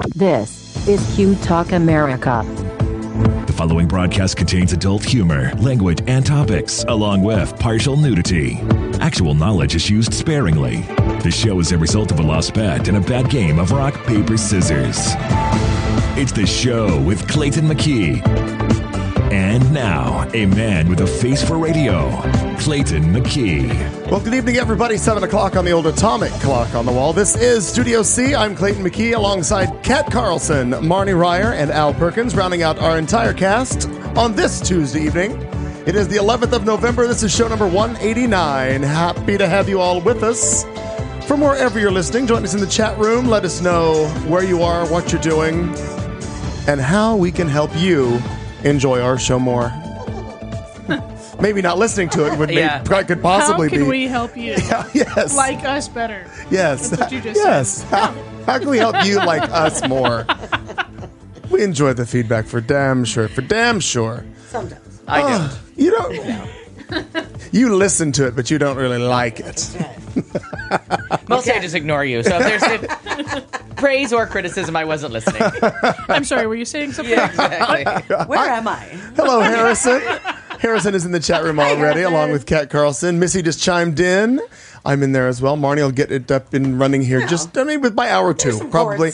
This is Q Talk America. The following broadcast contains adult humor, language, and topics, along with partial nudity. Actual knowledge is used sparingly. The show is a result of a lost bet and a bad game of rock, paper, scissors. It's The Show with Clayton McKee. And now, a man with a face for radio, Clayton McKee. Well, good evening, everybody. 7 o'clock on the old atomic clock on the wall. This is Studio C. I'm Clayton McKee alongside Kat Carlson, Marnie Ryer, and Al Perkins, rounding out our entire cast on this Tuesday evening. It is the 11th of November. This is show number 189. Happy to have you all with us. From wherever you're listening, join us in the chat room. Let us know where you are, what you're doing, and how we can help you enjoy our show more. Maybe not listening to it could possibly be. How can we help you? Yes. Like us better. Yes. That's what you just said. How can we help you like us more? We enjoy the feedback for damn sure. Sometimes. I don't. You don't. You listen to it, but you don't really like it. Mostly I just ignore you. So if there's praise or criticism, I wasn't listening. I'm sorry, were you saying something? Yeah, exactly. Where am I? Hello, Harrison. Harrison is in the chat room already, along with Kat Carlson. Missy just chimed in. I'm in there as well. Marnie will get it up and running here with by hour two, probably.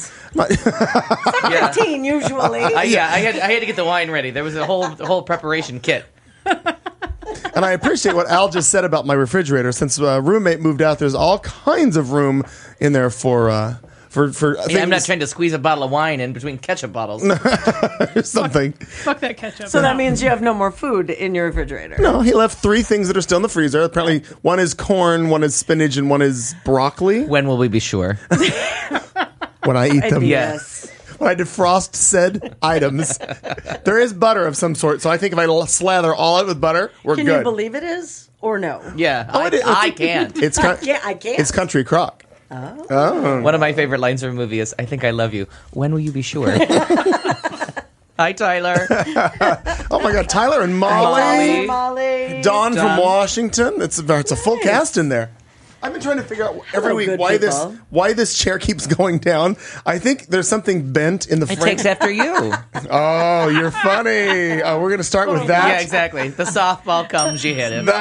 7:15 usually. I had to get the wine ready. There was a whole preparation kit. And I appreciate what Al just said about my refrigerator. Since roommate moved out, there's all kinds of room in there for things. I'm not trying to squeeze a bottle of wine in between ketchup bottles. Something. Fuck that ketchup. So that means you have no more food in your refrigerator. No, he left 3 things that are still in the freezer. Apparently, one is corn, one is spinach, and one is broccoli. When will we be sure? When I eat them. Yes. When I defrost said items. There is butter of some sort, so I think if I slather all of it with butter, we're Can good. you believe it is or no? Yeah, it is. I can't. It's I can't. It's Country Crock. Oh. One of my favorite lines from a movie is, "I think I love you. When will you be sure?" Hi, Tyler. Oh my God, Tyler and Molly. Dawn from Washington. It's a full cast in there. I've been trying to figure out every week why this chair keeps going down. I think there's something bent in the frame. It takes after you. Oh, you're funny. Oh, we're going to start with that. Yeah, exactly. The softball comes, you hit him.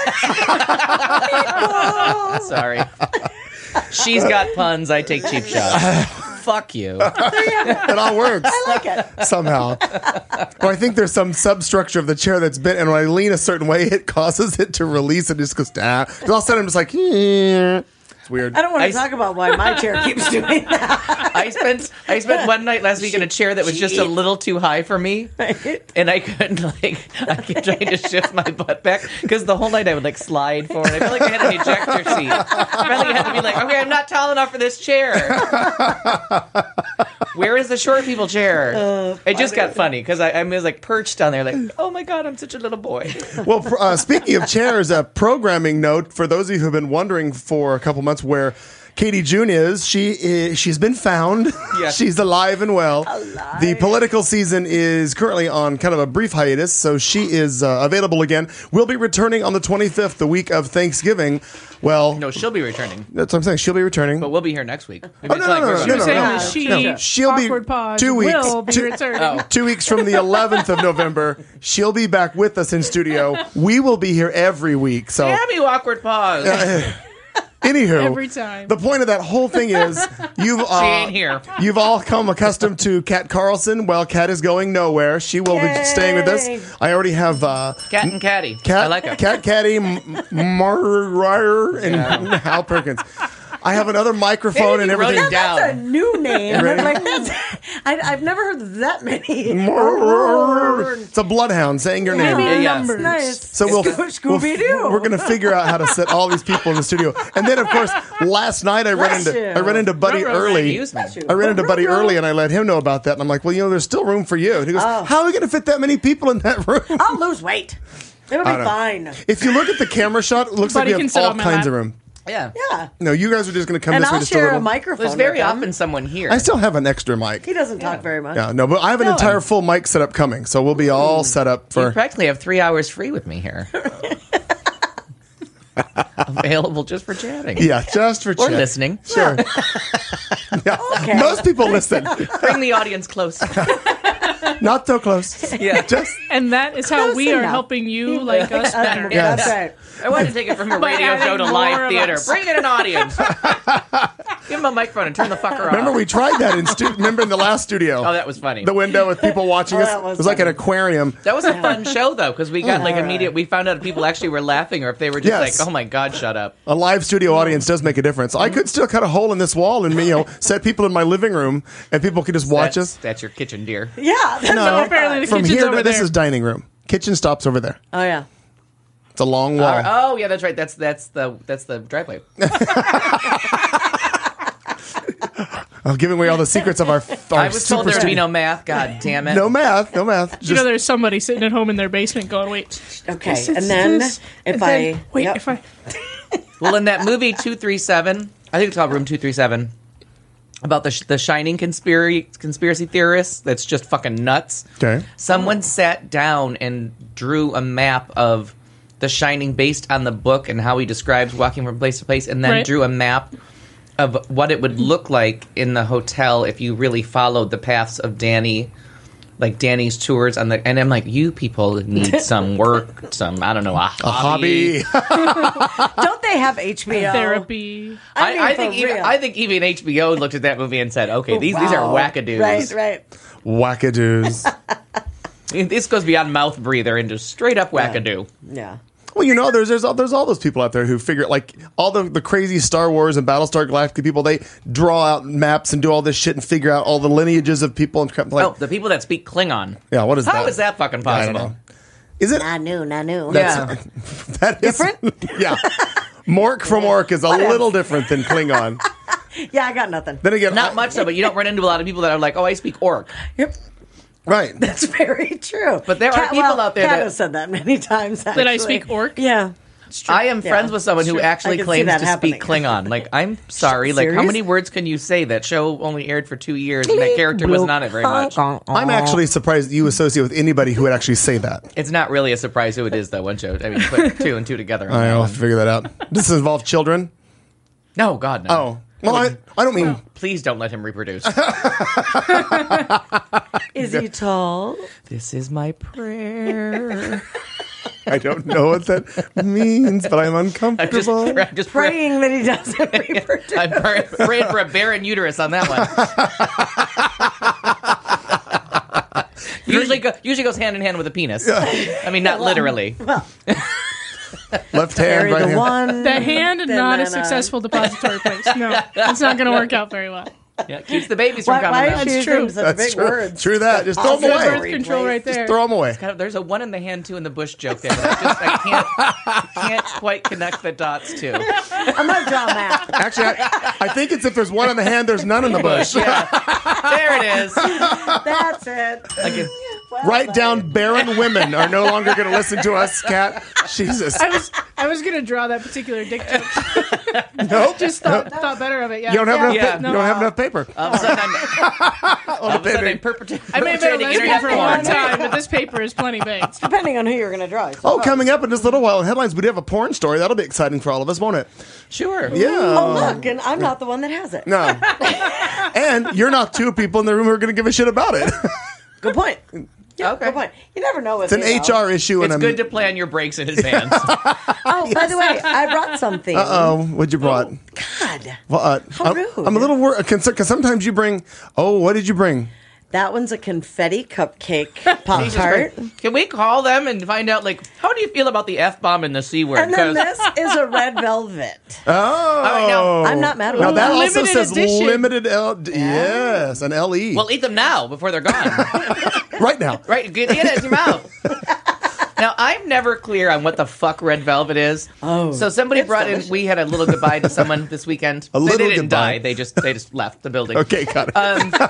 Sorry. She's got puns, I take cheap shots. Fuck you. It all works. I like it. Somehow. Or I think there's some substructure of the chair that's bent, and when I lean a certain way, it causes it to release and just goes down. Because all of a sudden I'm just like, it's weird. I don't want to talk about why my chair keeps doing that. I spent one night last week in a chair that was just a little too high for me, and I couldn't I kept trying to shift my butt back because the whole night I would slide forward. I felt like I had an ejector seat. I felt like I had to be like, okay, I'm not tall enough for this chair. Where is the short people chair? It just got funny because I was perched down there, like, oh my God, I'm such a little boy. Well, speaking of chairs, a programming note for those of you who've been wondering for a couple months where Katie June is. She's been found. Yes. She's alive and well. Alive. The political season is currently on kind of a brief hiatus, so she is available again. We'll be returning on the 25th, the week of Thanksgiving. Well, no, she'll be returning. That's what I'm saying. She'll be returning, but we'll be here next week. She'll be 2 weeks. Will be returning. 2 weeks from the 11th of November. She'll be back with us in studio. We will be here every week. So damn you, awkward pause. Anywho, every time. The point of that whole thing is she ain't here. You've all come accustomed to Kat Carlson. Well, Kat is going nowhere. She will be staying with us. I already have Cat and Caddy. I like her. Cat, Caddy, Marnie Ryer, and Al Perkins. I have another microphone and everything. That's a new name. I've never heard that many. It's a bloodhound saying your name. Numbers. Nice. So Scooby-Doo. We're going to figure out how to set all these people in the studio. And then, of course, last night I ran into Buddy Early. I ran into Buddy Early and I let him know about that. And I'm like, well, there's still room for you. And he goes, how are we going to fit that many people in that room? I'll lose weight. It'll be fine. If you look at the camera shot, it looks like we have all kinds of room. Yeah. No, you guys are just going to come and this way. I'll share a microphone. There's very often someone here. I still have an extra mic. He doesn't talk very much. Yeah, no, but I have an entire full mic set up coming, so we'll be all set up for. You practically have 3 hours free with me here. Available just for chatting. Yeah, just for chatting. Or listening. Sure. Okay. Most people listen. Bring the audience close. Not so close. Yeah. Just And that is how Close we are enough. helping you like us better. Yes. That's right. I wanted to take it from a By radio show to adding live more of theater. us. Bring in an audience. Give him a microphone and turn the fucker off. remember we tried that remember in the last studio. Oh, that was funny. The window with people watching us. that was It was like an funny. aquarium. That was a fun show, though, because we got like All right. immediate. We found out if people actually were laughing or if they were just Yes. like, "Oh my god, shut up." A live studio audience does make a difference. I could still cut a hole in this wall and set people in my living room, and people could just watch us. That's your kitchen, dear. Yeah. That's No. what I Apparently the thought. From kitchen's here over to this there. is dining room. Kitchen stops over there. Oh yeah. It's a long wall. Oh yeah, that's right. That's the driveway. I'm giving away all the secrets of our I was told super there would be studio. no math. God damn it. No math. You know, Just, there's somebody sitting at home in their basement going, "Wait, Okay. this, And then this, if and I then- wait, yep. if I." Well, in that movie 237, I think it's called Room 237, about the Shining conspiracy theorists. That's just fucking nuts. Okay. Someone sat down and drew a map of The Shining based on the book and how he describes walking from place to place, and then Right. drew a map of what it would look like in the hotel if you really followed the paths of Danny, like Danny's tours on the. And I'm like, you people need some work, I don't know, a hobby. Don't they have HBO Therapy. I I think even HBO looked at that movie and said, okay, these are wackadoos. Right. Wackadoos. This goes beyond mouth breather into straight up wackadoo. Yeah. Well, there's all those people out there who figure like all the crazy Star Wars and Battlestar Galactica people. They draw out maps and do all this shit and figure out all the lineages of people and crap. Like, Oh, the people that speak Klingon. yeah, what is that? How is that fucking I don't possible? know. Is it? I knew. Yeah. That is Different? Yeah. Mork from Orc is a little different than Klingon. Yeah, I got nothing. Then again, Not much so, but you don't run into a lot of people that are like, oh, I speak Orc. Yep. right? That's very true. But there are people out there Kat that- has said that many times. That I actually. speak Orc? Yeah. I am friends with someone who Sure. actually I can see claims that to speak happening. Klingon. Like, I'm sorry. Like, how Serious? many words can you say? That show only aired for 2 years, and that character wasn't on it very much. I'm actually surprised that you associate with anybody who would actually say that. It's not really a surprise who it is, though. One show. I mean, put 2 and 2 together. on I that will one. figure that out. Does this involve children? No, God, no. Oh, well, I don't mean. Please don't let him reproduce. Is he tall? This is my prayer. I don't know what that means, but I'm I'm uncomfortable. just Praying that he doesn't reproduce. I'm praying for a barren uterus on that one. usually goes hand in hand with a penis. I mean, not literally. Well, Left hand, carry right the hand. one. The hand and not a Banana. successful depository place. No, it's not going to work out very well. Yeah, keeps the babies from Why coming is out. she That's using true. such That's big true. words? True that. Just throw them Good away. birth control right there. Throw them away. Kind of, there's a 1 in the hand, 2 in the bush joke there. That I can't quite connect the dots to. I'm going to draw a map. Actually, I think it's if there's one in the hand, there's none in the bush. Yeah, there it is. That's it. Like, Well Write done. down barren women are no longer going to listen to us, Kat. Jesus. I was going to draw that particular dick joke. Nope. Just thought better of it. Yeah. You don't have enough. Yeah. You don't have enough paper. all of a sudden, I'm perpetrating I may have been a lesbian internet for a long porn. time, but this paper is plenty big. Depending on who you're going to draw. Oh, coming up in just a little while in headlines, we do have a porn story. That'll be exciting for all of us, won't it? Sure. Yeah. Oh, look, and I'm not the one that has it. No. And you're not 2 people in the room who are going to give a shit about it. Good point. Yeah, Okay. good point. You never know It's with an me, though. HR issue. It's and good to plan your breaks in advance. Oh, by the way, I brought something. Uh-oh. What'd you brought? God. Well, How rude. I'm a little worried because sometimes you bring. Oh, what did you bring? That one's a confetti cupcake Pop-Tart. Can we call them and find out, like, how do you feel about the F-bomb and the C word? And then 'Cause- this is a red velvet. Oh, right, now, I'm not mad Now about that that. also Limited says edition. limited L. Yes, an LE. well, eat them now before they're gone. right now. Right, get it in your mouth. Now, I'm never clear on what the fuck red velvet is. Oh, So somebody it's brought delicious. in, we had a little goodbye to someone this weekend. A little they didn't goodbye. die. They just left the building. Okay, got it.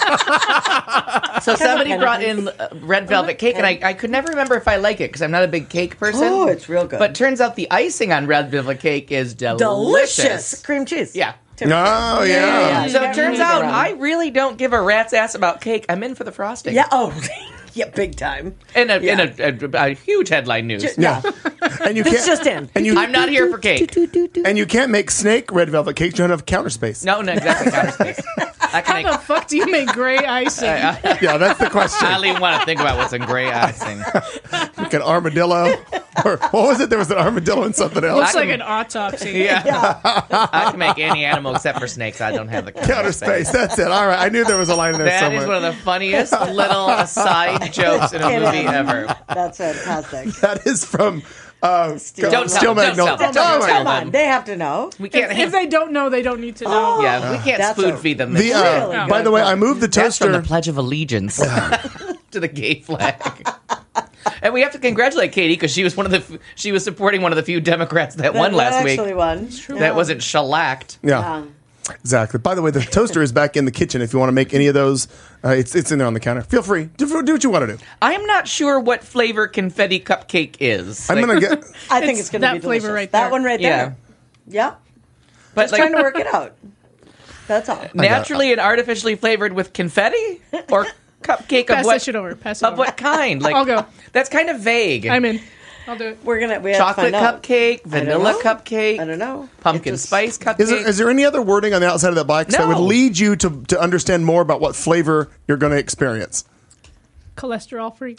So somebody penny, brought please? in red velvet cake, and I could never remember if I like it because I'm not a big cake person. Oh, it's real good. But turns out the icing on red velvet cake is Delicious. Cream cheese. Yeah. Oh, yeah. So it You turns never out need to I really don't give a rat's ass about cake. I'm in for the frosting. Yeah. Oh, Yeah, big time. In a huge headline news. Yeah. And you It's can't just in. and you I'm not here for cake. and you can't make snake red velvet cakes. You don't have counter space. No, exactly. Counter space. I can How the fuck do you make gray icing? Yeah, that's the question. I don't even want to think about what's in gray icing. Like an armadillo, or what was it? There was an armadillo and something else. Looks like an autopsy. Yeah. I can make any animal except for snakes. I don't have the Counter space. That's it. All right. I knew there was a line in there That somewhere. is one of the funniest little aside jokes in a It movie is. ever. That's fantastic. That is from Don't Steel tell them. Magnolia. Don't Oh, my tell Come on, them. they have to know. We can't If they don't know, they don't need to know. Yeah, we can't That's spoon a- feed them. The, Really good by the way, I moved the That's from toaster. the Pledge of Allegiance to the gay flag. And we have to congratulate Katie because she was she was supporting one of the few Democrats that won last week. Actually won. That wasn't shellacked. Yeah, exactly. By the way, the toaster is back in the kitchen. If you want to make any of those, it's in there on the counter. Feel free. Do what you want to do. I am not sure what flavor confetti cupcake is. I'm gonna get. I think it's going to that be flavor delicious. right That there. one right Yeah. there. Yeah. But Just trying to work it out. That's all. naturally and artificially flavored with confetti or cupcake Pass of that what shit over. Pass it of over. what kind? Like I'll go. That's kind of vague. I'm in. I'll do it. We have Chocolate to find out. cupcake, vanilla know. cupcake, I don't know. pumpkin It just- spice cupcake. Is there any other wording on the outside of that box that would No. lead you to understand more about what flavor you're going to experience? Cholesterol free.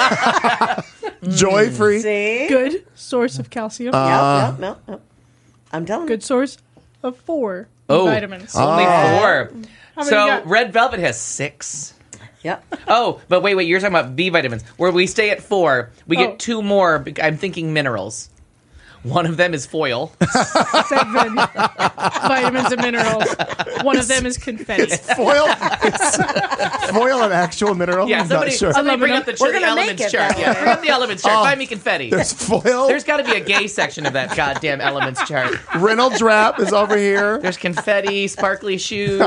Joy free. See? Good source of calcium. Yep. I'm telling Good source of 4 Oh. vitamins. Only 4. How many So you got? red velvet has 6. you. Yep. Oh, but wait, you're talking about B vitamins. Where we stay at 4, we Oh. get 2 more. I'm thinking minerals. One of them is foil. 7 vitamins and minerals. One of them is confetti. Foil. It's foil an actual mineral? Yeah, I'm not sure. somebody bring up the, We're the gonna make elements it chart. that Yeah, way. bring up the elements chart. Find me confetti. There's foil. There's got to be a gay section of that goddamn elements chart. Reynolds wrap is over here. There's confetti, sparkly shoes,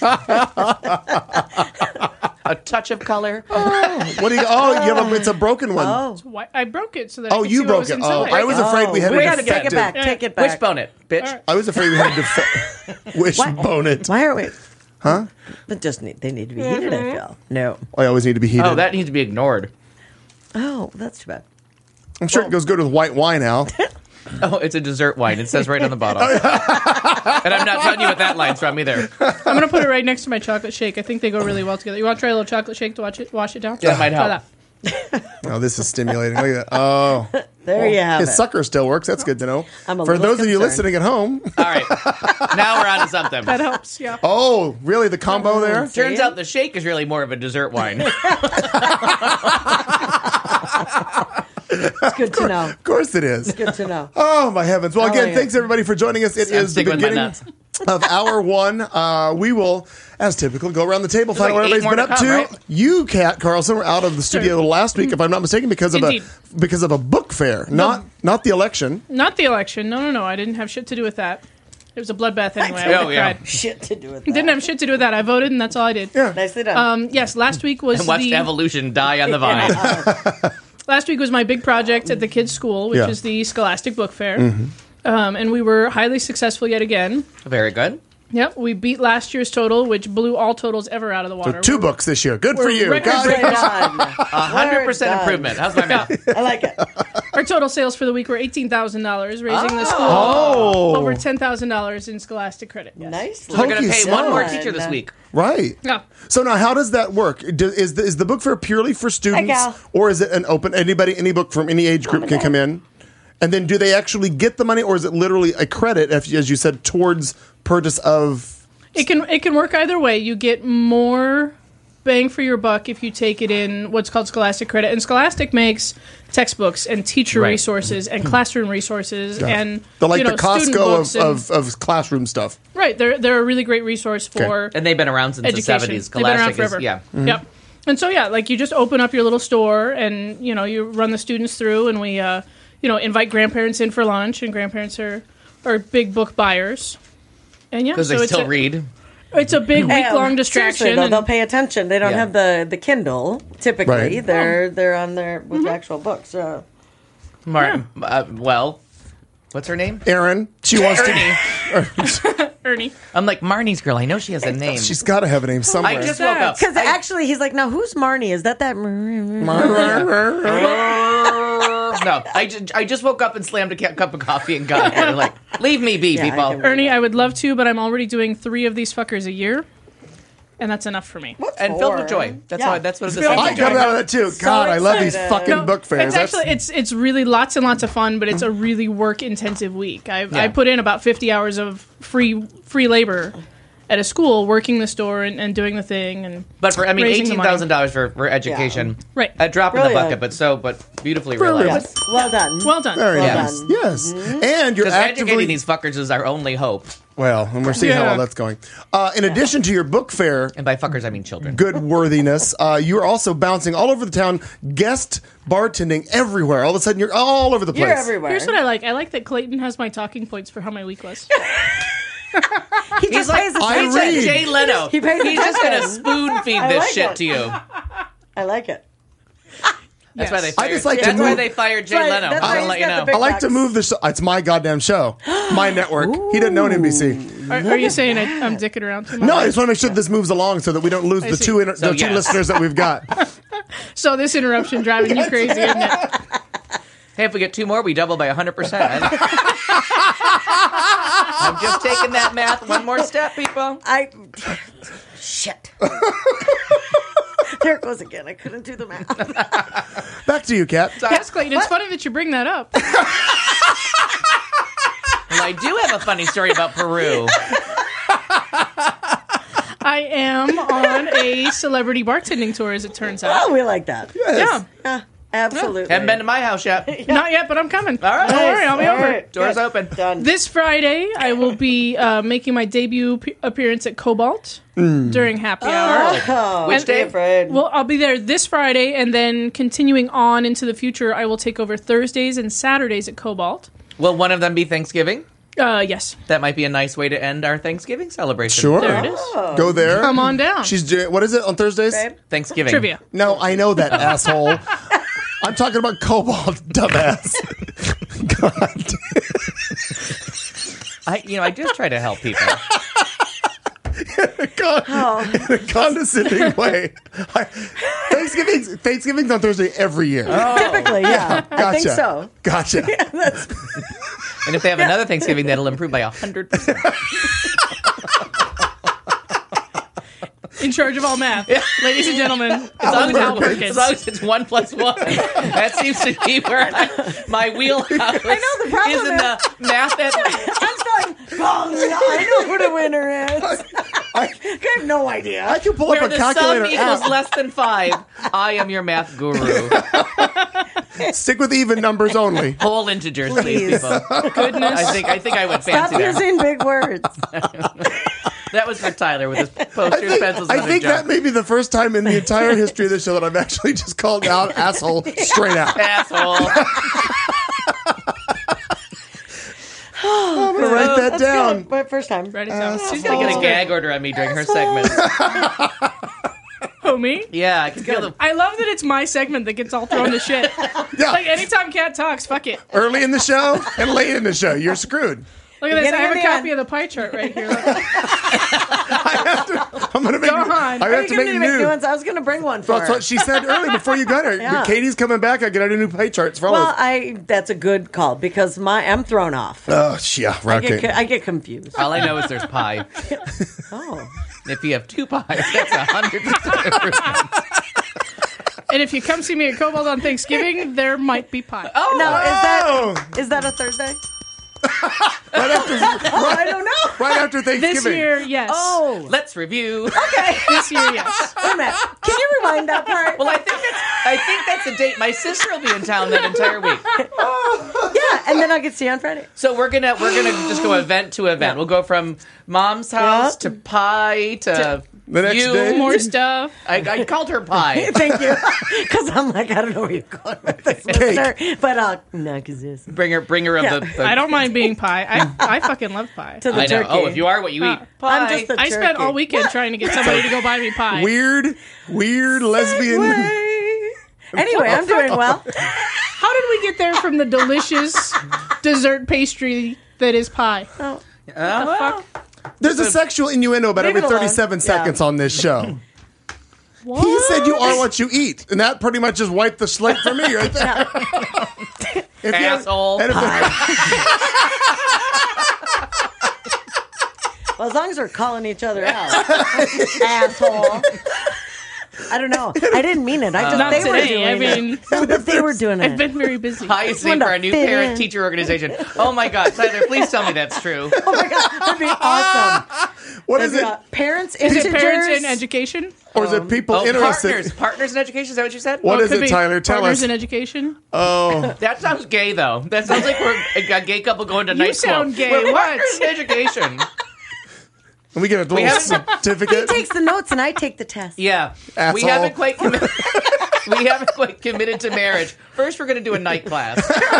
a touch of color. What do you? Oh, you have it's a broken one. Oh. Why- I broke it so that I Oh, could you see what broke was it. Oh, inside. I was afraid we had we a got to take it defective. back. Yeah. Take it back. Wishbone it, bitch. All right. I was afraid we had wishbone it. Why are we? Huh? But they need to be heated, I feel. No. I always need to be heated. Oh, that needs to be ignored. Oh, that's too bad. I'm sure it goes good with white wine, Al. Oh, it's a dessert wine. It says right on the bottle. And I'm not telling you what that line's from either. I'm going to put it right next to my chocolate shake. I think they go really well together. You want to try a little chocolate shake to wash it down? That might Try help. that. Oh, this is stimulating. Look at that. Oh, There you have his it. sucker still works. That's good to know. I'm a For little those of you concerned. listening at home. All right. Now we're on to something. That helps, yeah. Oh, really? The combo there? Turns out the shake is really more of a dessert wine. It's good to know. Of course it is. Good to know. Oh, my heavens. Well, I again, like it. thanks everybody for joining us. It I'm is the sticking with my beginning nuts. of hour 1. We will, as typical, go around the table, find out what like 8 everybody's been more up to to. come, right? You, Kat Carlson, were out of the studio last week, if I'm not mistaken, because of Indeed. a book fair, not the election. Not the election. No. I didn't have shit to do with that. It was a bloodbath anyway. I Oh, would've yeah. cried. Shit to do with that. Didn't have shit to do with that. I voted, and that's all I did. Yeah. Nicely done. Yes, last week was And watched the evolution die on the vine. last week was my big project at the kids' school, which Yeah. is the Scholastic Book Fair. And we were highly successful yet again. Very good. Yep, we beat last year's total, which blew all totals ever out of the water. So 2 books this year. Good for we're you. record God, breakers. done. 100% improvement. How's my math? I like it. Our total sales for the week were $18,000, raising the school Oh. over $10,000 in Scholastic credit. Yes. Nice. So they're going to Hokey pay one more salad. teacher this week. right. Yeah. So now, how does that work? Is the book fair purely for students, Gal. or is it an open? Any book from any age group can come in, and then do they actually get the money, or is it literally a credit, as you said, towards purchase of? It can work either way. You get more bang for your buck if you take it in what's called Scholastic Credit. And Scholastic makes textbooks and teacher Right. resources and classroom resources and They're like you know, the student Costco books of classroom stuff. right. They're a really great resource for And they've been around since education. the 70s. They've been around Scholastic forever. is, yeah. Yep. And so yeah, like you just open up your little store and you run the students through and we invite grandparents in for lunch and grandparents are big book buyers. And yeah, Because so they it's still a, read. It's a big week long Seriously, distraction. though, and- they'll pay attention. They don't Yeah. have the Kindle typically. Right. They're on there Mm-hmm. with the actual books. Martin, well, what's her name? Erin, she wants to. Ernie. Ernie. I'm like, Marnie's girl. I know she has a name. She's got to have a name somewhere. I just woke up. Because actually, he's like, now who's Marnie? Is that? No, I just woke up and slammed a cup of coffee and got here. Like, leave me be, people. Ernie, I would love to, but I'm already doing 3 of these fuckers a year. And that's enough for me. And filled with joy. That's what this is. I got out of that too. God, I love these fucking book fairs. It's actually it's really lots and lots of fun, but it's a really work intensive week. I put in about 50 hours of free labor at a school, working the store and doing the thing. But for $18,000 for education, right? A drop in the bucket, but beautifully realized. Well done. Well done. Very well nice. done. Yes, and you're actively educating these fuckers is our only hope. Well, and we're seeing how well that's going. In addition to your book fair, and by fuckers I mean children, good worthiness, you're also bouncing all over the town, guest bartending everywhere. All of a sudden, you're all over the place. You're everywhere. Here's what I like. I like that Clayton has my talking points for how my week was. He's like Jay Leno. He's just going to spoon feed this shit to you. I like it. That's why they fired. Why they fired Jay Leno. I'm gonna let you know. I like to move the show. It's my goddamn show, my network. He didn't know an NBC. Are you saying I'm dicking around too much? No, I just want to make sure this moves along so that we don't lose the two listeners that we've got. So this interruption driving you crazy, isn't it? Hey, if we get 2 more, we double by 100%. I'm just taking that math one more step, people. Shit. There it goes again. I couldn't do the math. Back to you, Kat. Yes, Clayton. It's funny that you bring that up. Well, I do have a funny story about Peru. I am on a celebrity bartending tour, as it turns out. Oh, we like that. Yes. Yeah. Absolutely. Haven't been to my house yet. Not yet, but I'm coming. All right. Don't worry, I'll be over. Right. Doors open. Done. This Friday, I will be making my debut appearance at Cobalt during happy hour. Oh, Which day? Afraid. Well, I'll be there this Friday, and then continuing on into the future, I will take over Thursdays and Saturdays at Cobalt. Will one of them be Thanksgiving? Yes. That might be a nice way to end our Thanksgiving celebration. Sure. There it is. Go there. Come on down. She's doing, what is it on Thursdays? Babe. Thanksgiving. Trivia. No, I know that, asshole. I'm talking about Cobalt, dumbass. God. I just try to help people. In a condescending way. Thanksgiving's on Thursday every year. Typically, yeah. Gotcha. I think so. Gotcha. And if they have another Thanksgiving, that'll improve by 100%. In charge of all math. Ladies and gentlemen, As long Al Perkins. as it's 1 + 1. That seems to be where my wheelhouse I know the problem is in the math. I'm going, I know who the winner is. I have no idea. I can pull Where up a the sum calculator equals app. less than 5. I am your math guru. Stick with even numbers only. Whole integers, please, people. Goodness. I think I would Stop fancy that. using big words. That was for Tyler with his posters, pencils, and I think that may be the first time in the entire history of the show that I've actually just called out asshole straight out. asshole. I'm going to write that down. But first time. Write it down. She's gonna get a gag order on me during her segment. Oh, me? Yeah, I can feel the. I love that it's my segment that gets all thrown to shit. Yeah. Like, anytime Kat talks, fuck it. Early in the show and late in the show. You're screwed. Look at this. I Beginning have and a the copy end. of the pie chart right here. I'm going to make Go on. I Are have you to going make to make new new. ones? I was going to bring one for That's her. what she said earlier before you got her. Yeah. Katie's coming back. I got a new pie charts for all Well, those. that's a good call because I'm thrown off. Oh, yeah. Right. I get confused. All I know is there's pie. Oh. If you have 2 pies, that's 100%. And if you come see me at Cobalt on Thanksgiving, there might be pie. Oh, Now, is that a Thursday? I don't know. Right after Thanksgiving. This year, yes. Oh. let's review. Okay. This year, yes. Wait a minute. Can you rewind that part? Well, I think that's a date. My sister will be in town that entire week, Yeah, and then I get to see you on Friday. so we're gonna just go event to event. We'll go from mom's house to pie to The next you. day. More stuff. I called her pie. Thank you. Because I'm like, I don't know where you're going with this, listener. But, no, because this. Bring her of Yeah. the I don't mind being pie. I fucking love pie. To the I know. turkey. Oh, if you are what you eat, pie. I'm just the I spent turkey. all weekend trying to get somebody to go buy me pie. Weird lesbian. Anyway, I'm doing well. How did we get there from the delicious dessert pastry that is pie? Well, There's a sexual innuendo about Leave every it alone. 37 Yeah. seconds on this show. What? He said you are what you eat, and that pretty much just wiped the slate for me right there. If you have- Asshole. and if- Well, as long as we're calling each other out. Asshole. I don't know. I didn't mean it. I just Not they were today. doing I mean, it. No, but they were doing I've it. been very busy. Hi, Steve, for our new fit in. parent-teacher organization. Oh my God, Tyler, please tell me that's true. Oh my god, that'd be awesome. what is it? Parents, Is it integers? parents in education? Or is it people Oh, interested? partners in education. Is that what you said? What Well, is could it, be Tyler? Tell partners us. in education. Oh, That sounds gay, though. That sounds like we're a gay couple going to night club. sound gay. We're What? partners in education. and we get a little have- certificate. He takes the notes and I take the test. Yeah, Asshole. we haven't quite committed. We haven't quite committed to marriage. First, we're going to do a night class.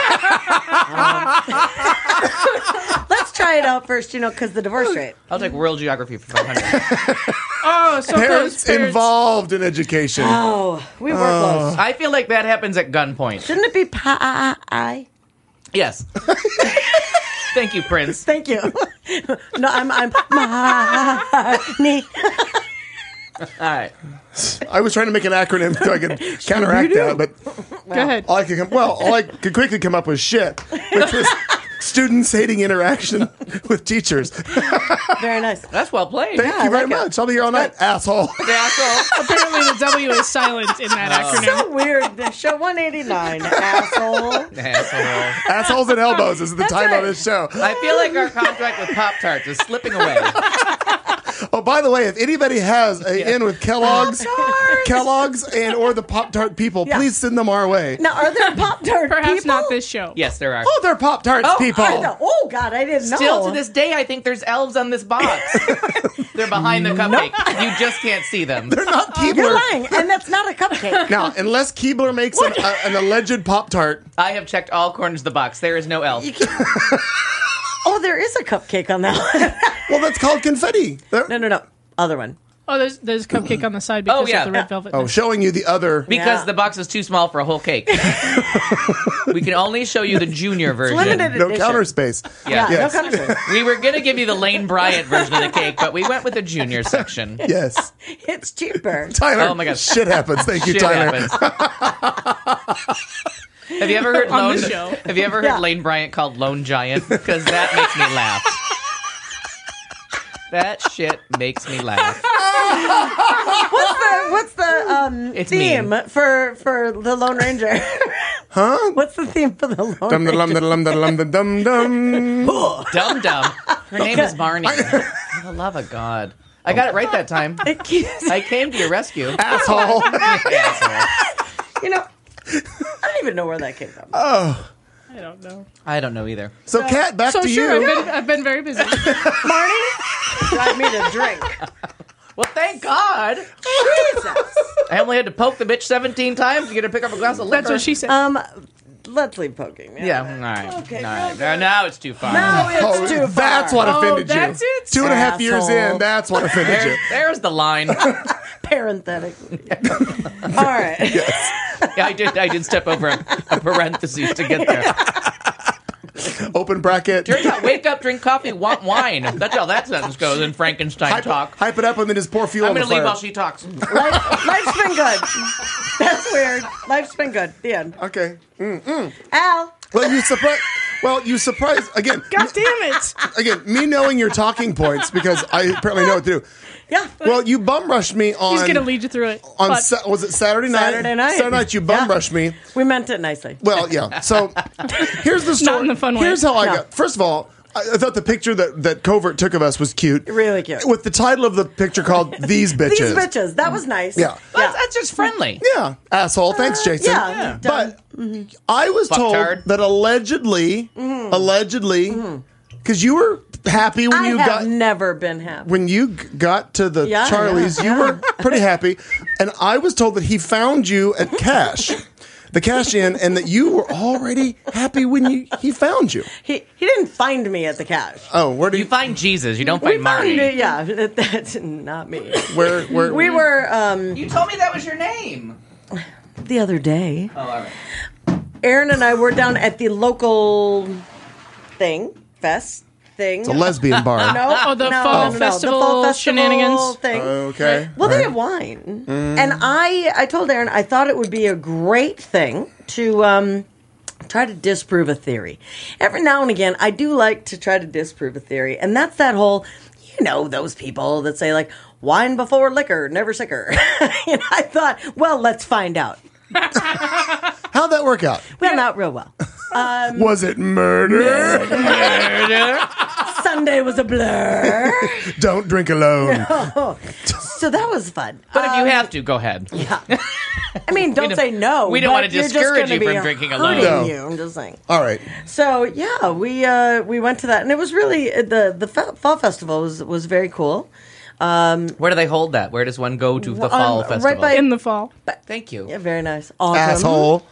Let's try it out first, because the divorce rate. I'll take world geography for 500. Oh, so Parents involved in education. Oh, we were close. I feel like that happens at gunpoint. Shouldn't it be pie? Yes. Thank you, Prince. Thank you. No, I'm money. All right. I was trying to make an acronym so I could counteract that, but Go ahead. all I could quickly come up with shit, which was students hating interaction with teachers. Very nice. That's well played. Thank you very like it. much. I'll be here all night, asshole. Asshole. Apparently, the W is silent in that acronym. So weird. Show 189, asshole. Asshole. Assholes and elbows is the title right. of this show. I feel like our contract with Pop-Tarts is slipping away. Oh, by the way, if anybody has a in with Kellogg's and or the Pop-Tart people, Yeah. please send them our way. Now, are there Pop-Tart Perhaps people? not this show. Yes, there are. Oh, they're Pop-Tarts people. I know. Oh, God, I didn't know. Still to this day, I think there's elves on this box. They're behind the cupcake. You just can't see them. They're not You're Keebler. lying, and that's not a cupcake. Now, unless Keebler makes an alleged Pop-Tart. I have checked all corners of the box. There is no elf. Oh, there is a cupcake on that one. Well, that's called confetti. No. Other one. Oh, there's cupcake on the side because yeah. of the red velvet. Oh, showing you the other. Because Yeah. the box is too small for a whole cake. We can only show you the junior version. limited. No edition. counter space. Yeah. Yes. No conversation. We were going to give you the Lane Bryant version of the cake, but we went with the junior section. Yes. It's cheaper. Tyler. Oh, my gosh. Shit happens. Thank you, Shit Tyler. happens. Have you ever heard On Lone? this show. Have you ever heard Yeah. Lane Bryant called Lone Giant? Because that makes me laugh. That shit makes me laugh. What's the It's theme mean. for the Lone Ranger? Huh? What's the theme for the Lone Dum Ranger? dum dum dum dum dum dum. Dum Dum. Her name is Barney. For the love of God. I got it right that time. It keeps, I came to your rescue. Asshole. Asshole. I don't even know where that came from. I don't know. I don't know either. So, Kat, back So to sure, you. I've been very busy. Marnie, drive me to drink. Well, thank God. Jesus. I only had to poke the bitch 17 times to get her to pick up a glass of liquor. That's what she said. Let's leave poking. Yeah, all right. Okay, all right. real good. Now it's too far. No, it's too far. That's what offended you. that's it? 2.5 years Asshole. in, that's what offended you. There's the line. Parenthetically. All right. Yeah, I did step over a parentheses to get there. Open bracket. Turns out, wake up, drink coffee, want wine. That's how that sentence goes in Frankenstein talk. Hype it up and then just pour fuel I'm on the going to leave fire. while she talks. Life's been good. That's weird. Life's been good. The end. Okay. Al. Well, you surprised again. God damn it! Again, me knowing your talking points because I apparently know what to do. Yeah. Well, you bum rushed me on. He's gonna lead you through it. on But was it Saturday night? Saturday night. Saturday night, you bum Yeah. rushed me. We meant it nicely. Well, yeah. So here's the story. Not in the fun way. Here's how I No. got. First of all, I thought the picture that Covert took of us was cute. Really cute. With the title of the picture called "These Bitches." These bitches. That was nice. Yeah. That's just friendly. Yeah, asshole. Thanks, Jason. yeah. But I was told Fucktard. that allegedly, because you were happy when I you have got never been happy. when you got to the Yeah, Charlie's, yeah, you were pretty happy, and I was told that he found you at the cash in, and that you were already happy when he found you. He didn't find me at the cash. Oh, where do You you? find Jesus. You don't We find found Marty. it. Yeah, that's not me. Where? We were You told me that was your name. the other day. Oh, all right. Aaron and I were down at the local fest thing. It's a lesbian bar. No, Oh, the no, fall no, no, festival the fall festival shenanigans. thing. Okay. Well, they All have wine, and I told Aaron I thought it would be a great thing to try to disprove a theory. Every now and again, I do like to try to disprove a theory, and that's that whole, those people that say like wine before liquor, never sicker. And I thought, well, let's find out. How'd that work out? Well, not real well. Was it murder? Sunday was a blur. Don't drink alone. So that was fun. But if you have to, go ahead. I mean, don't say no. we don't but wanna you're just discourage gonna you be from drinking hurting alone. No. You, I'm just saying. All right. So yeah, we went to that, and it was really the fall festival was very cool. Where do they hold that? Where does one go to the fall festival? right by- In the fall. Thank you. Yeah, very nice. Awesome. Asshole.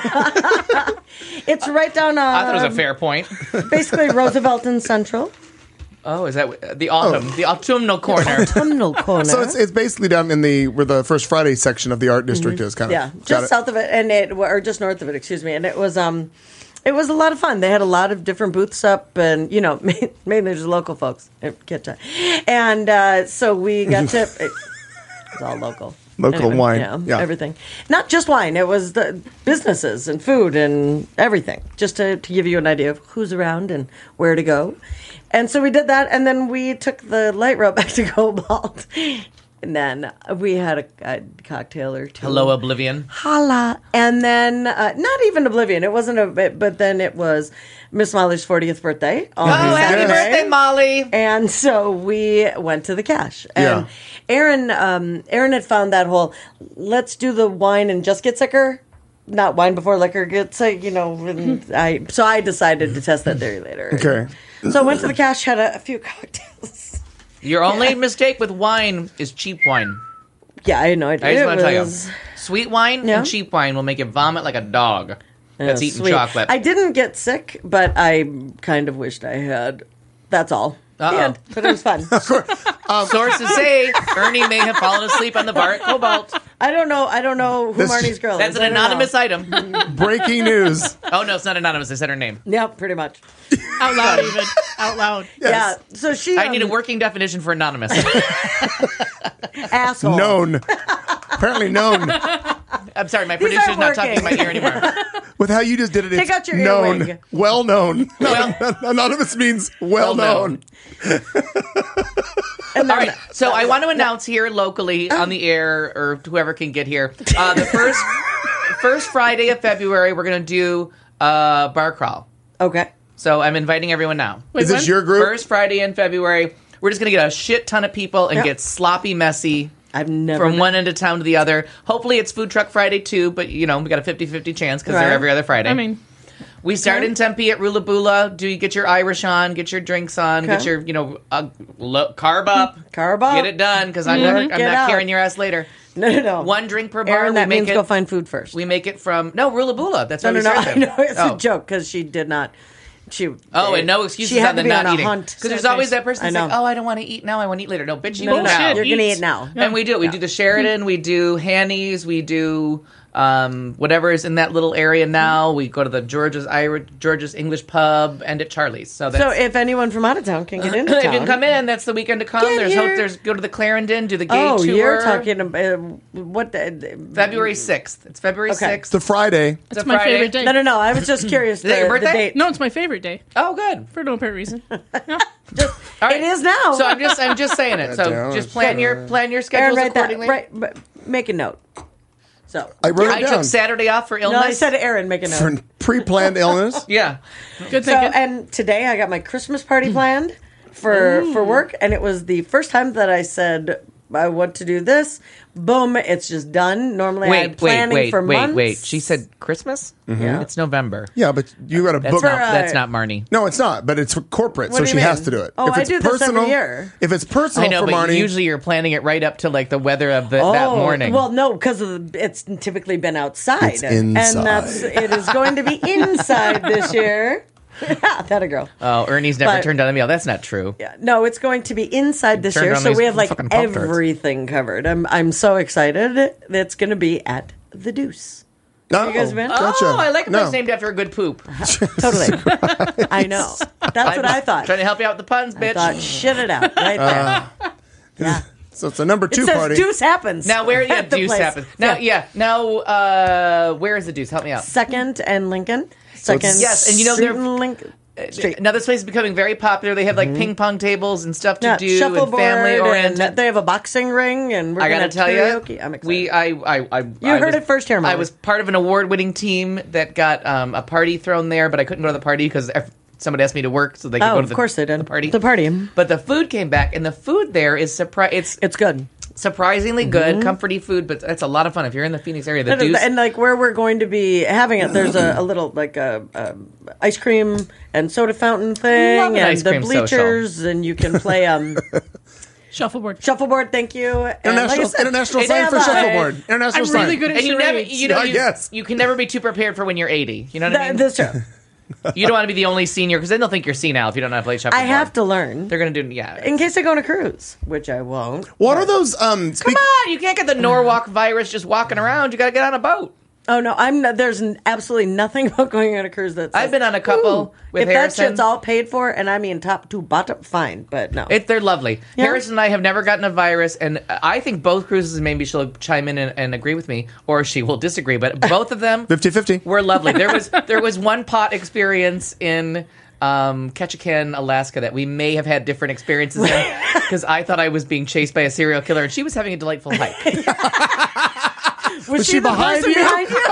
It's right down. I thought it was a fair point. Basically, Roosevelt and Central. Oh, is that the autumnal corner? Autumnal corner. So it's basically down in where the First Friday section of the art district is, kind of. yeah, Got just it. south of it, or just north of it. Excuse me. And it was a lot of fun. They had a lot of different booths up, and mainly just local folks. And so we got to. It was all local. Local wine. Yeah, everything. Not just wine. It was the businesses and food and everything, just to give you an idea of who's around and where to go. And so we did that, and then we took the light rail back to Cobalt. And then we had a cocktail or two. Hello, Oblivion. Holla. And then, not even Oblivion. It wasn't a bit, but then it was Miss Molly's 40th birthday on Oh, happy Saturday. birthday, Molly! And so we went to the Cache. And Yeah. Aaron had found that whole, let's do the wine and just get sicker. Not wine before liquor gets sick, and so I decided to test that theory later. Okay. So I went to the Cache, had a few cocktails. Your only mistake with wine is cheap wine. Yeah, I had no idea. I just want to tell you. was- Sweet wine Yeah. and cheap wine will make you vomit like a dog that's eating sweet. chocolate. I didn't get sick, but I kind of wished I had. That's all. The Uh-oh. end. But it was fun. Sources say Ernie may have fallen asleep on the bar at Cobalt. I don't know who This- Marnie's girl That's is. an I don't anonymous know. item. Breaking news. Oh, no, it's not anonymous. I said her name. Yeah, pretty much. Out loud, even. Out loud. Yeah. So she. I need a working definition for anonymous. asshole. Known. Apparently known. I'm sorry, my These producer's aren't not talking in my working. ear anymore. With how you just did it, it's Take out your known. earwig. Well known. Well- Anonymous means well known. And All then, right, so I want to announce here locally on the air, or whoever can get here, the first Friday of February, we're going to do bar crawl. Okay. So I'm inviting everyone now. Wait, Is this when? your group? First Friday in February, we're just going to get a shit ton of people and Yep. get sloppy messy I've never. from been- one end of town to the other. Hopefully it's Food Truck Friday too, but we got a 50-50 chance because they're Right. every other Friday. I mean, we start in Tempe at Rulabula. Get your Irish on, get your drinks on, get Okay. your, carb up. Carb up. Get it done because I'm not Get out. carrying your ass later. No. One drink per bar. Aaron, we that make means it. go find food first. We make it from Rulabula. That's why no. we start I there. know it's Oh. a joke because she did not. She. Oh, and no excuses she had on to the be not on a eating. hunt. Because there's always that person I that's like, know. oh, I don't want to eat now. I want to eat later. No, bitch, you No, eat no, now. you're gonna Eat. eat now. And we do it. We do the Sheridan. We do Hanny's. We do whatever is in that little area now. We go to the George's English Pub and at Charlie's. So So that's, if anyone from out of town can get into if town, you can come in, that's the weekend to come. Get here. There's go to the Clarendon, do the gay Oh, tour. you're talking about what? February 6th. It's February Okay. 6th. It's a Friday. It's a my Friday. favorite day. No. I was just curious. Is that your birthday? The date. No, it's my favorite day Oh, good. for no apparent reason. Yeah. All right. It is now. So I'm just saying it. So Damn, just plan your Aaron, schedules write that. accordingly. Right. But make a note. So. I wrote I it down. took Saturday off for No, illness. I said Aaron, make a note. For pre-planned illness. yeah. Good So, thinking. and today I got my Christmas party planned for work, and it was the first time that I said I want to do this. Boom, it's just done. Normally I'm planning for months. Wait. She said Christmas? Yeah. It's November. Yeah, but you got a That's book. not, For, that's not Marnie. No, it's not. But it's for corporate, What so do you she has mean? to do it. Oh, if I it's do this every personal, year. If it's personal I know, for but Marnie, usually you're planning it right up to like the weather of that morning. Well, no, because it's typically been outside. It's inside. And it is going to be inside this year. That a girl. Oh, Ernie's never But- turned on the meal. That's not true. Yeah, no, it's going to be inside this Turned year, on so these we have like fucking Pop-Tarts. everything covered. I'm so excited. It's going to be at the Deuce. No, You guys been? Gotcha. Oh, I like a No. place named after a good poop. Totally. I know. That's what I thought. Trying to help you out with the puns, I bitch. thought, shit it out right there. Yeah. So it's a number It 2 says party. deuce happens. Now, where at the deuce place. happens? Now, where is the deuce? Help me out. Second and Lincoln. Second. Yes, and you know, Street they're- and Lincoln. Street. Now, this place is becoming very popular. They have like ping pong tables and stuff to Yeah, do and shuffleboard, family oriented. and they have a boxing ring, and we're I gonna gotta tell karaoke. you, I'm excited. I You heard was- it first here, Molly. I was part of an award-winning team that got a party thrown there, but I couldn't go to the party because somebody asked me to work, so they could Oh, go to of the, course they did. the party. The party. But the food came back, and the food there is It's good. surprisingly good, comforty food. But it's a lot of fun if you're in the Phoenix area. The And, Deuce, and like where we're going to be having it, there's a little like a ice cream and soda fountain thing, Love an and ice the cream social. bleachers, and you can play Shuffleboard. shuffleboard. Thank you. And like I said, International they sign have for a- shuffleboard. International I'm sign. really good at and you never, charades. you know, Yes. you can never be too prepared for when you're 80. You know what I mean? That's true. You don't want to be the only senior because then they'll think you're senile if you don't know how to play shuffleboard. I have to learn They're gonna do yeah. in case I go on a cruise, which I won't. What are those? Come on, you can't get the Norwalk virus just walking around. You got to get on a boat. Oh no, I'm not, there's absolutely nothing about going on a cruise that says, I've been on a couple with if Harrison. that shit's all paid for, and I mean top to bottom, fine, but no. They're lovely. Yeah. Harrison and I have never gotten a virus, and I think both cruises, maybe she'll chime in and agree with me, or she will disagree, but both of them 50-50. were lovely. There was one pot experience in Ketchikan, Alaska, that we may have had different experiences in, because I thought I was being chased by a serial killer, and she was having a delightful hike. was she the behind person you? behind you?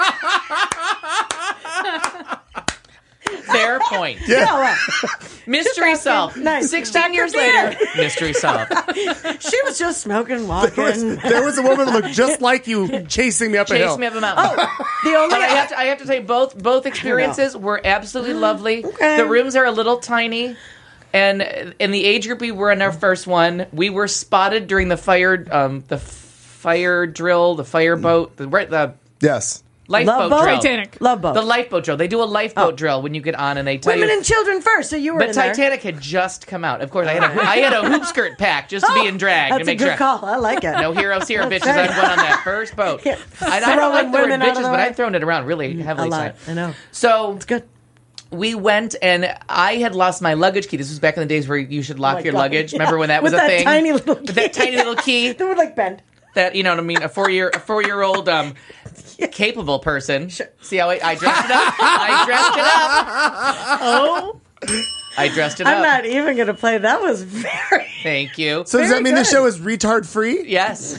Fair point. No, Mystery solved. Nice. 16 years later, mystery solved. she was just smoking, walking. There was a woman that looked just like you chasing me up a hill. Chased me up a mountain. The only But I have to say both experiences were absolutely lovely. Okay. The rooms are a little tiny, and in the age group we were in our first one, we were spotted during the fire drill, the fireboat, the Yes. lifeboat Love boat? drill. Titanic. Love boat. The lifeboat drill. They do a lifeboat drill when you get on, and they tell Women you. and children first, so you were But in there. Titanic had just come out. Of course, I had a hoop skirt pack just to be in drag That's to make a good sure. call. I like it. No heroes here, bitches. right. I'm going on that first boat. Yeah. I don't Throwing like the word women out of bitches, the but way. I've thrown it around really heavily. a lot. tonight. I know. So It's good. we went, and I had lost my luggage key. This was back in the days where you should lock Oh my your God. luggage. Yeah. Remember when that was With a that thing? tiny little With that tiny little key. They would like bend. That, you know what I mean? A four-year-old capable person. See how I dressed it up? I dressed it up. Oh, I dressed it I'm up. not even going to play. That was very. Thank you. So does that Very mean the good. show is retard free? Yes.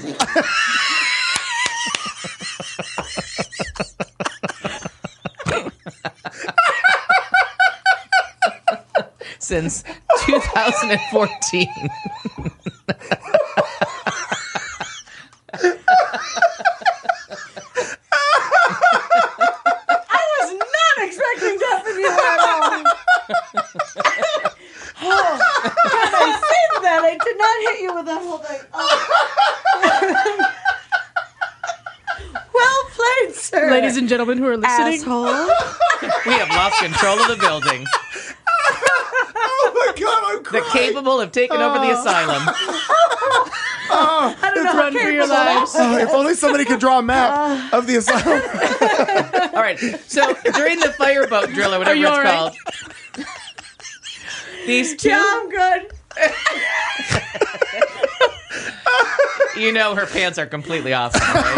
Since 2014. I was not expecting that from you at all. Oh, God, I said that. I did not hit you with that whole thing. Oh. Well played, sir. ladies and gentlemen who are listening, Asshole. We have lost control of the building. Oh my God, I'm The crying. capable of taking over the asylum. I don't know how run for your capable that lives. was. If only somebody could draw a map of the asylum. All right. So during the fireboat drill or whatever you it's all right? called, these two, Yeah, I'm good. you know, her pants are completely off.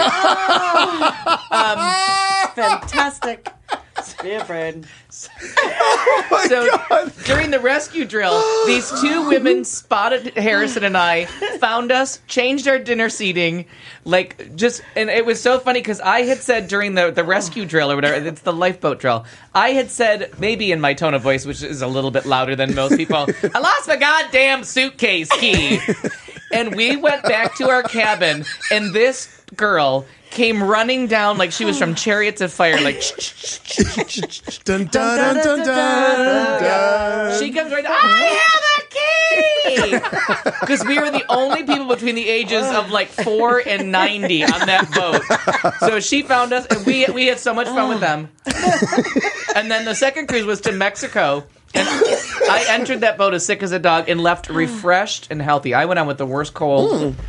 Right? Fantastic. Be afraid. So during the rescue drill, these two women spotted Harrison and I, found us, changed our dinner seating, and it was so funny because I had said during the rescue drill or whatever, it's the lifeboat drill, I had said, maybe in my tone of voice, which is a little bit louder than most people, I lost my goddamn suitcase key. And we went back to our cabin, and this girl came running down like she was from Chariots of Fire, like Dun, dun, dun, dun, dun, dun. she comes right down, I have a key! Because we were the only people between the ages of like 4 and 90 on that boat. So she found us, and we had so much fun with them. And then the second cruise was to Mexico. And I entered that boat as sick as a dog and left refreshed and healthy. I went on with the worst cold.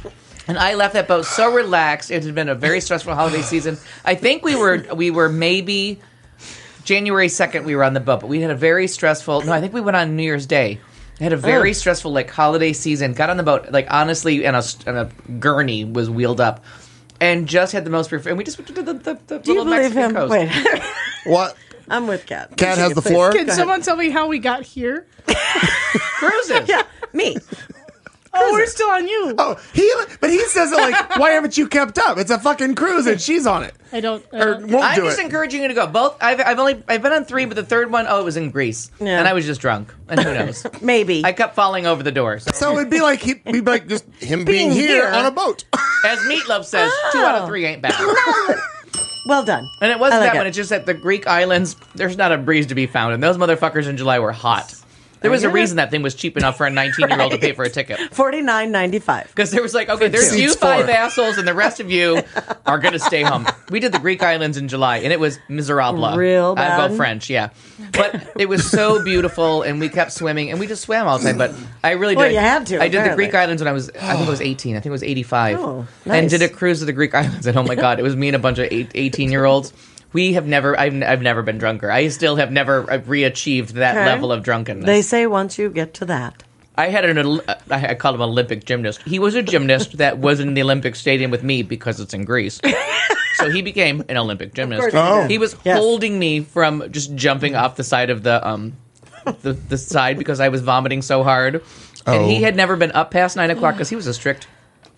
And I left that boat so relaxed. It had been a very stressful holiday season. I think we were maybe January 2nd we were on the boat, but we had a very stressful. No, I think we went on New Year's Day. I had a very stressful holiday season. Got on the boat honestly, and a gurney was wheeled up, and just had the most. And we just went to the Do you little believe Mexican him? coast. Wait. What? I'm with Kat. Kat has the floor? Can someone tell me how we got here? Cruises. Yeah, me. Oh, we're still on you. Oh, but he says it like, why haven't you kept up? It's a fucking cruise and she's on it. I don't. Or won't I'm do just it. encouraging you to go. Both. I've been on 3, but the third one, it was in Greece, Yeah. and I was just drunk, and who knows? Maybe. I kept falling over the door. So it'd be like just him being here here. on a boat. As Meatloaf says, 2 out of 3 ain't bad. Well done. And it wasn't I like that one. it. It's just that the Greek islands, there's not a breeze to be found, and those motherfuckers in July were hot. There was a reason that thing was cheap enough for a 19-year-old to pay for a ticket. $49.95. Because there was okay, there's Seats you 5 4. assholes, and the rest of you are going to stay home. We did the Greek islands in July, and it was miserable. Real I go bad? French, yeah. But it was so beautiful, and we kept swimming, and we just swam all the time. But I really Well, did. you had to, I did the apparently. Greek islands when I was 18. I think it was 85. Oh, And nice. did a cruise to the Greek islands, and oh my God, it was me and a bunch of 18-year-olds. We have never, I've never been drunker. I still have never re-achieved that Okay. level of drunkenness. They say once you get to that. I had I called him an Olympic gymnast. He was a gymnast that was in the Olympic Stadium with me because it's in Greece. So he became an Olympic gymnast. course he Oh. did. He was Yes. holding me from just jumping off the side of the side because I was vomiting so hard. And he had never been up past 9 o'clock because he was a strict,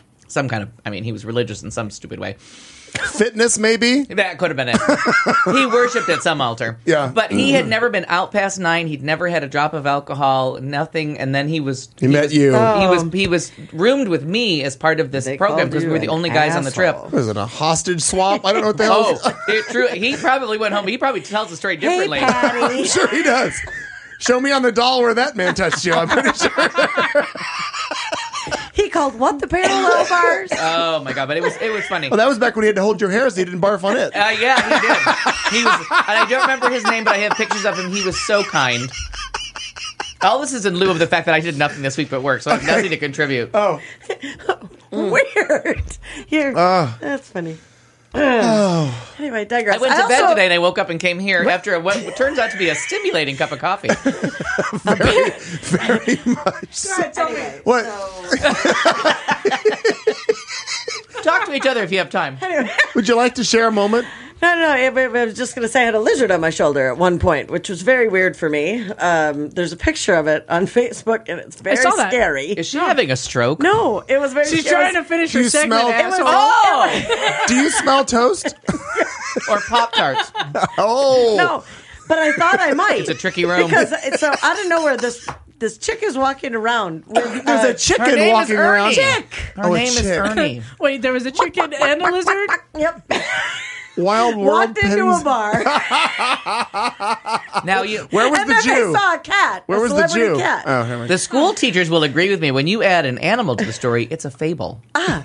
he was religious in some stupid way. Fitness, maybe? That could have been it. He worshipped at some altar. Yeah. But he had never been out past 9. He'd never had a drop of alcohol, nothing. And then he met you. He was roomed with me as part of this They program called because we you were the an only guys on the trip. asshole. Was it a hostage swap? I don't know what the hell. Oh, he probably went home. He probably tells the story Hey, differently. Patty. I'm sure he does. Show me on the doll where that man touched you. I'm pretty sure. He called what the parallel bars? Oh my God! But it was funny. Well, that was back when he had to hold your hair so he didn't barf on it. Yeah, he did. He was, and I don't remember his name, but I have pictures of him. He was so kind. All this is in lieu of the fact that I did nothing this week but work, so I have nothing to contribute. Oh. Weird. Here. That's funny. Anyway, digress. I went to bed today and I woke up and came here after what turns out to be a stimulating cup of coffee. Very much. Anyway, What? Talk to each other if you have time. Would you like to share a moment? No. I was just going to say I had a lizard on my shoulder at one point, which was very weird for me. There's a picture of it on Facebook, and it's very saw that. scary. Is she having a stroke? No, it was very. She's it trying was- to finish Do her you segment. smell- asshole. Oh! Do you smell toast? Or Pop-Tarts. Oh. No, but I thought I might. It's a tricky room. Because so out of nowhere, this chick is walking around. With, There's a Her chicken name walking is around. Ernie. Her Oh, a name is chick. Ernie. Wait, there was a chicken and a lizard? Yep. Wild World Walked into pins. a bar. Now you. Where was and the then Jew? I saw a cat. Where a was the celebrity Jew? Cat. Oh, here we go. The school teachers will agree with me. When you add an animal to the story, it's a fable.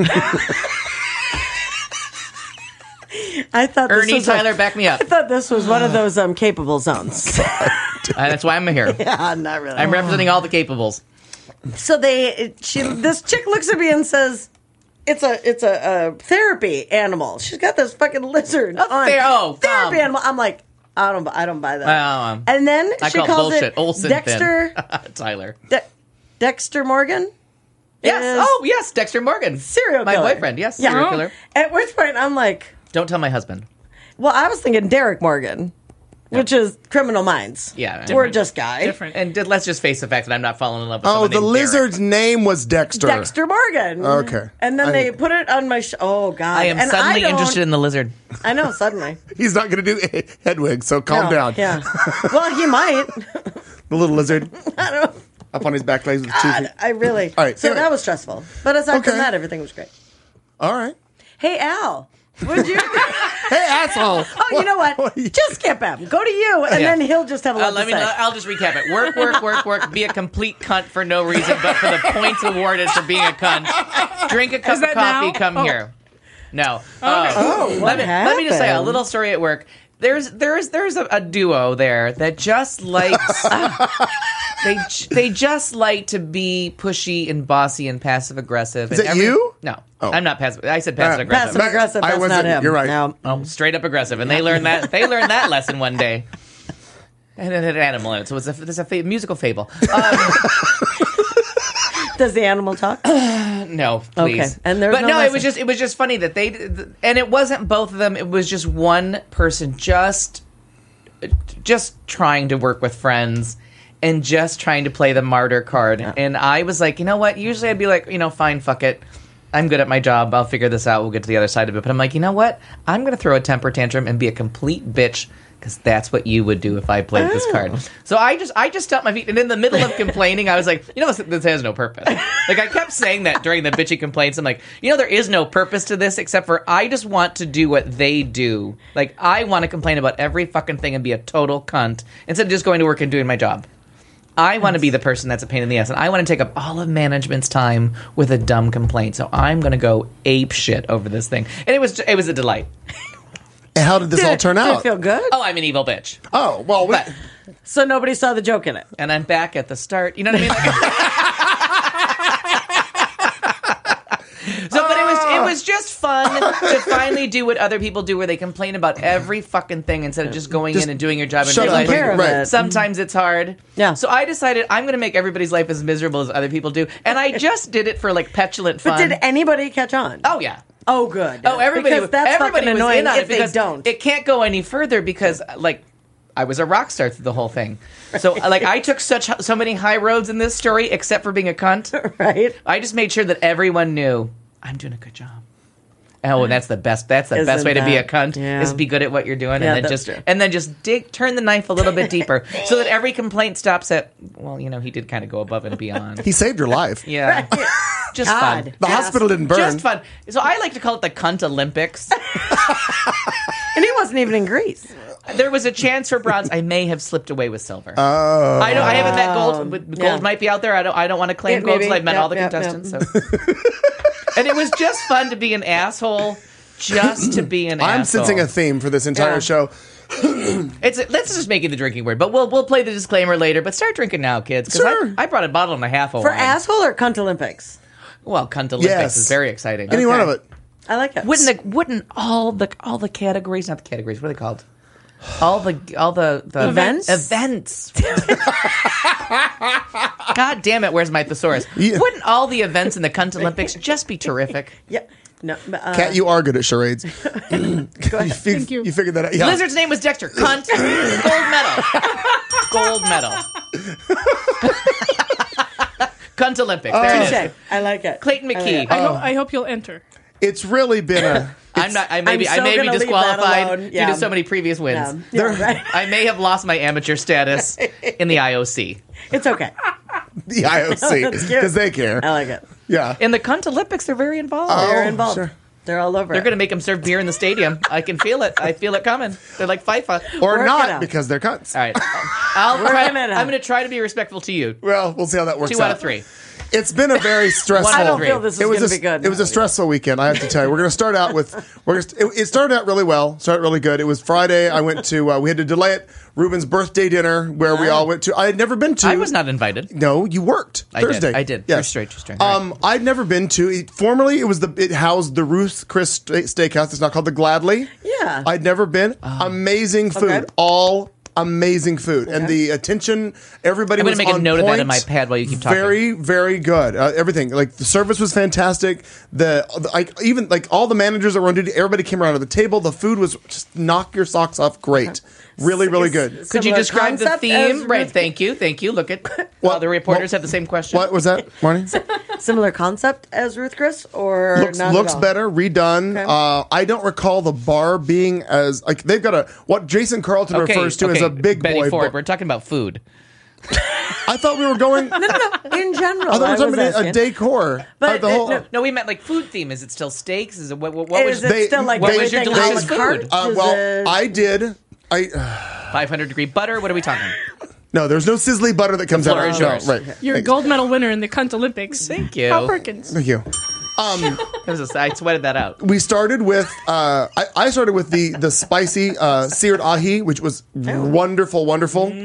I thought this Ernie was Tyler, back me up. I thought this was one of those capable zones. That's why I'm here. Yeah, not really. I'm representing all the capables. So this chick looks at me and says, "It's a therapy animal. She's got this fucking lizard on therapy animal." I'm like, I don't buy that. And then I she call calls bullshit. it Olsen Dexter Tyler. Dexter Morgan. Yes. is Oh, yes. Dexter Morgan. serial My killer. boyfriend. Yes. Yeah. Serial killer. At which point I'm like, Don't tell my husband. well, I was thinking Derek Morgan, which is Criminal Minds. Yeah, Or different. just guy. Different. And let's just face the fact that I'm not falling in love with Oh, someone the named lizard's name was Dexter. Dexter Morgan. Okay. And then I- they put it on my oh god. I am and suddenly don't- interested in the lizard. I know, suddenly. He's not going to do Hedwig, so calm No, down. Yeah. Well, he might. The little lizard I don't know. up on his back legs with 2 feet. I really. All right, So anyway. that was stressful. But aside Okay. from that, everything was great. All right. Hey, Al. Would you? Hey, asshole. Oh, you know what? Just skip him. Go to you, and Yeah. then he'll just have a lot to say. I'll just recap it. Work. Be a complete cunt for no reason, but for the points awarded for being a cunt. Drink a cup Is of that coffee. now? Come Oh. here. No. what Let me just say a happened? little story at work. There's a duo there that just likes They just like to be pushy and bossy and passive aggressive. Is it you? No, Oh. I'm not passive. I said passive aggressive. Passive aggressive. I That's wasn't- not him. you're right. No. Oh, straight up aggressive, and they learned that. They learned that lesson one day. And it had an animal in it, so there's a musical fable. Does the animal talk? No, please. Okay. And there's but no no, it lesson. was just funny that and it wasn't both of them. It was just one person, just trying to work with friends and just trying to play the martyr card. Yeah. And I was like, you know what? Usually I'd be like, fine, fuck it. I'm good at my job. I'll figure this out. We'll get to the other side of it. But I'm like, you know what? I'm going to throw a temper tantrum and be a complete bitch. Because that's what you would do if I played this card. So I just stopped my feet, and in the middle of complaining, I was like, this has no purpose. Like, I kept saying that during the bitchy complaints. I'm like, there is no purpose to this except for I just want to do what they do. Like, I want to complain about every fucking thing and be a total cunt instead of just going to work and doing my job. I want to be the person that's a pain in the ass, and I want to take up all of management's time with a dumb complaint. So I'm going to go ape shit over this thing, and it was a delight. And how did this all turn Did out? it feel good? Oh, I'm an evil bitch. Oh, well, But So nobody saw the joke in it. and I'm back at the start. You know what I mean? But it was just fun to finally do what other people do, where they complain about every fucking thing instead of just going in and doing your job and shut up realizing and- Right. sometimes it's hard. Yeah. So I decided I'm going to make everybody's life as miserable as other people do, and I just did it for like petulant fun. But did anybody catch on? Oh yeah. Oh, good. Oh, everybody! Because that's everybody fucking was annoying in on if it because they don't. it can't go any further because I was a rock star through the whole thing. So I took so many high roads in this story, except for being a cunt. Right? I just made sure that everyone knew I'm doing a good job. Oh, and that's the best. That's the best way to be a cunt Yeah. is be good at what you're doing, Yeah, and that's true. then just turn the knife a little bit deeper, so that every complaint stops at. Well, he did kind of go above and beyond. he saved your life. Yeah, just God. fun. The hospital didn't burn. Just fun. So I like to call it the Cunt Olympics. And he wasn't even in Greece. There was a chance for bronze. I may have slipped away with silver. I haven't met gold. But yeah. gold might be out there. I don't want to claim Yeah, gold maybe. until I've met Yep, all the yep, contestants. So. And it was just fun to be an asshole. Just to be an asshole. I'm sensing a theme for this entire Yeah. show. Let's just make it the drinking word. But we'll play the disclaimer later. But start drinking now, kids. Because Sure. I brought a bottle and a half of For wine. asshole or cunt Olympics? Well, Cunt Olympics Yes. is very exciting. Any one of it. I like it. Wouldn't all the categories, not the categories, what are they called? All the Events? Events. God damn it, where's my thesaurus? Yeah. Wouldn't all the events in the Cunt Olympics just be terrific? Yeah. No. Kat, you are good at charades. Thank you. You figured that out. Yeah. Lizard's name was Dexter. Cunt. Gold medal. Cunt Olympics. There it is. Touche. I like it. Clayton I like McKee. it. I hope you'll enter. It's really been a... I may I'm be so gonna leave that disqualified alone. due Yeah. to so many previous wins. Yeah, right. I may have lost my amateur status in the IOC. It's okay. the IOC. That's cute. Because they care. I like it. Yeah. In the Cunt Olympics, they're very involved. They're involved. sure. They're all over They're it. going to make them serve beer in the stadium. I can feel it. I feel it coming. They're like FIFA. Or Work it not, out. because they're cunts. All right. I'm Working it out. going to try to be respectful to you. Well, we'll see how that works 2 out. out of 3. It's been a very stressful... I I don't Three. feel this is It was going to be good. It was a stressful weekend, I have to tell you. We're going to start out with... It started out really well. Started really good. It was Friday. I went to... we had to delay it. Ruben's birthday dinner, where we all went to... I had never been to... I was not invited. No, you worked Thursday. I did. Yes. True story. I'd never been to. Formerly, it housed the Ruth Chris Steakhouse. It's not called the Gladly. Yeah. I'd never been. Amazing food. Okay. All amazing food, and the attention. Everybody I'm was gonna make a on note of that point. in my pad while you keep talking. Very, very good. Everything, like the service was fantastic. Even all the managers that were on duty, everybody came around to the table. The food was just knock your socks off. Great. Really, really good. Could you Similar describe the concept theme? as Right. Ruth- Thank you. Look at all the reporters have the same question. What was that, Marnie? Similar concept as Ruth Chris, or not at looks all? better, redone. Okay. I don't recall the bar being as they've got what Jason Carlton refers to as a big Betty boy Ford. bar. We're talking about food. I thought we were going. In general, I thought we were talking about a asking. decor. But the whole. no, No, we meant like food theme. Is it still steaks? Is it what Is was it They- still like what was your everything a la delicious carte? food? Is Well, it- I did. 500-degree butter? What are we talking? No, there's no sizzly butter that comes floor out. is No, yours. right. You're a gold medal winner in the Cunt Olympics. Thank you. Paul Perkins. Thank you. I sweated that out. We started with. I started with the spicy seared ahi, which was wonderful.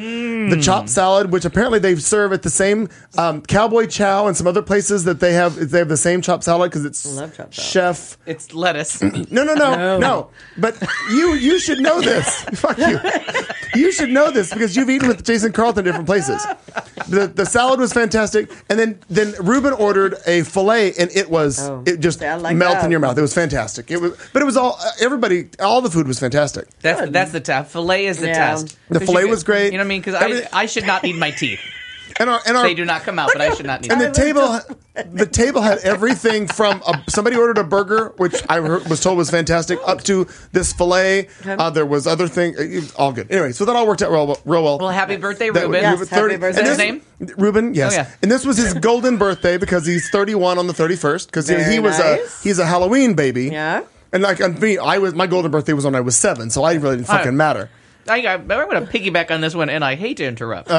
the chopped salad, which apparently they serve at the same Cowboy Chow and some other places that they have the same chopped salad because it's love chopped salad. Chef. It's lettuce. No. But you should know this. Fuck you. You should know this because you've eaten with Jason Carlton in different places. The salad was fantastic, and then Ruben ordered a filet, and it just melted in your mouth. It was fantastic. But it was all the food was fantastic. That's the test. Filet is the test. The filet was great. You know what I mean? Because I should not need my teeth. And our They do not come out, but I should not need and them. the table had everything from somebody ordered a burger, which I was told was fantastic, up to this filet. There was other things, all good. Anyway, so that all worked out real well. Well, happy birthday, Ruben. Yes, happy birthday. Is that his name? Ruben, yes. Oh, yeah. And this was his golden birthday because he's 31 on the 31st because Very nice. he's a Halloween baby. Yeah. And like me, my golden birthday was when I was 7, so I really didn't fucking matter. I'm going to piggyback on this one, and I hate to interrupt.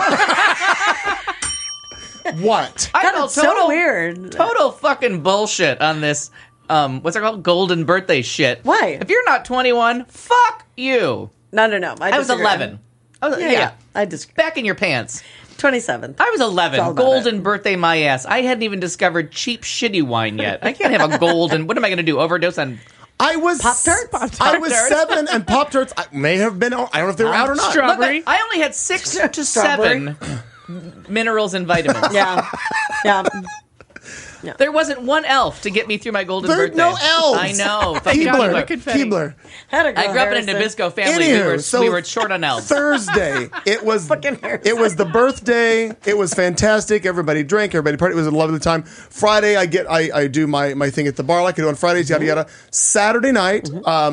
What? I God, felt it's so weird. Total fucking bullshit on this. What's it called? Golden birthday shit. Why? If you're not 21, fuck you. No. I was disagree. 11. Yeah. I disagree. Back in your pants. 27th. I was It's all 11. about Golden birthday, my ass. I hadn't even discovered cheap, shitty wine yet. I can't have a golden. What am I going to do? Overdose on? I was Pop-Tarts? I was 7, and Pop-Tarts may have been. I don't know if they were out or not. Strawberry. Look, I only had 6 to Strawberry. 7 minerals and vitamins. Yeah. Yeah. There wasn't one elf to get me through my golden There's birthday. no elves. I know. Keebler. Had a girl, I grew up in a Harrison. Nabisco family. Anywho, We were short on elves. Thursday, it was Fucking Harrison. it was the birthday. It was fantastic. Everybody drank. Everybody partied. It was a lovely time. Friday, I do my thing at the bar like I do on Fridays. Yada yada. Saturday night,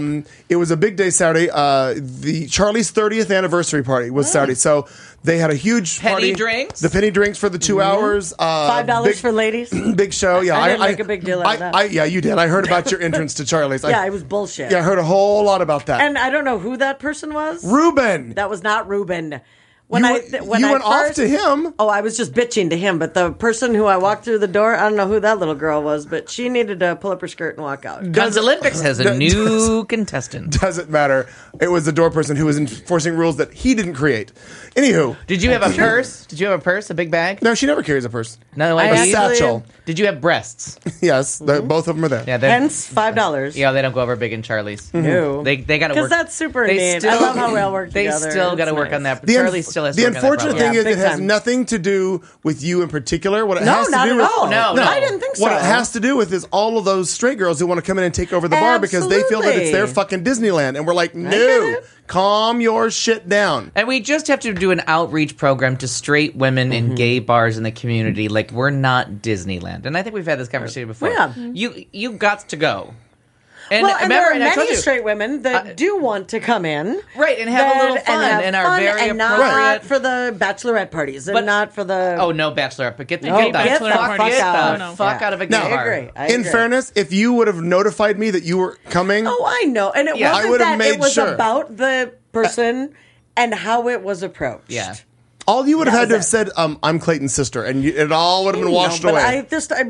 it was a big day. Saturday, the Charlie's 30th anniversary party was Saturday. So they had a huge Penny party. drinks? The penny drinks for the 2 hours. $5 for ladies. Big show. Yeah, I didn't make a big deal out of that. yeah, you did. I heard about your entrance to Charlie's. Yeah, it was bullshit. Yeah, I heard a whole lot about that. And I don't know who that person was. Ruben. That was not Ruben. You went off to him. Oh, I was just bitching to him, but the person who I walked through the door, I don't know who that little girl was, but she needed to pull up her skirt and walk out. Guns Olympics has a new contestant. Doesn't matter. It was the door person who was enforcing rules that he didn't create. Anywho. Did you have a purse? Did you have a purse? A big bag? No, she never carries a purse. No, I A ID? actually- satchel. Did you have breasts? Yes, both of them are there. Yeah, they're- Hence $5. yeah, they don't go over big in Charlie's. No. They got to work. Because that's super They neat. still- I love how we all work They together. still got to It's work nice. on that. The Charlie still has to the work on that unfortunate problem. thing Yeah, is it big has time. nothing to do with you in particular. What it No, has to not do at with all. No. I didn't think so. What it has to do with is all of those straight girls who want to come in and take over the bar because they feel that it's their Absolutely. fucking Disneyland, and we're like, get no, it. calm your shit down. And we just have to do an outreach program to straight women in gay bars in the community. Like, we're not Disneyland. And I think we've had this conversation before. Yeah. You got to go. And Well, and remember, there are and I told many you, straight women that do want to come in. Right, and have a little fun and are very and not appropriate. for the bachelorette parties and But- not for the... Oh, no bachelorette, but get the No, gay get the fuck fuck out. the No. fuck Yeah. out of a gay Now, bar. I In agree. fairness, if you would have notified me that you were coming, Oh, I know. And it Yeah. I wasn't would've that. made It was sure. about the person and how it was approached. Yeah. all you would have That had to have was said, I'm Clayton's sister, and it all would have been washed No, but away.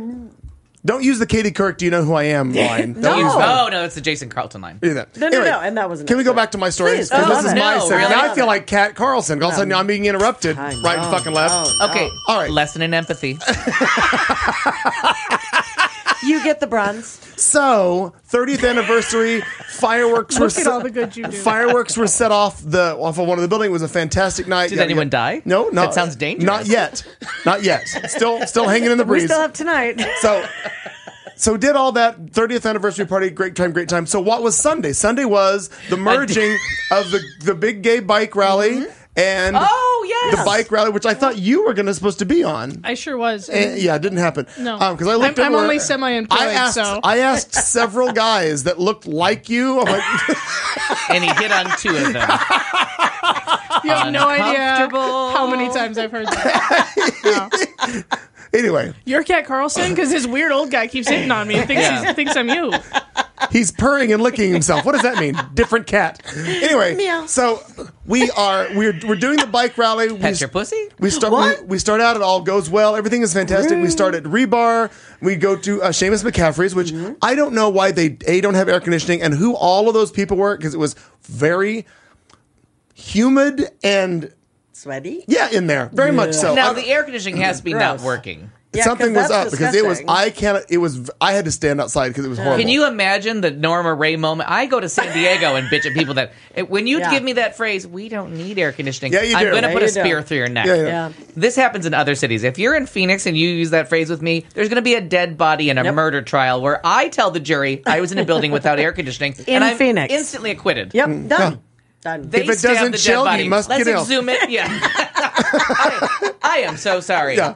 Don't use the Katie Couric, do you know who I am line. Don't No. use that. Oh, no, it's the Jason Carlton line. Do that. No, and that wasn't Can we go necessary. back to my story? Please, Because I this love is it. my No, segment. really? Now I feel like Kat Carlson. All of a sudden, I'm being interrupted I right and know. fucking left. Oh, Okay, All right. lesson in empathy. You get the bronze. So, 30th anniversary fireworks were Look at all the good you do. fireworks were set off of one of the building. It was a fantastic night. Did anyone die? No, no. That sounds dangerous. Not yet. Not yet. Still hanging in the We breeze. still have tonight. So did all that 30th anniversary party, great time. So what was Sunday? Sunday was the merging of the big gay bike rally and Oh, yes. the bike rally, which I thought you were supposed to be on. I sure was. Yeah, it didn't happen. No. Because I looked I'm everywhere. only semi-employed, I asked several guys that looked like you. I'm like, And he hit on 2 of them. You have no idea Uncomfortable. how many times I've heard that. No. anyway, You're Kat Carlson? Because this weird old guy keeps hitting on me and thinks I'm you. he's purring and licking himself. What does that mean? Different cat. Anyway, Meow. so we're doing the bike rally. Pet your pussy? We start out. It all goes well. Everything is fantastic. We start at Rebar. We go to Seamus McCaffrey's, which I don't know why they don't have air conditioning and who all of those people were because it was very humid and sweaty. Yeah, in there, very much so. Now the air conditioning has to be not Gross. working. Yeah, Something 'cause was that's up because it was. disgusting. I had to stand outside because it was horrible. Can you imagine the Norma Ray moment? I go to San Diego and bitch at people that when you Yeah. give me that phrase, "We don't need air conditioning." Yeah, you I'm do. going to Yeah, put a you do. spear through your neck. Yeah, yeah. Yeah. This happens in other cities. If you're in Phoenix and you use that phrase with me, there's going to be a dead body in a Yep. murder trial where I tell the jury I was in a building without air conditioning In and I'm Phoenix. instantly acquitted. Yep, done. Done. They If it stabbed doesn't the dead chill, you body. must Let's get ill. exhume it. Yeah. I am so sorry. Yeah.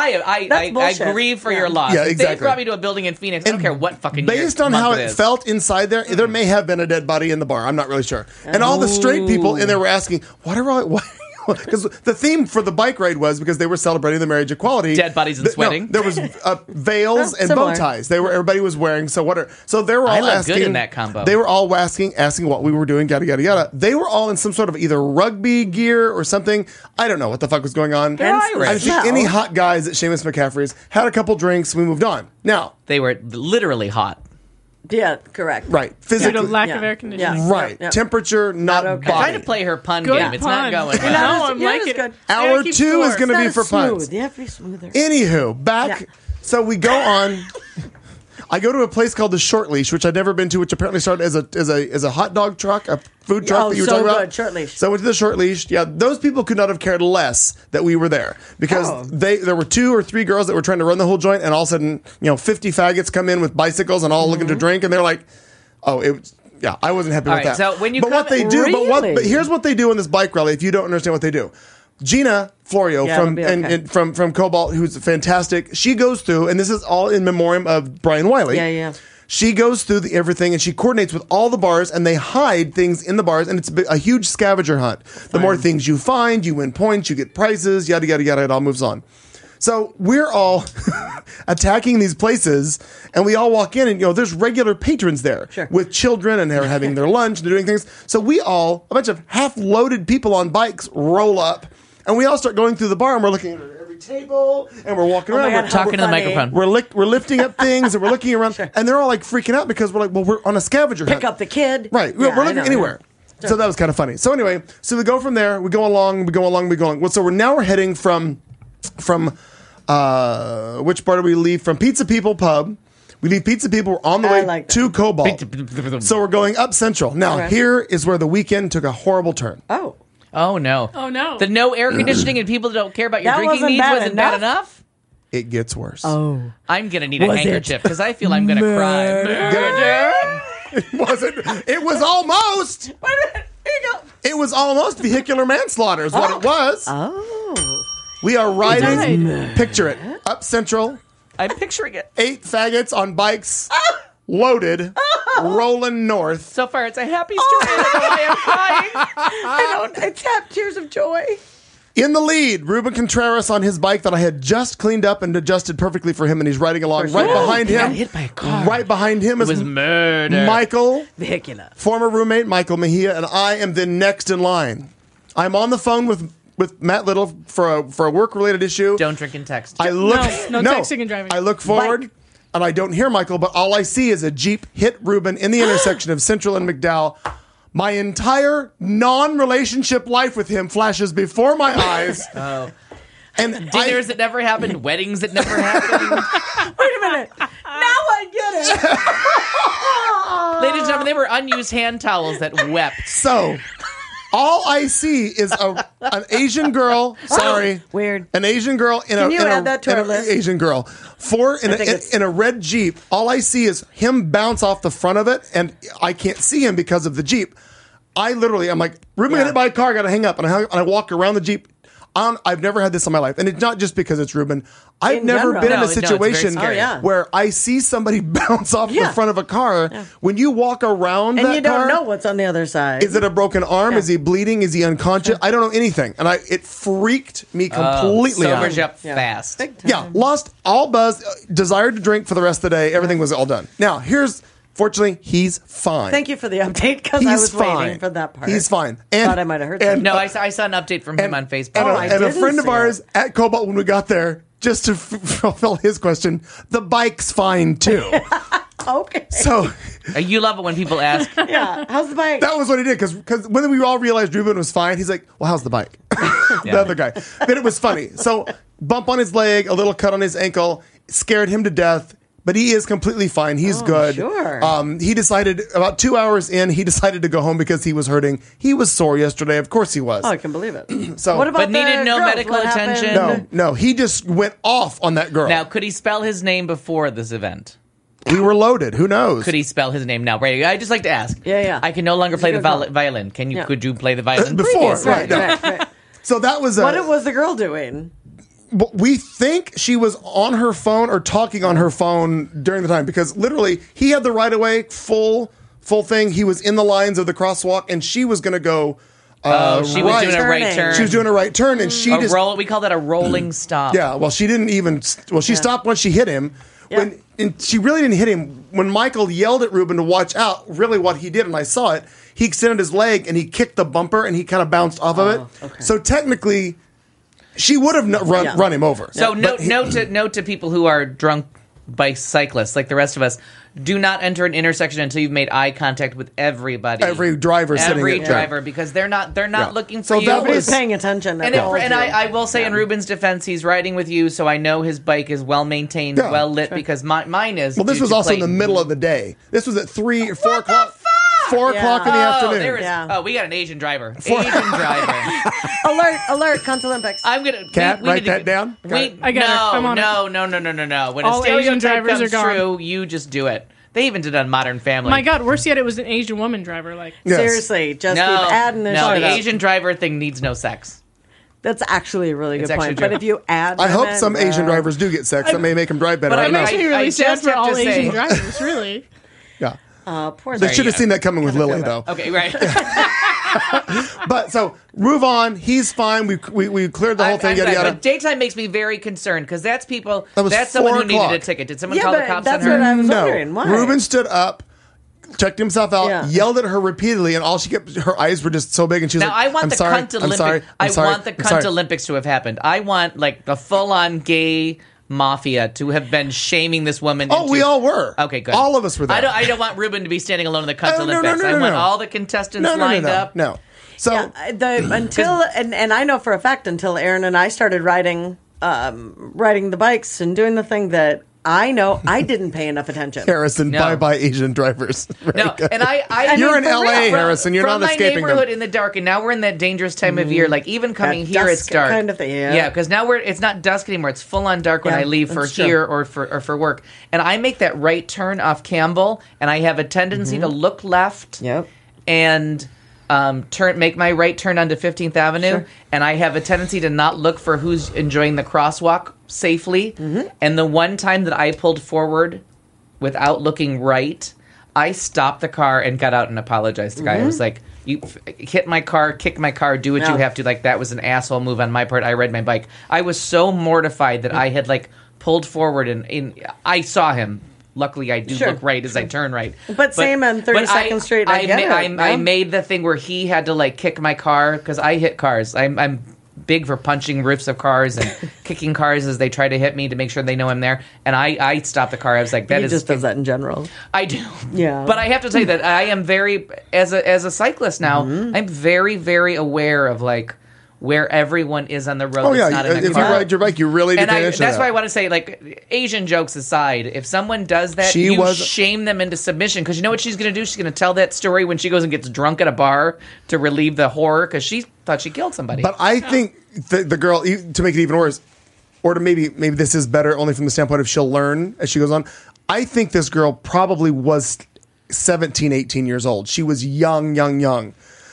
I bullshit. grieve for Yeah. your loss. Yeah, If exactly. they brought me to a building in Phoenix, I don't care what fucking Based year, on month how it it is. felt inside there may have been a dead body in the bar. I'm not really sure. And all the straight people in there were asking, what are all... Because the theme for the bike ride was because they were celebrating the marriage equality. Dead bodies and No, sweating. there was veils and Similar. bow ties. Everybody was wearing. So they were all I look asking. good in that combo. They were all asking what we were doing. Yada yada yada. They were all in some sort of either rugby gear or something. I don't know what the fuck was going on. They're Irish. I think Well- any hot guys at Seamus McCaffrey's had a couple drinks. We moved on. Now, They were literally hot. Yeah, correct. right, Due to physically, lack Yeah. of air conditioning. Yeah. right, Yeah. temperature, not okay. body. Trying to play her pun Good game. It's not pun. going You well. know, I'm Yeah, liking it's it. good. Hour Gotta keep 2 is score. going to be Not for as smooth. puns. You have to be smoother. Anywho, back. Yeah. So we go on. I go to a place called the Short Leash, which I'd never been to, which apparently started as a hot dog truck, a food truck Oh, that you were so talking about. good, Short Leash. So I went to the Short Leash. Yeah, those people could not have cared less that we were there because Oh. there were 2 or 3 girls that were trying to run the whole joint, and all of a sudden, 50 faggots come in with bicycles and all looking to drink, and they're like, "Oh, it was." Yeah, I wasn't happy All with right, that. so when you but what come- they do, Really? but here's what they do in this bike rally. If you don't understand what they do, Gina Florio Yeah, from it'll be okay. from Cobalt, who's fantastic. She goes through, and this is all in memoriam of Brian Wiley. Yeah. She goes through everything, and she coordinates with all the bars, and they hide things in the bars, and it's a huge scavenger hunt. The more things you find, you win points, you get prizes, yada yada yada. It all moves on. So we're all attacking these places, and we all walk in, and there's regular patrons there Sure. with children, and they're having their lunch, and they're doing things. So we all, a bunch of half-loaded people on bikes, roll up, and we all start going through the bar, and we're looking at every table, and we're walking Oh my around. God, we're how Talking to the funny. microphone. we're lifting up things, and we're looking around, and they're all like freaking out because we're like, well, we're on a scavenger hunt. Pick up the kid. Right. Yeah, we're I looking know, anywhere. yeah. So that was kind of funny. So anyway, we go from there, we go along. Well, so we're heading from which bar do we leave from? Pizza People Pub. We leave Pizza People. We're on the I way like that. to Cobalt. So we're going up Central. Now, Okay. here is where the weekend took a horrible turn. Oh. Oh no. Oh, no. The no air conditioning and people that don't care about your That drinking wasn't needs bad wasn't bad enough? enough. It gets worse. Oh. I'm gonna need a Was it handkerchief because I feel I'm gonna cry. Murder. It was almost. It was almost vehicular manslaughter is what it was. Oh. We are riding. died. Picture it. Up Central. I'm picturing it. 8 faggots on bikes, loaded, rolling north. So far, it's a happy story. I don't know why I'm crying. I tap tears of joy. In the lead, Ruben Contreras on his bike that I had just cleaned up and adjusted perfectly for him, and he's riding along. Right behind He him, got hit by a car. right behind him It was is murder. Michael, Vehicular. former roommate Michael Mejia, and I am then next in line. I'm on the phone with Matt Little for a work related issue. Don't drink and text. I look No texting and driving. I look forward. Bike. And I don't hear Michael, but all I see is a Jeep hit Ruben in the intersection of Central and McDowell. My entire non-relationship life with him flashes before my eyes. Oh. And Dinners that never happened, weddings that never happened. Wait a minute. Now I get it. Ladies and gentlemen, they were unused hand towels that wept. so all I see is an Asian girl. Sorry, Weird. An Asian girl in Can you add that to our list? Asian girl in a red Jeep. All I see is him bounce off the front of it, and I can't see him because of the Jeep. I'm like, Ruben got hit by a car, got to hang up, and I walk around the Jeep. I've never had this in my life, and it's not just because it's Ruben. I've In never general. been in No, a it's very situation scary. Oh, yeah. where I see somebody bounce off the Yeah. front of a car. When you walk around And that you don't car, know what's on the other side. is it a broken arm? Yeah. Is he bleeding? Is he unconscious? I don't know anything, and it freaked me completely out. Sobers you up Yeah. fast. Big time. Yeah, lost all buzz, desired to drink for the rest of the day. Everything was all done. Now, fortunately, he's fine. Thank you for the update because He's I was fine. waiting for that part. He's fine. And, Thought I might have heard and, that. No, I saw an update from him on Facebook. And, I and a didn't friend of see ours it. at Cobalt when we got there, just to fulfill his question, the bike's fine too. Okay. So You love it when people ask. Yeah. How's the bike? that was what he did because when we all realized Ruben was fine, he's like, "Well, how's the bike?" The other guy. Then it was funny. So bump on his leg, a little cut on his ankle, scared him to death. But he is completely fine. He's good. Sure. He decided about 2 hours in, he decided to go home because he was hurting. He was sore yesterday. Of course he was. Oh, I can believe it. So, what about But needed the no girls? medical What happened? attention? no. He just went off on that girl. Now, could he spell his name before this event? We were loaded. Who knows? Could he spell his name now? Right. I just like to ask. Yeah. I can no longer play the good call. violin. Can you? Yeah. Could you play the violin Before, previously? right. Right. So that was What was the girl doing? we think she was on her phone or talking on her phone during the time because literally he had the right of way, full thing. He was in the lines of the crosswalk, and she was going to go. She was doing a right Turning. turn. She was doing a right turn, and she just we call that a rolling stop. yeah. Well, she didn't even. Well, she stopped when she hit him. Yeah. And she really didn't hit him. When Michael yelled at Ruben to watch out, really what he did, and I saw it, he extended his leg and he kicked the bumper and he kind of bounced off of it. Okay. So technically, she would have run him over. So But note to people who are drunk bicyclists like the rest of us: do not enter an intersection until you've made eye contact with everybody. Every driver sitting every at- driver, because they're not looking for So you. that Nobody's was- paying attention. And, at all and to you. I will say, in Ruben's defense, he's riding with you, so I know his bike is well maintained, Yeah. well lit, because mine is. Well, this due was to also in the Clayton. middle of the day. This was at 3 or 4 o'clock. 4 o'clock in the Oh, afternoon. there is. Yeah. Oh, we got an Asian driver. Asian driver. Alert! Cunt Olympics. I'm gonna. Kat, we write need to- that down. I got her. I'm on it. No. When All a stereotype Asian drivers comes are gone. true, you just do it. They even did it on Modern Family. My God, worse yet, it was an Asian woman driver. Like, Yes. Seriously, just No, keep adding this no, shit the up. Asian driver thing needs no sex. That's actually a really It's good actually point. true. But if you add, I hope women, some Asian drivers do get sex. That may make them drive better. But I I'm don't know. makes me I really sad just for have all to say- Asian drivers. Really. Yeah. poor They thing. should have seen that coming with Lily, though. Okay, right. But so move on. He's fine. We cleared the whole thing. I'm Yada glad, yada. But daytime makes me very concerned because that's people. That was That's someone 4 who needed a o'clock. ticket. Did someone Yeah, call the but cops that's on her? what I was No. wondering. Why? Ruben stood up, checked himself out, Yeah. yelled at her repeatedly, and all she kept, her eyes were just so big, and she was Now like, I want I'm the sorry, cunt I'm Olympics. sorry, I'm I sorry, want the I'm cunt sorry." Olympics to have happened. I want like the full-on gay mafia to have been shaming this woman. Oh, into- we all were. Okay, good. All of us were there. I don't want Ruben to be standing alone in the cunt Oh, no, no, Olympics. no, no, I want no. all the contestants No, lined no. up. No. So Yeah, until and I know for a fact until Aaron and I started riding the bikes and doing the thing that I know I didn't pay enough attention. Harrison, No. bye Asian drivers. Very No, good. and I You're mean, in for LA, real. Harrison. You're From not my escaping neighborhood them. in the dark, and now we're in that dangerous time of year. Like even coming That here, it's dusk dark kind of thing, yeah. Yeah, because now it's not dusk anymore. It's full on dark when Yeah, I leave for that's true. here or for work, and I make that right turn off Campbell, and I have a tendency to look left. Yep. And make my right turn onto 15th Avenue, and I have a tendency to not look for who's enjoying the crosswalk safely. And the one time that I pulled forward without looking right, I stopped the car and got out and apologized to the guy. I was like, "You hit my car, kick my car, do what you Yeah. have to." Like that was an asshole move on my part. I ride my bike. I was so mortified that I had like pulled forward and I saw him. Luckily, I do Sure. look right as I turn right. But same on 32nd Street, I get it, I yeah. made the thing where he had to like kick my car because I hit cars. I'm big for punching roofs of cars and kicking cars as they try to hit me to make sure they know I'm there. And I stopped the car. I was like, "That He is just does that in general. I do." Yeah. But I have to tell you that I am very as a cyclist now. I'm very very aware of like where everyone is on the road. Oh that's yeah, not in a if you car. ride your bike, you really do And pay attention to that's that. why I want to say, like, Asian jokes aside, if someone does that, She you was- shame them into submission. Because you know what she's going to do? She's going to tell that story when she goes and gets drunk at a bar to relieve the horror because she thought she killed somebody. But I think the girl, to make it even worse, or to maybe this is better only from the standpoint of she'll learn as she goes on. I think this girl probably was 17, 18 years old. She was young.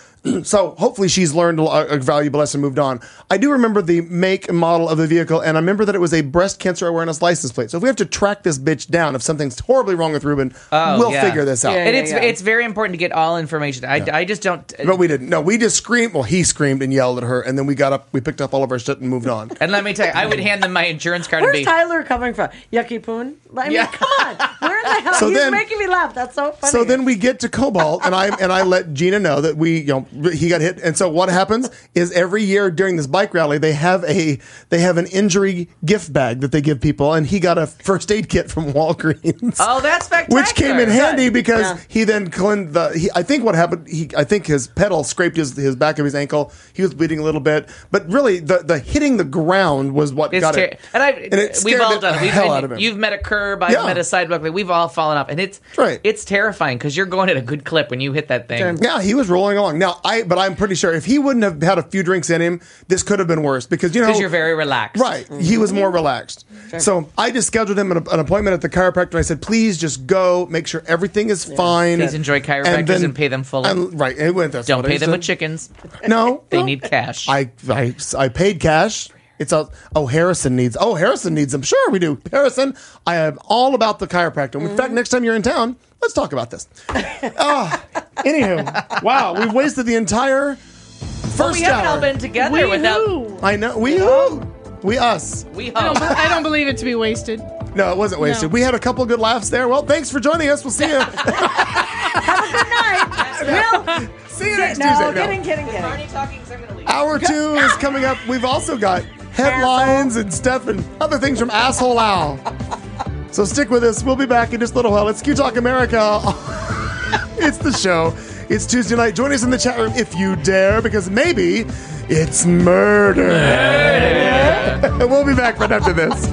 So hopefully she's learned a valuable lesson and moved on. I do remember the make and model of the vehicle, and I remember that it was a breast cancer awareness license plate. So if we have to track this bitch down, if something's horribly wrong with Ruben, we'll yeah. figure this out. Yeah. and it's very important to get all information. I just don't. But we didn't. No, we just screamed. Well, he screamed and yelled at her, and then we picked up all of our shit and moved on. And let me tell you, I would hand them my insurance card Where's and be. Tyler coming from? Yucky Poon? I mean, Yeah. come on. We're in So He's then- making me laugh. That's so funny. So then we get to Cobalt, and I let Gina know that he got hit. And so what happens is every year during this bike rally, they have an injury gift bag that they give people, and he got a first aid kit from Walgreens. Oh, that's spectacular. Which came in handy because Yeah. he then cleaned I think what happened, I think his pedal scraped his back of his ankle. He was bleeding a little bit, but really the hitting the ground was what got it. And it we've scared all the done it. hell out of him. You've met a curb. I've Yeah. met a sidewalk. Like, we've all fallen off, and it's terrifying because you're going at a good clip when you hit that thing. Sure. Yeah, he was rolling along. Now, but I'm pretty sure if he wouldn't have had a few drinks in him, this could have been worse because Because you're very relaxed. Right. He was more relaxed. So I just scheduled him an appointment at the chiropractor. I said, please just go, make sure everything is fine. Please enjoy chiropractors and pay them fully. Right. And went this. Don't pay them with chickens. No. They no. need cash. I paid cash. Harrison needs them. Sure, we do. Harrison, I am all about the chiropractor. In fact, next time you're in town, let's talk about this. Anywho, wow, we've wasted the entire first we haven't all hour. been together without. Wee-hoo. I know. We us. We I hope. don't believe it to be wasted. No, it wasn't wasted. No. We had a couple good laughs there. Well, thanks for joining us. We'll see you. Will, See you next no, Tuesday. kidding. Already talking, so I'm gonna leave. Hour 2 is coming up. We've also got headlines and stuff and other things from Asshole Al. So stick with us. We'll be back in just a little while. It's Q Talk America. It's the show. It's Tuesday night. Join us in the chat room if you dare, because maybe it's murder. We'll be back right after this.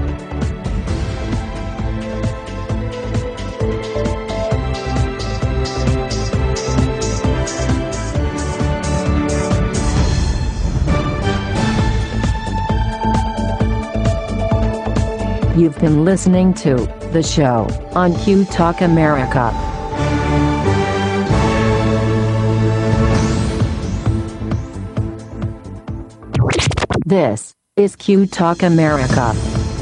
You've been listening to The Show on Q Talk America. This is Q Talk America.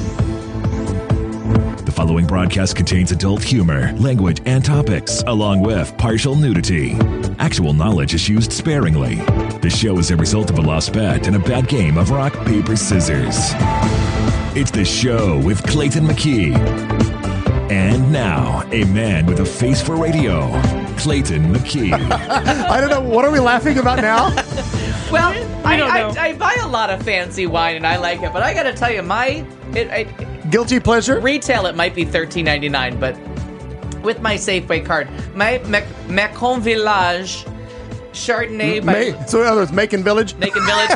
The following broadcast contains adult humor, language, and topics, along with partial nudity. Actual knowledge is used sparingly. The show is a result of a lost bet and a bad game of rock, paper, scissors. It's The Show with Clayton McKee. And now, a man with a face for radio, Clayton McKee. I don't know. What are we laughing about now? Well, don't know. I buy a lot of fancy wine and I like it, but I got to tell you, Guilty pleasure? retail it might be $13.99, but with my Safeway card, my Macron Village Chardonnay by So in other words, Macon Village? Macon Village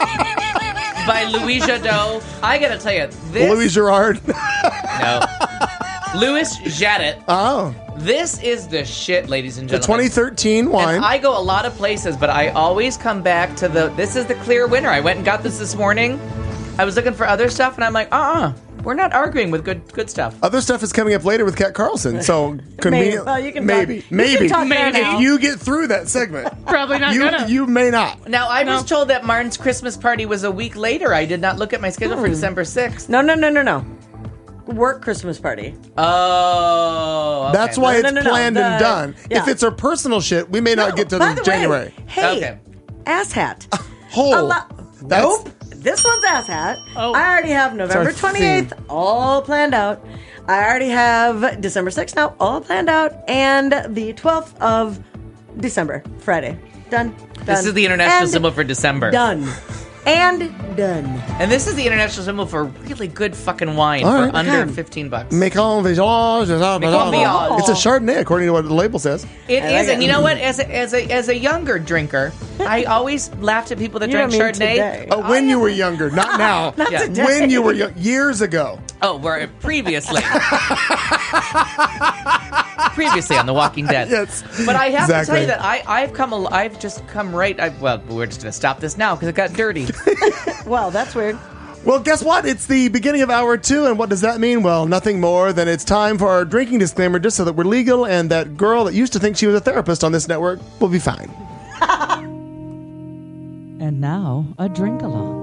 by Louis Jadot. I got to tell you, this Louis Girard? no Louis Jadot. Oh. This is the shit, ladies and The gentlemen. 2013 wine. And I go a lot of places, but I always come back to this is the clear winner. I went and got this morning. I was looking for other stuff, and I'm like, we're not arguing with good stuff. Other stuff is coming up later with Kat Carlson, so convenient. Well, you can maybe. talk- you can talk there now. If you get through that segment, Probably not gonna. you may not. Now, I was told that Martin's Christmas party was a week later. I did not look at my schedule for December 6th. No. Work Christmas party. Oh, okay. That's why it's No. planned and done. Yeah. If it's her personal shit, we may not get to By the the January. Way, hey, Okay. ass hat. Hole. That's Nope. This one's ass hat. Oh. I already have November It's our 28th all planned out. I already have December 6th now all planned out. And the 12th of December, Friday. Done. This is the international And symbol for December. Done. And done. And this is the international symbol for really good fucking wine All for right. under Okay. $15. Macon Village. Village. It's a Chardonnay, according to what the label says. It I is, like and it. you know what? As a younger drinker, I always laughed at people that You drank don't mean Chardonnay. today. Oh, when you were younger, not now. Yeah. today. When you were young, years ago. Oh, we're previously on The Walking Dead. Yes, But I have to tell exactly. you that I've just come right. Well, we're just gonna stop this now because it got dirty. Well, that's weird. Well, guess what? It's the beginning of hour 2, and what does that mean? Well, nothing more than it's time for our drinking disclaimer, just so that we're legal, and that girl that used to think she was a therapist on this network will be fine. And now, a drink along.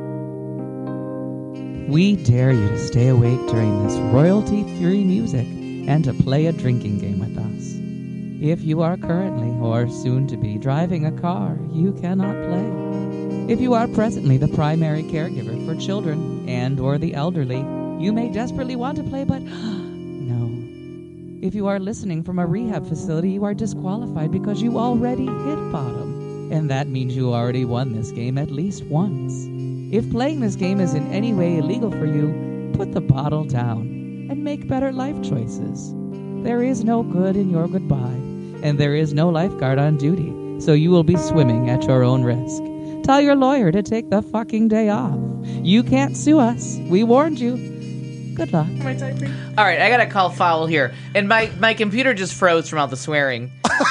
We dare you to stay awake during this royalty-free music and to play a drinking game with us. If you are currently or soon to be driving a car, you cannot play. If you are presently the primary caregiver for children and or the elderly, you may desperately want to play, but no, If you are listening from a rehab facility, you are disqualified because you already hit bottom. And that means you already won this game at least once. If playing this game is in any way illegal for you, put the bottle down and make better life choices. There is no good in your goodbye, and there is no lifeguard on duty, so you will be swimming at your own risk. Tell your lawyer to take the fucking day off. You can't sue us. We warned you. Good luck. Am I typing? All right, I got to call foul here. And my computer just froze from all the swearing.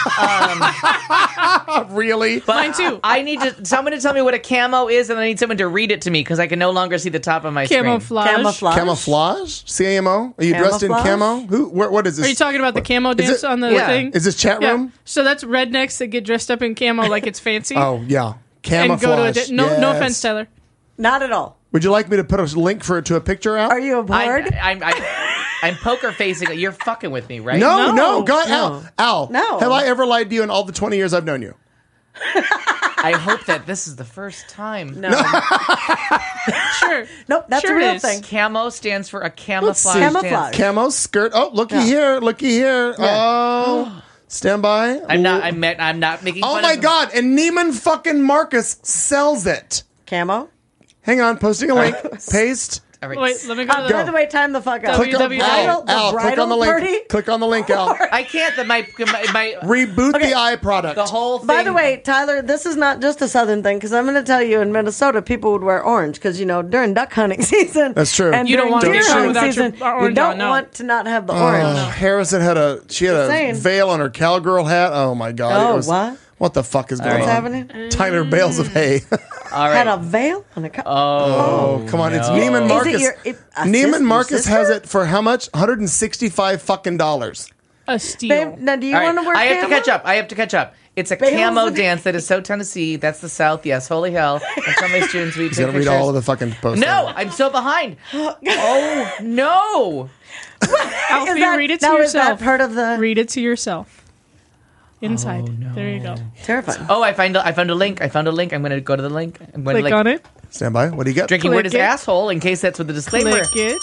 Really? But Mine too. I need someone to tell me what a camo is, and I need someone to read it to me because I can no longer see the top of my screen. Camouflage. Camouflage? CAMO? Are you dressed in camo? What is this? Are you talking about the camo dance it- on the Yeah. thing? Is this chat Yeah. room? So that's rednecks that get dressed up in camo like it's fancy. Oh, yeah. and go to a Camouflage. no Yes. offense, Tyler. Not at all. Would you like me to put a link to a picture out? Are you aboard? I'm poker facing it. You're fucking with me, right? No, God, Al. No. Have I ever lied to you in all the 20 years I've known you? I hope that this is the first time. No. Sure. Nope, that's Sure a it real is. thing. Camo stands for a camouflage see. dance. Camouflage. Camo skirt. Oh, looky here. Oh, stand by. I'm not making Oh fun my of God! And Neiman fucking Marcus sells it. Camo? Hang on, posting a link. Paste. All right. Wait, let me go to By the way, time the fuck out. Click on- The Al, Al, click on the link. party? Click on the link, Al. I can't. My Reboot Okay. the eye product. the whole thing. By the way, Tyler, this is not just a Southern thing because I'm going to tell you in Minnesota, people would wear orange because, during duck hunting season. That's true. And You don't during want to deer get shot hunting without your season, you orange don't on, no. want to not have the orange. Harrison had a saying. veil on her cowgirl hat. Oh my God! Oh, It was- what? What the fuck is going What's on? happening? Tyler bales of hay. All right. Had a veil on a cup. Oh, come on! It's Neiman Is Marcus. it your Neiman Marcus sister? has it for how much? $165 fucking dollars. a steal. Babe, now do you All right, want to wear I have to camo? catch up. It's a Bales camo of- dance that is so Tennessee. That's the South. Yes, holy hell. And some of my students read He's gonna read all of the fucking posts. No, I'm so behind. Oh no! Alfie, Is that- read it to now, is yourself. that part of the Read it to yourself. Inside. There you go. terrifying? Oh, I found a link. I'm going to go to the link. I'm going Click to on it. Stand by. What do you get? Drinking Click word is it. asshole. In case that's what the disclaimer. Click it.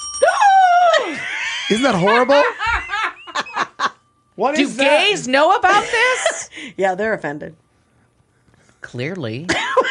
Isn't that horrible? What Do is that? gays know about this? Yeah, they're offended. Clearly.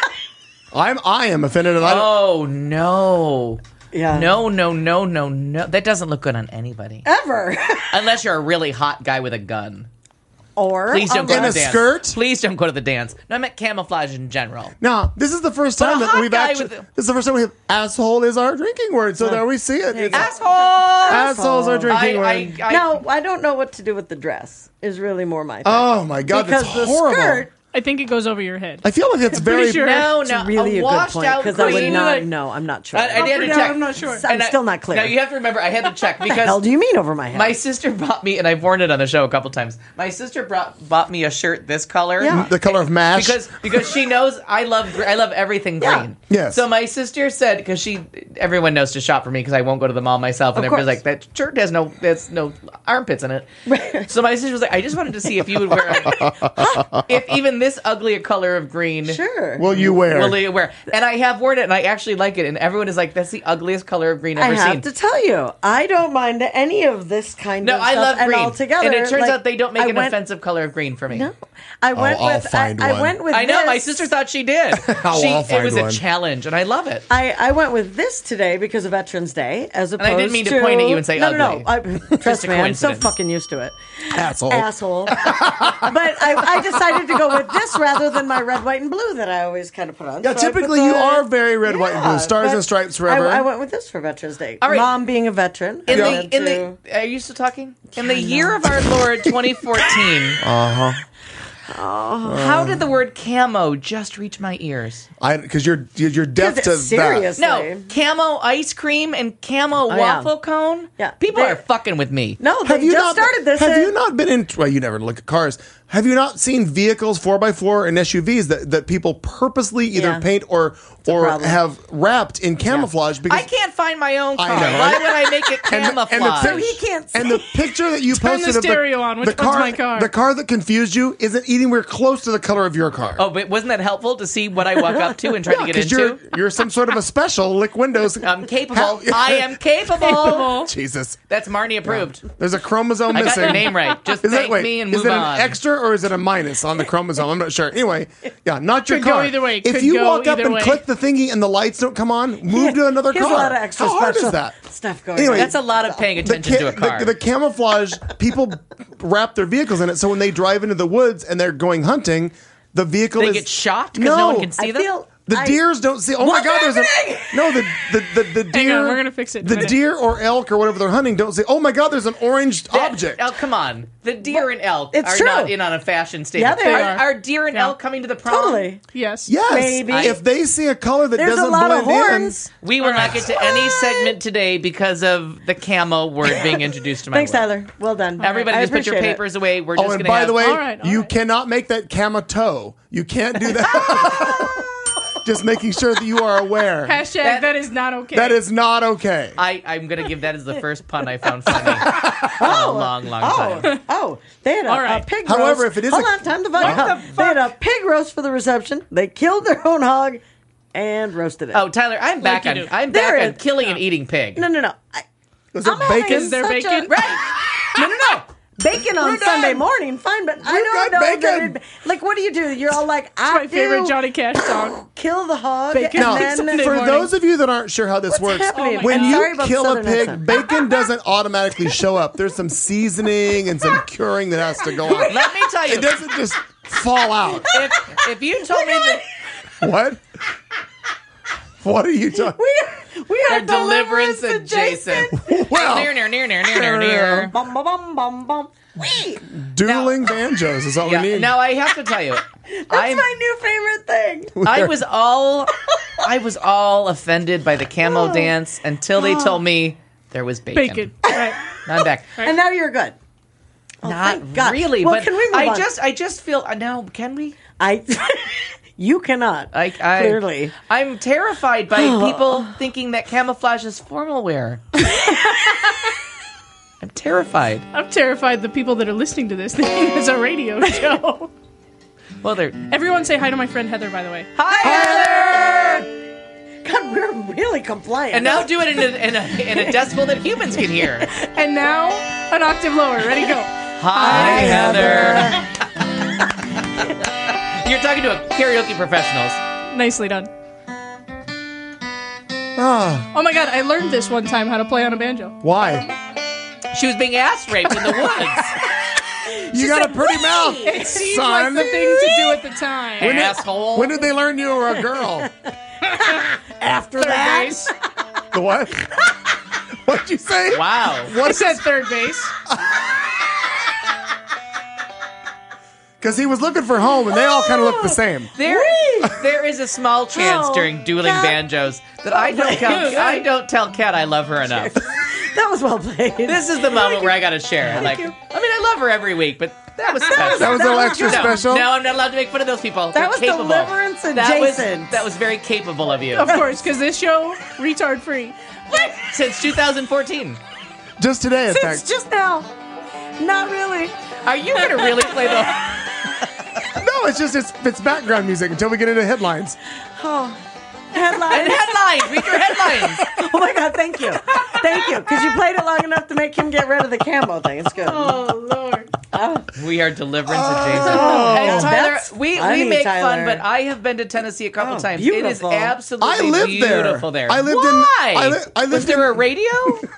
I am offended. And I don't, Oh no. Yeah. No. That doesn't look good on anybody. Ever. Unless you're a really hot guy with a gun. Or Please don't go In to a the dance. skirt? Please don't go to the dance. No, I meant camouflage in general. no, this is the first time But a that hot we've guy actually. with a- This is the first time we have asshole is our drinking word. So there we see it. It's- Asshole! assholes are drinking word. No, I don't know what to do with the dress. Is really more my thing. Oh my God, because that's the horrible. skirt. I think it goes over your head. I feel like it's very. pretty sure. No, It's no. really a good washed point out because I would green. not know. I'm not sure. I had to Yeah, check. I'm not sure. I'm still not clear. Now you have to remember, I had to check What the hell because do you mean over my head? my sister bought me, and I've worn it on the show a couple times. My sister bought me a shirt this color. Yeah. The color of MASH. Because she knows I love everything Yeah. green. Yes. So my sister said because everyone knows to shop for me because I won't go to the mall myself, and Of everybody's course. like that shirt has no armpits in it. So my sister was like, I just wanted to see if you would wear if even this ugly a color of green. Sure. Will you wear? Will you wear? And I have worn it, and I actually like it. And everyone is like, "That's the ugliest color of green I've I ever have seen." to tell you, I don't mind any of this kind No, of I stuff. love and green. altogether, And it turns like, out they don't make I an went- offensive color of green for me. No, I went I'll with. find I one. went with. I know this. my sister thought she did. I'll It find was one. a challenge, and I love it. I went with this today because of Veterans Day, as opposed I didn't mean to point at you and say no, ugly. No, trust a me, I'm so coincidence. fucking used to it. Asshole. Asshole. But I decided to go with this rather than my red, white, and blue that I always kind of put on. Yeah, So I put typically the- you are very red, white, and blue. Yeah, Stars but and stripes forever. I went with this for Veterans Day. All right. Mom being a veteran. In I went to- are you still talking? In the year of our Lord 2014. How did the word camo just reach my ears? Because you're deaf to that. Seriously. No, camo ice cream and camo yeah. waffle cone. Yeah. People They- are fucking with me. No, they Have you just not started this. Have in- you not been in? Well, you never look at cars. Have you not seen vehicles 4x4 and SUVs that people purposely either Yeah. paint or problem. have wrapped in camouflage? Because I can't find my own car. I know. Why would I make it And the camouflage? pic- So he can't see. And the picture that you Turn the posted of stereo on. Which one's my car? the car that confused you isn't anywhere close to the color of your car. Oh, but wasn't that helpful to see what I walk up to and try to get because into? you're some sort of a special lick windows. I'm capable. How- I am capable. Jesus, That's Marnie approved. there's a chromosome I got missing. your name right. Just Is thank it, me and is move it an on. extra or is it a minus on the chromosome? I'm not sure. Anyway, yeah, not your Could go car. either way. If Could you go walk up either and way. click the thingy and the lights don't come on, move to another He car. has a lot of extra How hard special is that? stuff going Anyway, on. That's a lot of paying attention to a car. The camouflage, people wrap their vehicles in it, so when they drive into the woods and they're going hunting, the vehicle They is get shot because no one can see I them? feel the deers don't see. Oh my What's God! There's happening? the deer. we're gonna fix it in a The minute. deer or elk or whatever they're hunting don't say. Oh my God! There's an orange object. Oh, come on. The deer and elk it's are true. not in on a fashion statement. Yeah, they are. Are deer and Yeah. elk coming to the prom? Totally. Yes. Yes. Maybe. If they see a color that There's a doesn't lot blend of horns. We will not get to any segment today because of the camo word being introduced to my Thanks, world. Tyler. Well done. Everybody I just put your appreciate it. papers away. We're Oh, just and going to by the way, All right, all you right. cannot make that camo toe. You can't do that. Just making sure that you are aware. Hashtag that is not okay. That is not okay. I'm going to give that as the first pun I found funny in a long, long time. They had All a right. pig However, roast. if it is Hold a- on, time to find They had a pig roast for the reception. They killed their own hog and roasted it. Oh, Tyler, I'm back you on do. I'm There back on is- killing and eating pig. No. Was it I'm having bacon? Is there such bacon? Right. No. Bacon on We're done. Sunday morning, fine, but I We've don't got know bacon. that like, what do? You're all like, That's my I favorite do Johnny Cash song. kill the hog, Bacon and Now, then Sunday for morning. those of you that aren't sure how this works, happening? when I'm sorry you about kill a Southern pig, accent. bacon doesn't automatically show up. There's some seasoning and some curing that has to go on. Let me tell you, It doesn't just fall out. if you told me that What? What are you talking? we are they're deliverance adjacent. Well, Near. Bum, bum, bum, bum, bum. Wee. dueling banjos is all we Yeah, need. now I have to tell you, That's I'm- my new favorite thing. I was all offended by the camo dance until they told me there was bacon. Bacon. Right. Now I'm back. And now you're good. Oh, Not thank God. really, Well, but can we move on? I just feel no. Can we? You cannot. Clearly. I'm terrified by people thinking that camouflage is formal wear. I'm terrified. I'm terrified the people that are listening to this thinking it's a radio show. Well, they're Everyone say hi to my friend Heather, by the way. hi, Heather, God, we're really compliant. and now do it in a decibel that humans can hear. And now, an octave lower. Ready, go. Hi, Heather. You're talking to a karaoke professionals. Nicely done. Ah, Oh my god, I learned this one time how to play on a banjo. why? She was being ass raped in the woods. You got a pretty mouth, It seemed son. like the thing to do at the time. Asshole. When did they learn you were a girl? after Third that, base. The what? What'd you say? Wow. I said third base. Because he was looking for home, and they all kind of look the same. There is a small chance Oh, during dueling God. banjos that I don't tell Kat I love her enough. that was well played. This is the moment where I got to share. Like, you. I mean, I love her every week, but that was special. That was a little extra no, special. No, I'm not allowed to make fun of those people. That They're was capable. deliverance That was adjacent. very capable of you. Of course, because this show, retard free. Since 2014. Just today, in It's fact. just now. Not really. Are you going to really play the... No, it's background music until we get into headlines. Oh, And headline. headlines! Read your headlines! Oh my God! Thank you, because you played it long enough to make him get rid of the camo thing. It's good. Oh, Lord. We are deliverance adjacent. Oh, And Tyler, that's we funny, make Tyler. fun, but I have been to Tennessee a couple Oh, times. beautiful. It is absolutely I lived beautiful there. I lived Why? I lived Was there a radio?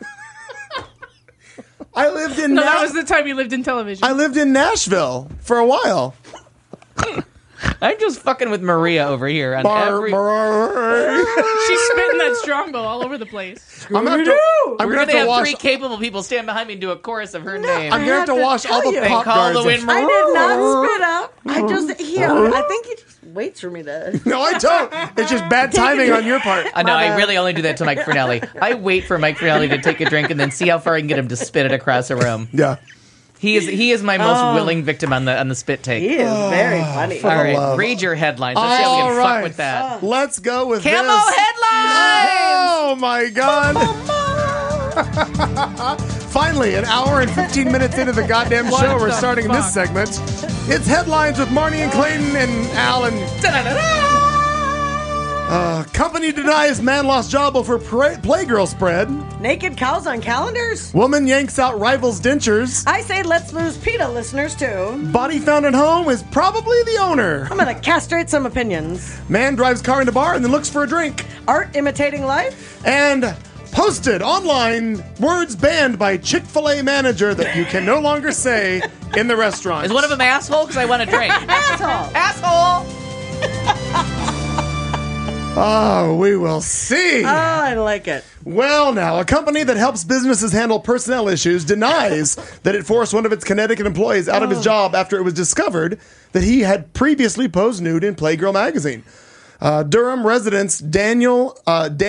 I lived in No, that was the time you lived in television. I lived in Nashville for a while. I'm just fucking with Maria over here. On every... She's spitting that strongbow all over the place. I'm gonna have to We're going have to to have wash. three capable people stand behind me and do a chorus of her name. I'm gonna have to had to wash all tell the you. pop Call the guards. wind. I did not spit up. I think he just waits for me to. No, I don't. It's just bad timing on your part. I know, My I bad. really only do that to Mike Fernelli. I wait for Mike Fernelli to take a drink and then see how far I can get him to spit it across a room. Yeah. He is my most willing victim on the spit take. He is very funny. All right, love. read your headlines. Let's see how we All can right. fuck with that. Let's go with Camo this. headlines! Oh my God. Finally, an hour and 15 minutes into the goddamn What show, we're the starting this fuck? segment. It's headlines with Marnie and Clayton and Al. And company denies man lost job over Playgirl spread. Naked cows on calendars? Woman yanks out rival's dentures. I say let's lose PETA listeners too. Body found at home is probably the owner. I'm gonna castrate some opinions. Man drives car into bar and then looks for a drink. Art imitating life? And posted online words banned by Chick-fil-A manager that you can no longer say in the restaurant. Is one of them asshole? Because I want a drink. Asshole! Asshole! Oh, we will see. Oh, I like it. Well, now, a company that helps businesses handle personnel issues denies that it forced one of its Connecticut employees out of his job after it was discovered that he had previously posed nude in Playgirl magazine. Durham residents Daniel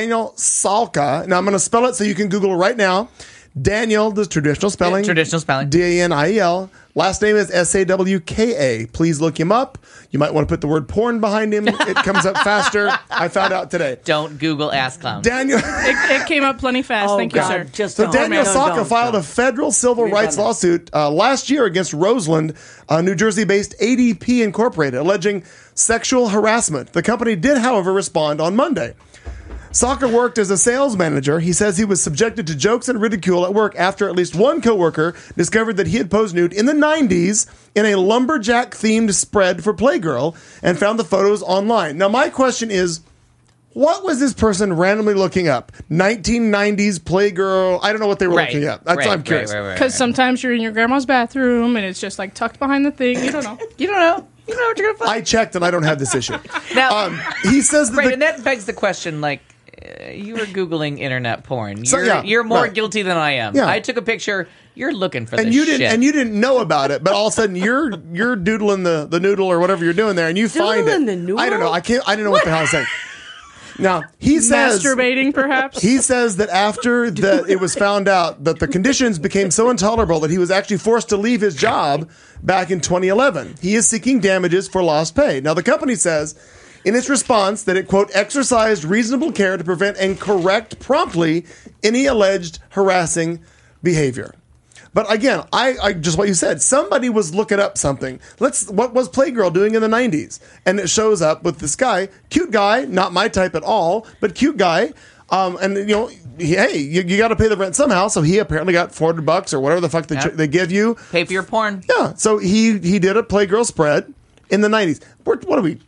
Salka. Now I'm going to spell it so you can Google it right now. Daniel, the traditional spelling. Traditional spelling. Daniel. Last name is Sawka. Please look him up. You might want to put the word porn behind him. It comes up faster. I found out today. Don't Google ass clown. Daniel. It came up plenty fast. Thank you, sir. Just So don't. Daniel Don't, Salka don't, filed don't. a federal civil rights done it. lawsuit last year against Roseland, New Jersey-based ADP Incorporated, alleging sexual harassment. The company did, however, respond on Monday. Salka worked as a sales manager. He says he was subjected to jokes and ridicule at work after at least one coworker discovered that he had posed nude in the 90s in a lumberjack-themed spread for Playgirl and found the photos online. Now, my question is, what was this person randomly looking up? 1990s Playgirl. I don't know what they were looking up. That's what I'm curious. Because sometimes you're in your grandma's bathroom and it's just like tucked behind the thing. You don't know. You don't know. You don't know what you're gonna find. I checked and I don't have this issue. Now, He says that right, the- and that begs the question, like, you were Googling internet porn. So, You're, yeah, you're more right. guilty than I am. Yeah. I took a picture. You're looking for this and you shit. didn't know about it, but all of a sudden you're doodling the noodle or whatever you're doing there, and you find it. Doodling the noodle? I don't know. I didn't know what the hell I was saying. Now he says Masturbating, perhaps. he says that after it was found out that the conditions became so intolerable that he was actually forced to leave his job back in 2011. He is seeking damages for lost pay. Now the company says in its response that it, quote, exercised reasonable care to prevent and correct promptly any alleged harassing behavior. But again, I just what you said. Somebody was looking up something. What was Playgirl doing in the 90s? And it shows up with this guy, cute guy, not my type at all, but cute guy. And you know, hey, you got to pay the rent somehow. So he apparently got $400 or whatever the fuck they give you. Pay for your porn. Yeah. So he did a Playgirl spread in the 90s. What are we?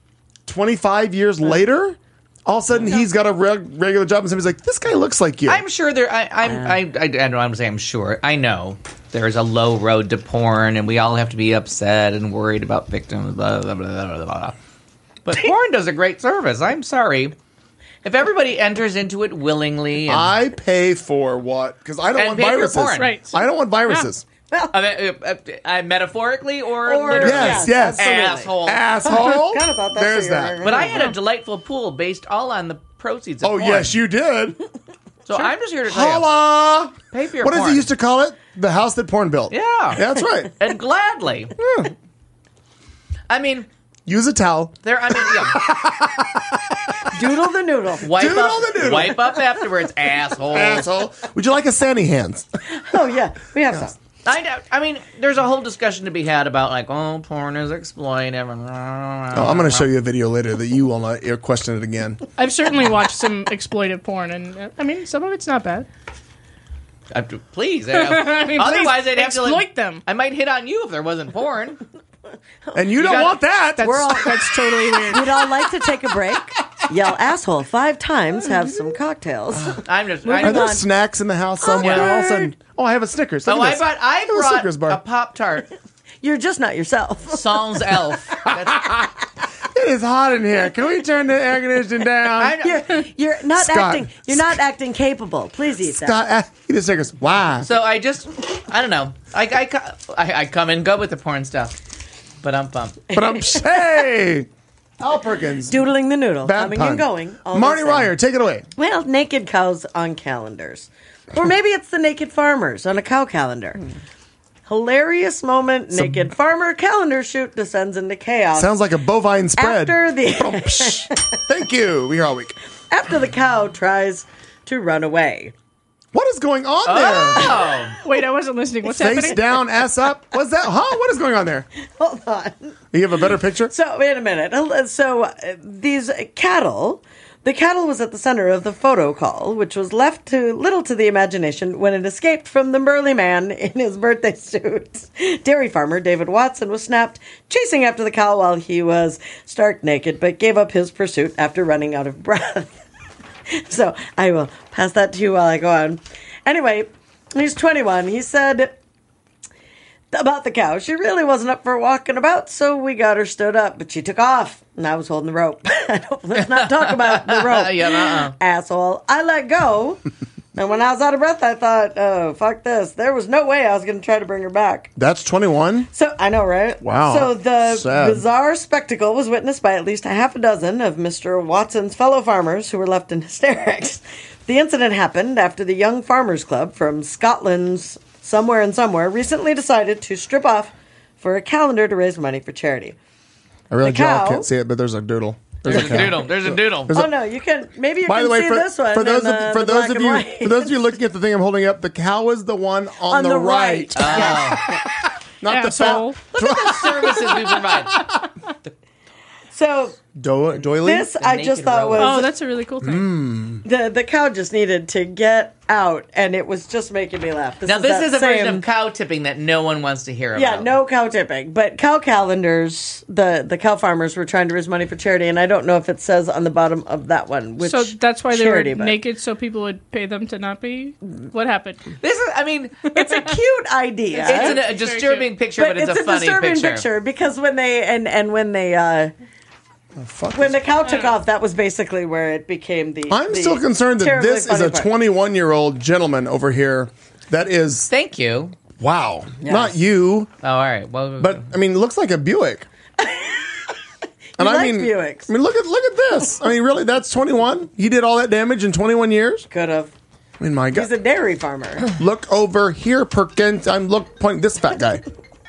25 years later? All of a sudden, he's got a regular job, and somebody's like, "This guy looks like you." I'm sure there. I don't want to say I'm sure. I know there's a low road to porn, and we all have to be upset and worried about victims. Blah blah blah blah blah. But porn does a great service. I'm sorry. If everybody enters into it willingly, and, I pay for what? Because I don't And want pay for viruses. porn. Right. I don't want viruses. metaphorically or Or- literally, Yes. absolutely. asshole. Asshole. Forgot about that There's for your- that. But I had a delightful pool based all on the proceeds of Oh porn. yes, you did. So I'm just here to tell you, Holla! pay for your What does porn. he used to call it? The house that porn built. Yeah. That's right. And gladly. I mean, Use a towel. there. I mean, yeah. Doodle the noodle. Wipe Doodle up, the noodle. wipe up afterwards, asshole. Asshole. Would you like a Sandy hands? Oh yeah, we have some. I mean, there's a whole discussion to be had about like, oh, porn is exploitive. Oh, I'm going to show you a video later that you will not question it again. I've certainly watched some exploitive porn, and I mean, some of it's not bad. Please. I mean, Otherwise, please I'd have to exploit them. I might hit on you if there wasn't porn. And you don't gotta- want that. That's totally weird. We'd all like to take a break. Yell asshole 5 times. Have some cocktails. I'm just. Are I, there on. snacks in the house somewhere? Yeah. All of a sudden, I have a Snickers. Look oh, at this. I Little brought Snickers bar. a Pop-Tart. You're just not yourself. Sans Elf. It is hot in here. Can we turn the air conditioning down? I know. You're not Scott. acting. You're not acting capable. Please eat that. Eat a Snickers. Why? So I don't know. I come and go with the porn stuff. But I'm pumped. But I'm hey, Al Perkins. Doodling the noodle. Bad coming pun. and going. all the Marty same. Ryer, take it away. Well, naked cows on calendars. Or maybe it's the naked farmers on a cow calendar. Hilarious moment. Naked farmer calendar shoot descends into chaos. Sounds like a bovine spread. After the Thank you. We're here all week. after the cow tries to run away. What is going on Oh, Wait, I wasn't listening. What's there? Face happening? down, ass up. What's that? Huh? What is going on there? Hold on. You have a better picture? So, wait a minute. These cattle, the cattle was at the center of the photo call, which was left to little to the imagination when it escaped from the burly man in his birthday suit. Dairy farmer David Watson was snapped chasing after the cow while he was stark naked, but gave up his pursuit after running out of breath. So, I will pass that to you while I go on. Anyway, he's 21. He said about the cow, she really wasn't up for walking about, so we got her stood up, but she took off, and I was holding the rope. Let's not talk about the rope, asshole. I let go, and when I was out of breath, I thought, oh, fuck this. There was no way I was going to try to bring her back. That's 21? So, I know, right? Wow. So, the Sad. bizarre spectacle was witnessed by at least a half a dozen of Mr. Watson's fellow farmers who were left in hysterics. The incident happened after the Young Farmers Club from Scotland's Somewhere and Somewhere recently decided to strip off for a calendar to raise money for charity. I realize The y'all cow- can't see it, but there's a doodle. there's a doodle. There's a doodle. Oh no, you can. Maybe you By can the way, see for, this one. for those in, of, for the those black of and you white. for those of you looking at the thing I'm holding up, the cow is the one on the right. Not Asshole. the fat. Look at the services we provide. So Doily? this I just naked thought robot. Oh, was that's a really cool thing. the cow just needed to get out, and it was just making me laugh. Now, this is a version of cow tipping that no one wants to hear about. Yeah, no cow tipping, but cow calendars. The cow farmers were trying to raise money for charity, and I don't know if it says on the bottom of that one which. So that's why they charity, were but- naked, so people would pay them to not be. What happened? This is, I mean, It's a cute idea. it's a disturbing picture, but it's a funny disturbing picture. because when they and when they Fuck when this. the cow took off, that was basically where it became the. I'm the still concerned that terribly this is funny a part. 21-year-old gentleman over here that is, Thank you. wow, Yes. not you, Oh, all right. Well, but, I mean, looks like a Buick. And You like Buicks. I mean, look at this. I mean, really, that's 21? He did all that damage in 21 years? Could have. I mean, my God. He's a dairy farmer. Look over here, Perkins. I'm pointing this fat guy.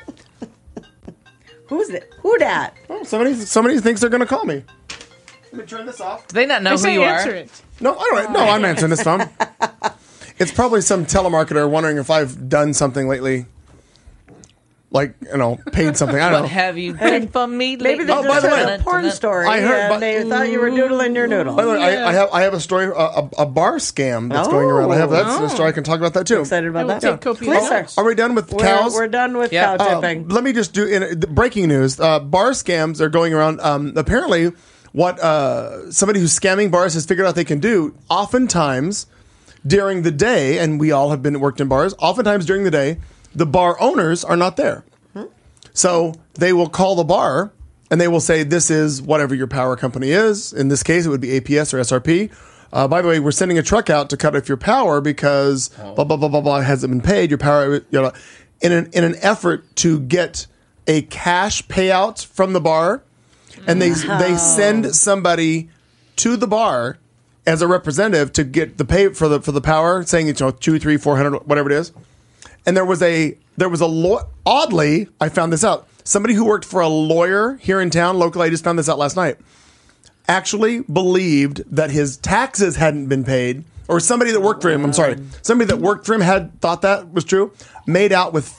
Who's it? Who dat? Oh, somebody thinks they're going to call me. Let me turn this off. do they not know I who say you answer are? it. No, I don't. No, I'm answering this phone. It's probably some telemarketer wondering if I've done something lately, like paid something. I don't What know. have you done for me lately? Maybe they Oh, by just the heard way- a porn story I heard- and but- they thought you were doodling your noodle. By the way, I have a story, a bar scam that's going around. I have that's a story. I can talk about that too. Excited I about will that? take copious Please, sir. notes. Are we done with We're, cows? we're done with Yeah. cow tipping. Let me just do in breaking news. Bar scams are going around. Apparently, what somebody who's scamming bars has figured out they can do. Oftentimes, during the day, and we all have been worked in bars. Oftentimes during the day, the bar owners are not there, so they will call the bar and they will say, "This is whatever your power company is." In this case, it would be APS or SRP. By the way, we're sending a truck out to cut off your power because blah blah blah blah blah hasn't been paid. Your power, in an effort to get a cash payout from the bar, and they send somebody to the bar as a representative to get the pay for the power, saying it's $200, $300, $400, whatever it is. And there was a oddly, I found this out. Somebody who worked for a lawyer here in town, locally, I just found this out last night, actually believed that his taxes hadn't been paid, or somebody that worked for him, somebody that worked for him had thought that was true, made out with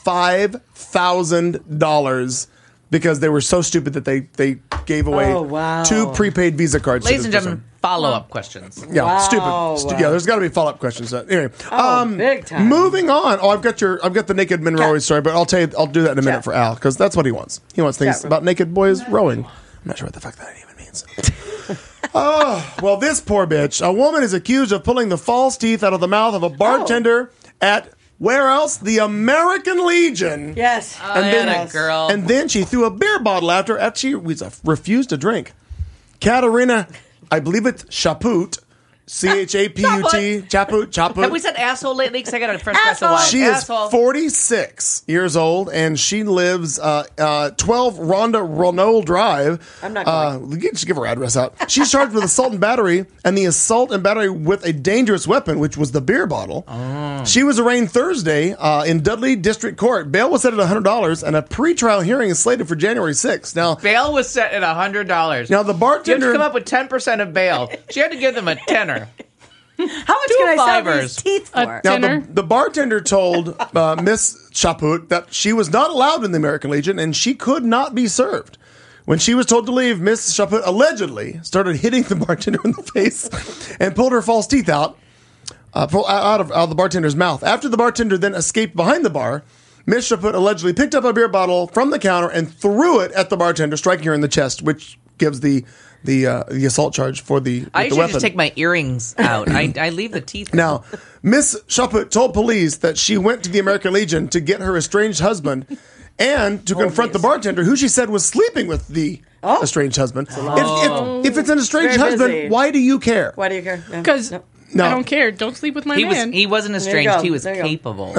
$5,000 because they were so stupid that they gave away Oh, wow. 2 prepaid Visa cards. to Ladies this and person. gentlemen, follow-up questions. Yeah, Wow. stupid. Yeah, there's got to be follow-up questions. Anyway, big time. Moving on. Oh, I've got the naked men rowing story, but I'll do that in a minute for Al because that's what he wants. He wants things Chat room. about naked boys rowing. I'm not sure what the fuck that even means. Oh, well, this poor bitch. A woman is accused of pulling the false teeth out of the mouth of a bartender at where else? The American Legion. Yes. And And then- a girl. And then she threw a beer bottle after she refused to drink. Katerina, I believe it's Chaput, Chaput. Chaput. Have we said asshole lately? Because I got a fresh glass of wine. She is Asshole. 46 years old, and she lives 12 Rhonda Ronald Drive. I'm not going. You can just give her address out. She's charged with assault and battery, and the assault and battery with a dangerous weapon, which was the beer bottle. Oh. She was arraigned Thursday in Dudley District Court. Bail was set at $100, and a pretrial hearing is slated for January 6th. Now, Bail was set at $100. now the You have bartender... to come up with 10% of bail. She had to give them a tenner. How much Two can I sell fivers. these teeth for? Now, Dinner? the bartender told Miss Chaput that she was not allowed in the American Legion and she could not be served. When she was told to leave, Miss Chaput allegedly started hitting the bartender in the face and pulled her false teeth out of the bartender's mouth. After the bartender then escaped behind the bar, Miss Chaput allegedly picked up a beer bottle from the counter and threw it at the bartender, striking her in the chest, which gives the assault charge for the I the usually weapon. just take my earrings out. I leave the teeth. Now, Miss Chaput told police that she went to the American Legion to get her estranged husband and to confront the bartender, who she said was sleeping with the estranged husband. If it's an estranged Very husband, busy. why do you care? Why do you care? Yeah. Because No. I don't care. Don't sleep with my man. He wasn't you estranged. go. He was There you go. capable.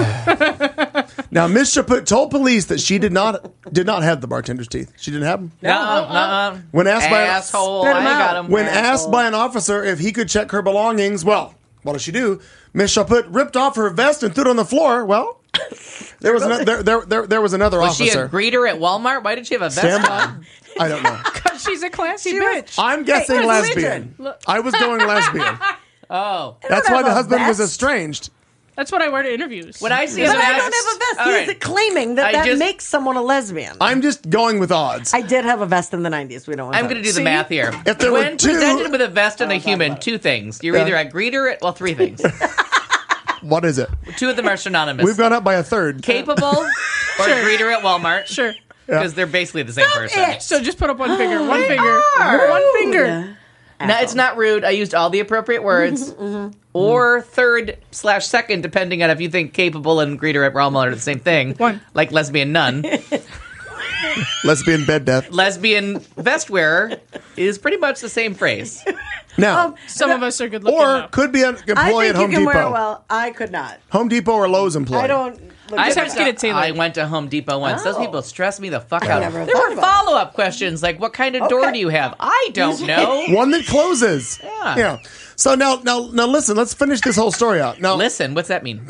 Now, Miss Chaput told police that she did not have the bartender's teeth. She didn't have them. No. When asked by Asshole. Spit I 'em got out. him. when Asshole. asked by an officer if he could check her belongings, well, what does she do? Miss Chaput ripped off her vest and threw it on the floor. Well, there was another Was she officer. a greeter at Walmart? Why did she have a vest Stand on? by. I don't know. Because she's a classy She was- bitch. I'm guessing Hey, lesbian. I was going lesbian. Oh. That's don't why have the a husband was vest. estranged. That's what I wear to interviews. When I see But a vest, I don't have a vest. All He's right. claiming that I just- makes someone a lesbian. I'm just going with odds. I did have a vest in the 90s. We don't want I'm going to do the math here. If there were When two- presented with a vest and a human, two things. You're either a greeter, well, three things. What is it? Two of them are synonymous. We've gone up by a third. Capable or greeter at Walmart. Sure. Because they're basically the same person. So just put up one finger. One finger. One finger. No, it's not rude. I used all the appropriate words. Or third/second, depending on if you think capable and greeter at Walmart are the same thing. One. Like lesbian nun. Lesbian bed death. Lesbian vest wearer is pretty much the same phrase. Now, Some of us are good looking. or though. could be an I employee think at Home you can wear it Depot. well. I could not. Home Depot or Lowe's employee. I don't. Look I good have to get it tailored. I went to Home Depot once. Those Oh. people stress me the fuck out. never There thought were about it. follow-up questions like, what kind of door Okay. do you have? I don't know. One that closes. Yeah. So now listen. Let's finish this whole story out. Now, Listen, what's that mean?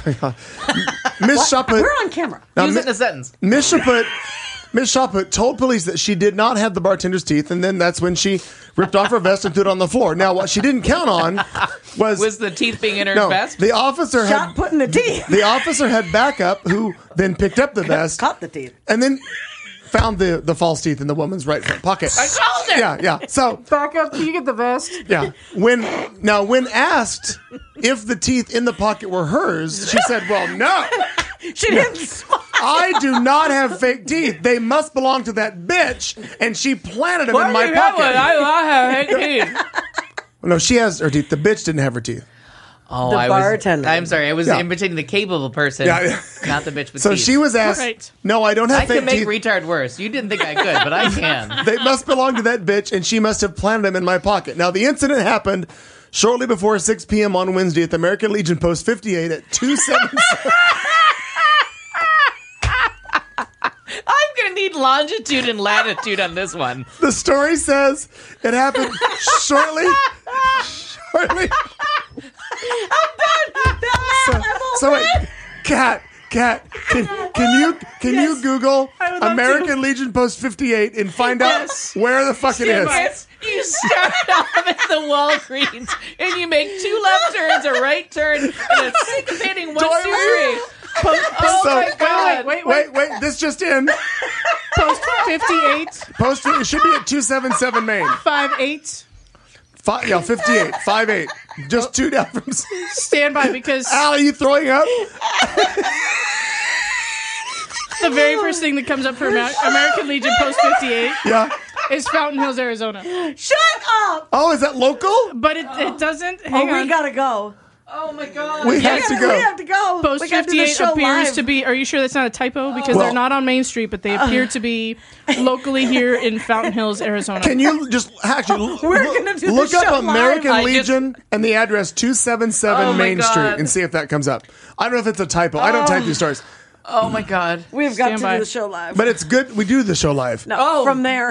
Miss Chaput. We're on camera. Use it in a sentence. Miss Chaput told police that she did not have the bartender's teeth, and then that's when she ripped off her vest and threw it on the floor. Now, what she didn't count on Was the teeth being in her no. vest? The officer Shot had putting the teeth. the officer had backup, who then picked up the vest Caught the teeth. and then found the false teeth in the woman's right front pocket. I called it! Yeah. So Back up. Can you get the vest? yeah, when asked if the teeth in the pocket were hers, she said, "Well, no." She didn't smile. I do not have fake teeth. They must belong to that bitch, and she planted them in my pocket. I have teeth. No, she has her teeth. The bitch didn't have her teeth. Oh, The I bartender. I'm sorry. I was Yeah. imitating the capable person, Yeah. not the bitch with So teeth. she was asked, Right. "No, I don't have I fake can make teeth. retard worse. You didn't think I could, but I can. They must belong to that bitch, and she must have planted them in my pocket." Now, the incident happened shortly before 6 p.m. on Wednesday at the American Legion Post 58 at 277. I'm going to need longitude and latitude on this one. The story says it happened shortly. So wait, Kat, can you Google I would love American Legion Post 58 and find out where the fuck it is? Yes, you start off at the Walgreens and you make two left turns, a right turn, and a syncopating 1, 2, 3. Oh So- my God! Wait, this just in. Post 58, Post it should be at 277 Main. 58. 58, 58. Just two down from. Stand by because Al, are you throwing up? the very first thing that comes up for American Legion Post 58 Yeah. is Fountain Hills, Arizona. Shut up. Oh, is that local? But it doesn't. Hang Oh, on. we gotta go. Oh my god. We have to go. We have to go. Post We gotta do the 58 show appears live. to be. Are you sure that's not a typo? Because Well- they're not on Main Street, but they appear to be locally here in Fountain Hills, Arizona. Can you just actually We're gonna do the look up show American live. Legion and the address 277 Oh my Main God. Street and see if that comes up. I don't know if it's a typo. I don't type these stories. Oh my god. We've got Stand to by. do the show live. But it's good. We do the show live. no, Oh. from there.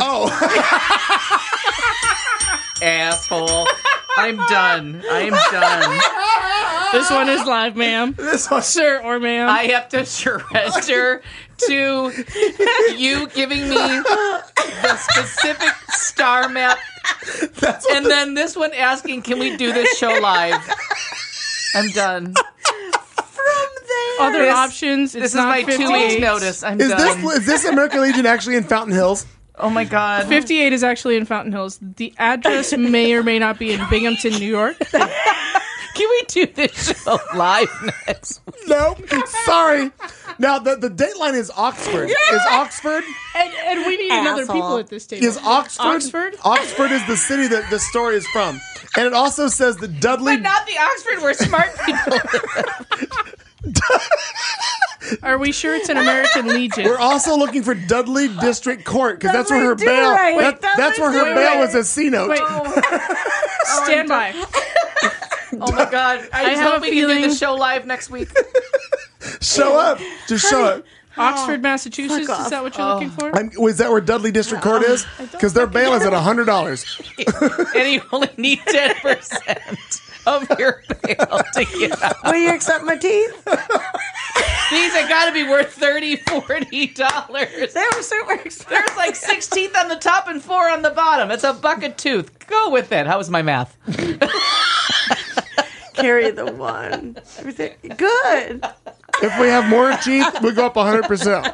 Asshole. I'm done. This one is live, ma'am. This one. Sir or ma'am. I have to surrender to you giving me the specific star map, That's what and then this one asking, "Can we do this show live?" I'm done. Other This- options. It's This is not my 2 58. weeks notice. I'm is done. this American Legion actually in Fountain Hills? Oh my god. 58 is actually in Fountain Hills. The address may or may not be in Binghamton, New York. Can we do this show live next week? No. Sorry. Now the dateline is Oxford. Is Oxford? And we need another Asshole. people at this table. Is Oxford? Oxford? Oxford is the city that the story is from. And it also says that Dudley. But not the Oxford where smart people live. Are we sure it's an American Legion? We're also looking for Dudley District Court because that's where her Dudley bail. Do-Right. That's where her Dudley bail Do-Right. was a C note. Wait. Stand by. Oh my god. I just have hope a we can do feeling- the show live next week. Show up. Just show up. Oxford, Massachusetts. fuck Is that what you're looking for? Was that where Dudley District Court is? Because their bail is at $100. And you only need 10% of your bail to get out. Will you accept my teeth? These are got to be worth $30, $40. They were super expensive. There's like 6 teeth on the top and 4 on the bottom. It's a bucket tooth. Go with it. How was my math? Carry the one. Everything good. If we have more teeth, we go up 100%.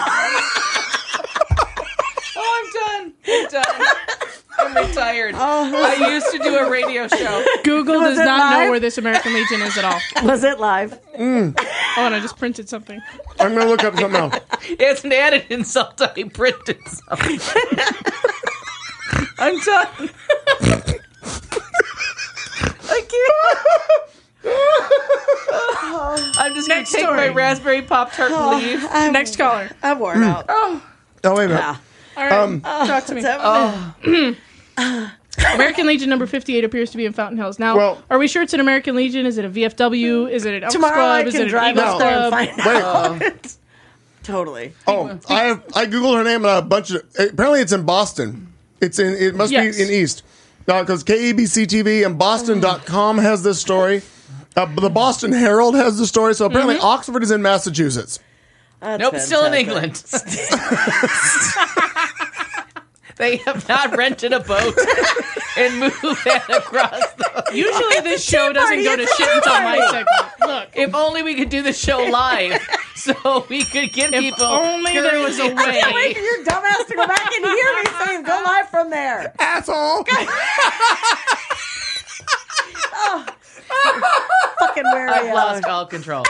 Oh, I'm done. I'm retired. I used to do a radio show. Google Was does it not know live? where this American Legion is at all. Was it live? Oh, and I just printed something. I'm going to look up something else. It's an added insult. I printed something. I'm done. I can't. I'm just going Next to take my story. Raspberry Pop-Tart and leave. Next caller. I'm worn out. Oh, wait a minute. Yeah. All right. Talk to me. American Legion number 58 appears to be in Fountain Hills. Now, Well- are we sure it's an American Legion? Is it a VFW? Is it an Elks Tomorrow Club? I Is can it an drive Eagles up there and Club? find out. Totally. Oh, I googled her name and a bunch of. Apparently, it's in Boston. It must Yes. be in East. Because KABC TV and Boston.com has this story. The Boston Herald has the story. So apparently, Oxford is in Massachusetts. That's Nope, still in fantastic. England. They have not rented a boat and moved that across the... Usually this show doesn't go to It's a shit tea until my party. segment. Look, If only we could do the show live so we could get if people... only there was a Wait for way. your dumbass to go back and hear me saying go live from there. Asshole. Fucking where I've lost all control.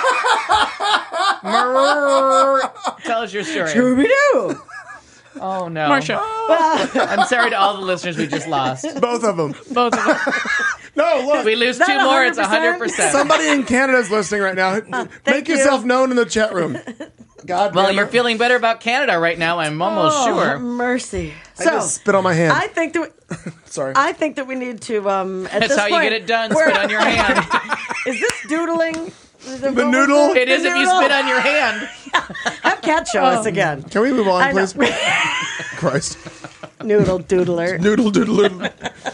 Tell us your story. Scooby-Doo. Oh, no. Marsha, I'm sorry to all the listeners we just lost. Both of them. both of them. No, look. We lose that 2 more, it's 100%? 100%. Somebody in Canada is listening right now. Make you. yourself known in the chat room. God Well, damn you're it. feeling better about Canada right now, I'm almost sure. Mercy. I just spit on my hand. I think that Sorry. I think that we need to. At That's this how you point, get it done, we're- spit on your hand. Is this doodling? The noodle? It is if you spit on your hand. Have Cat show us again. Can we move on, I know. please? Christ. Noodle doodler. Noodle doodle. Well,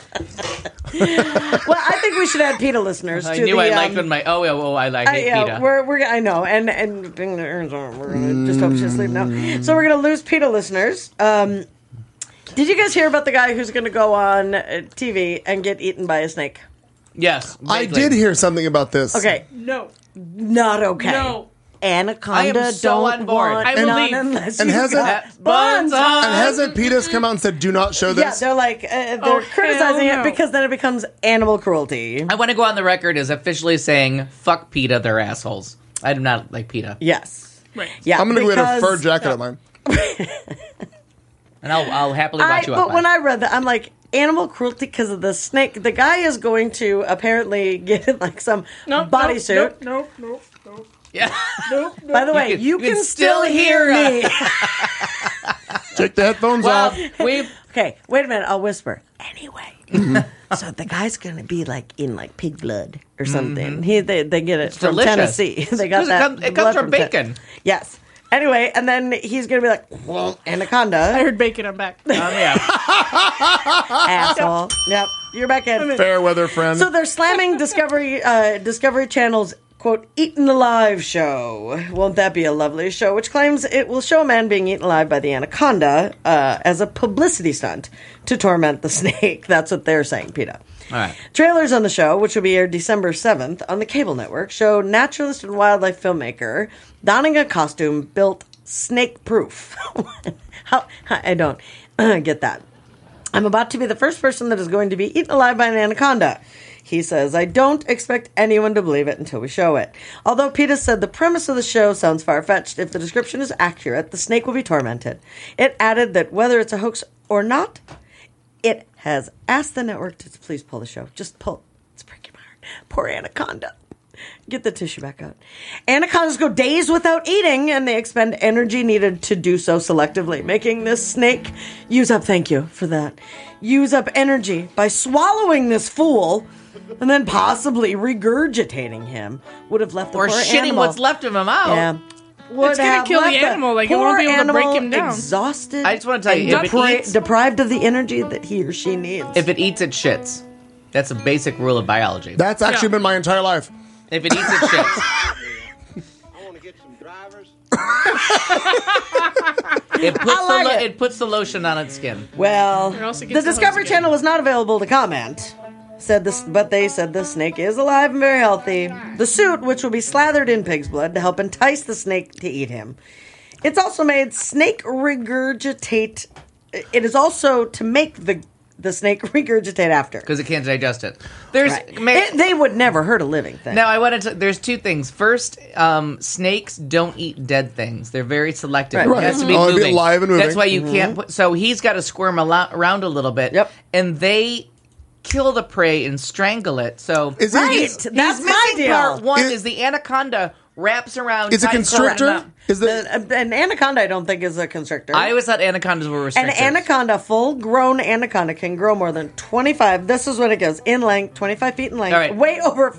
I think we should add PETA listeners. I to knew the, I liked when my... I hate yeah, PETA. we're I know, and we're gonna just hope she's asleep now. So we're gonna lose PETA listeners. Did you guys hear about the guy who's gonna go on TV and get eaten by a snake? Yes. I vaguely. did hear something about this. Okay, No. not okay. No. Anaconda I am so don't on board. want I will none leave. unless And you has it- got Buns on. And hasn't PETA's come out and said, do not show Yeah, this? they're like they're Oh, criticizing hell it no. because then it becomes animal cruelty. I want to go on the record as officially saying, fuck PETA, they're assholes. I do not like PETA. Yes. Right. Yeah. I'm going to go get a fur because- jacket of mine. And I'll happily watch you up. But when I read that, I'm like, animal cruelty because of the snake. The guy is going to apparently get like some bodysuit. Nope. Yeah. By the way, you can still hear me. Take the headphones Well, off. Okay, wait a minute. I'll whisper. Anyway, so the guy's gonna be like in like pig blood or something. They get it from delicious. Tennessee. They got that. It comes blood from bacon. Yes. Anyway, and then he's gonna be like, well, anaconda. I heard bacon. I'm back. Yeah. Asshole. Yep, you're back in. Fair weather friend. So they're slamming Discovery Channel's, quote, Eaten Alive show. Won't that be a lovely show? Which claims it will show a man being eaten alive by the anaconda as a publicity stunt to torment the snake. That's what they're saying, PETA. All right. Trailers on the show, which will be aired December 7th on the cable network, show naturalist and wildlife filmmaker donning a costume built snake-proof. I don't get that. I'm about to be the first person that is going to be eaten alive by an anaconda. He says, I don't expect anyone to believe it until we show it. Although PETA said the premise of the show sounds far-fetched, if the description is accurate, the snake will be tormented. It added that whether it's a hoax or not, it has asked the network to please pull the show. Just pull. It's breaking my heart. Poor anaconda. Get the tissue back out. Anacondas go days without eating, and they expend energy needed to do so selectively, making this snake use up, thank you for that, use up energy by swallowing this fool and then possibly regurgitating him. Would have left the Or poor shitting animal. what's left of him out. Yeah. It's gonna kill the animal, like, it won't be able to break him down. Exhausted. I just want to tell you, and if it eats- deprived of the energy that he or she needs. If it eats, it shits. That's a basic rule of biology. That's actually been my entire life. If it eats, it shits. I want to get some drivers. It puts the lotion on its skin. Well, Or else it the gets Discovery hosed Channel was not available to comment. But they said the snake is alive and very healthy. The suit, which will be slathered in pig's blood to help entice the snake to eat him. It's also made snake regurgitate. It is also to make the snake regurgitate after. Because it can't digest it. There's Right. They would never hurt a living thing. Now, I wanted to. There's two things. First, snakes don't eat dead things. They're very selective. Right. It has to be Only be moving. alive and moving. That's why you can't put. So he's got to squirm around a little bit. Yep. And they kill the prey and strangle it. So Is Right. it, That's he's my missing deal. part one Is- is the anaconda wraps around. is it tight- constrictor? Is it? An anaconda, I don't think, is a constrictor. I always thought anacondas were An restricted. anaconda, full-grown anaconda, can grow more than 25. This is what it goes in length, 25 feet in length, All right. weigh over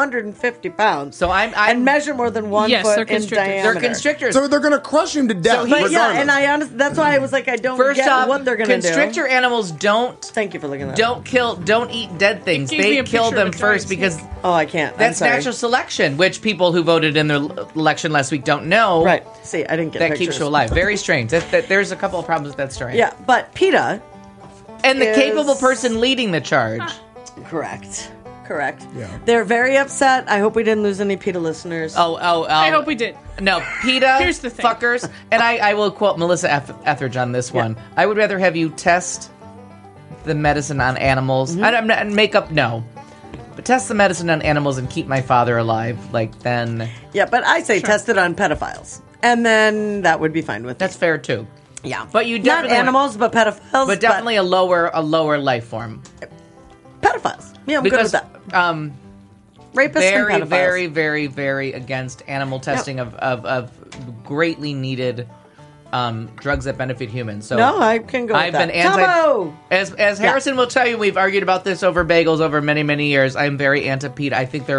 550 pounds. So I'm and measure more than 1 Yes, foot they're in constrictors. diameter. They're constrictors. So they're going to crush him to death. So But yeah, regardless. and that's why I was like, I don't First get off, what they're going to do. constrictor animals don't Thank you for looking at that. don't eat dead things. It gave me They a kill picture of them a giant first snake. because Oh, I can't. that's I'm sorry. natural selection, which people who voted in the election last week don't know. Right. See, I didn't get That pictures. keeps you alive. Very strange. There's a couple of problems with that story. Yeah, but PETA, And the is- capable person leading the charge. correct. Correct. Yeah. They're very upset. I hope we didn't lose any PETA listeners. I hope we did. No, PETA, Here's the thing. fuckers. And I will quote Melissa Etheridge on this one. I would rather have you test the medicine on animals. Mm-hmm. I'm not, makeup, no. But test the medicine on animals and keep my father alive. Like, then Yeah, but I say test it on pedophiles. And then that would be fine with that's me. fair too. Yeah. But you Not definitely animals, but pedophiles. But definitely a lower life form. pedophiles. Yeah, I'm Because good with that. Rapists very, and pedophiles. very, very, very against animal testing of greatly needed drugs that benefit humans. So No, I can go with I've that. been anti. Tomo! As Harrison will tell you, we've argued about this over bagels over many, many years. I'm very anti-PETA. I think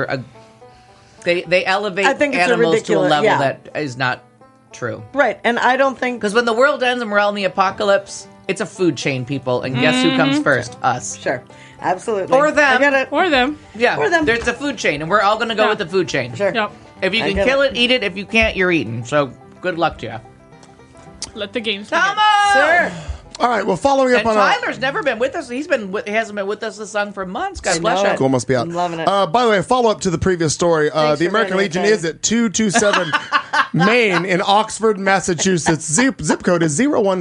they elevate I think it's animals to a ridiculous- level yeah. that is not true. Right, and I don't think... Because when the world ends and we're all in the apocalypse, it's a food chain, people. And guess who comes first? Us. Sure, absolutely. Or them. I get it. Or them. Yeah, Or them. there's a food chain, and we're all going to go Yeah. with the food chain. Sure. Yep. If you I can get kill it. it, eat it. If you can't, you're eating. So good luck to you. Let the games begin. Tomo! Sir. All right, well, following up And on Tyler's never been with us. He hasn't been with us this song for months. God I bless know you. it. Cool, must be out. I'm loving it. By the way, follow up to the previous story. Thanks The for American running it, Legion Jay. is at 227 Main in Oxford, Massachusetts. Zip code is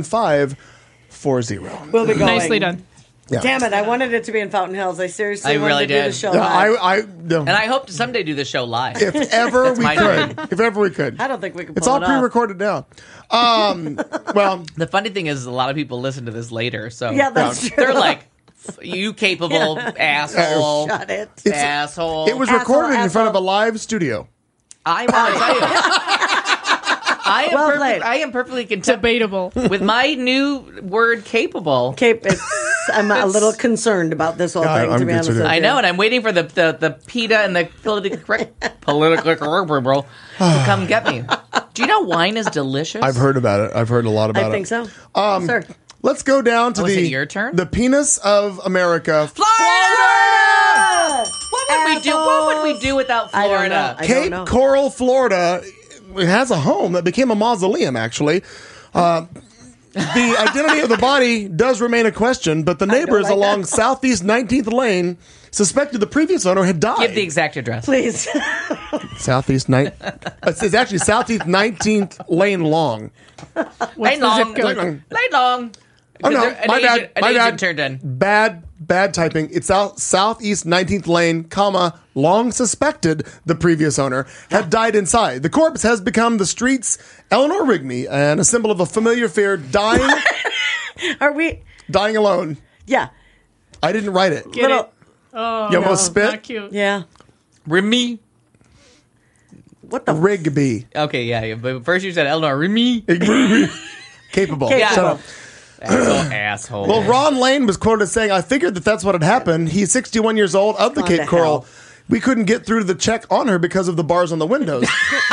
01540. We'll be going. Nicely done. Yeah. Damn it, I wanted it to be in Fountain Hills. I seriously I wanted really to do did. the show Yeah, live. no. And I hope to someday do the show live. if ever we my could. If ever we could. I don't think we can It's pull all it off. pre-recorded now. Well, The funny thing is, a lot of people listen to this later. So Yeah, that's true. they're like, You capable asshole. Shut it. Asshole. It was Asshole, recorded in front of a asshole. live studio. I want to tell you. Well played. I am perfectly content Debatable. with my new word capable. I'm a little concerned about this whole Yeah, thing, I'm to be honest concerned. with you. I know, and I'm waiting for the PETA and the politically correct bro to come get me. Do you know wine is delicious? I've heard about it. I've heard a lot about it. I think so. Sir. Let's go down to Oh, is the it your turn? the penis of America. Florida! What would we do without I don't Florida? know. I don't Cape know. Coral, Florida, it has a home that became a mausoleum, actually. The identity of the body does remain a question, but the neighbors like along that. Southeast 19th Lane suspected the previous owner had died. Give the exact address. Please. Southeast it's actually Southeast 19th Lane long. Lay the long. zip code? Lay long. Oh no, An my agent- bad. My an bad. agent turned in. Bad typing. It's Southeast 19th Lane, comma, long suspected the previous owner had died inside. The corpse has become the street's Eleanor Rigby and a symbol of a familiar fear, dying Are we? dying alone. Yeah. I didn't write it. Get Little- it? Oh, You almost spit? not cute. Yeah. Remy. What the? Rigby. Okay, yeah. But first you said Eleanor Remy. Capable. Capable. Shut up. Asshole. Well, Ron Lane was quoted as saying, I figured that that's what had happened. He's 61 years old, of the Gone to Cape Coral. hell. We couldn't get through to the check on her because of the bars on the windows.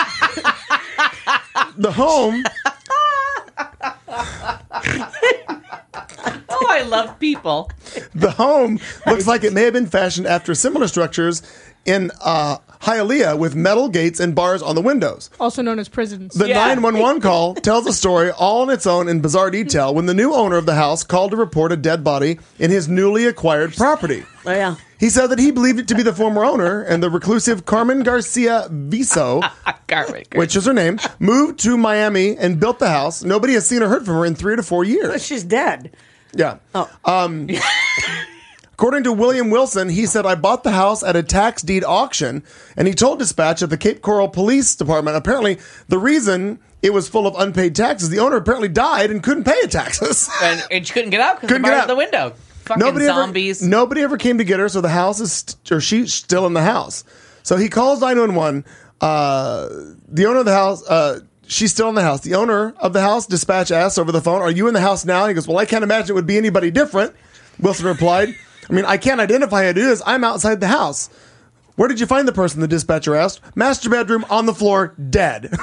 The home, Oh, I love people. the home looks like it may have been fashioned after similar structures in Hialeah with metal gates and bars on the windows. Also known as prisons. The Yeah. 911 call tells a story all on its own in bizarre detail when the new owner of the house called to report a dead body in his newly acquired property. Oh, yeah. He said that he believed it to be the former owner and the reclusive Carmen Garcia Viso, which is her name, moved to Miami and built the house. Nobody has seen or heard from her in 3 to 4 But years. she's dead. Yeah. Oh. According to William Wilson, he said, I bought the house at a tax deed auction, and he told dispatch that the Cape Coral Police Department, apparently the reason it was full of unpaid taxes, the owner apparently died and couldn't pay the taxes. And she couldn't get out because the Couldn't get bar's out. in the window. Fucking zombies. Nobody ever came to get her, so the house is, or she's still in the house. So he calls 911. The owner of the house, she's still in the house. The owner of the house, dispatch asks over the phone, are you in the house now? He goes, well, I can't imagine it would be anybody different. Wilson replied, I mean, I can't identify who it is. I'm outside the house. Where did you find the person? The dispatcher asked. Master bedroom, on the floor, dead.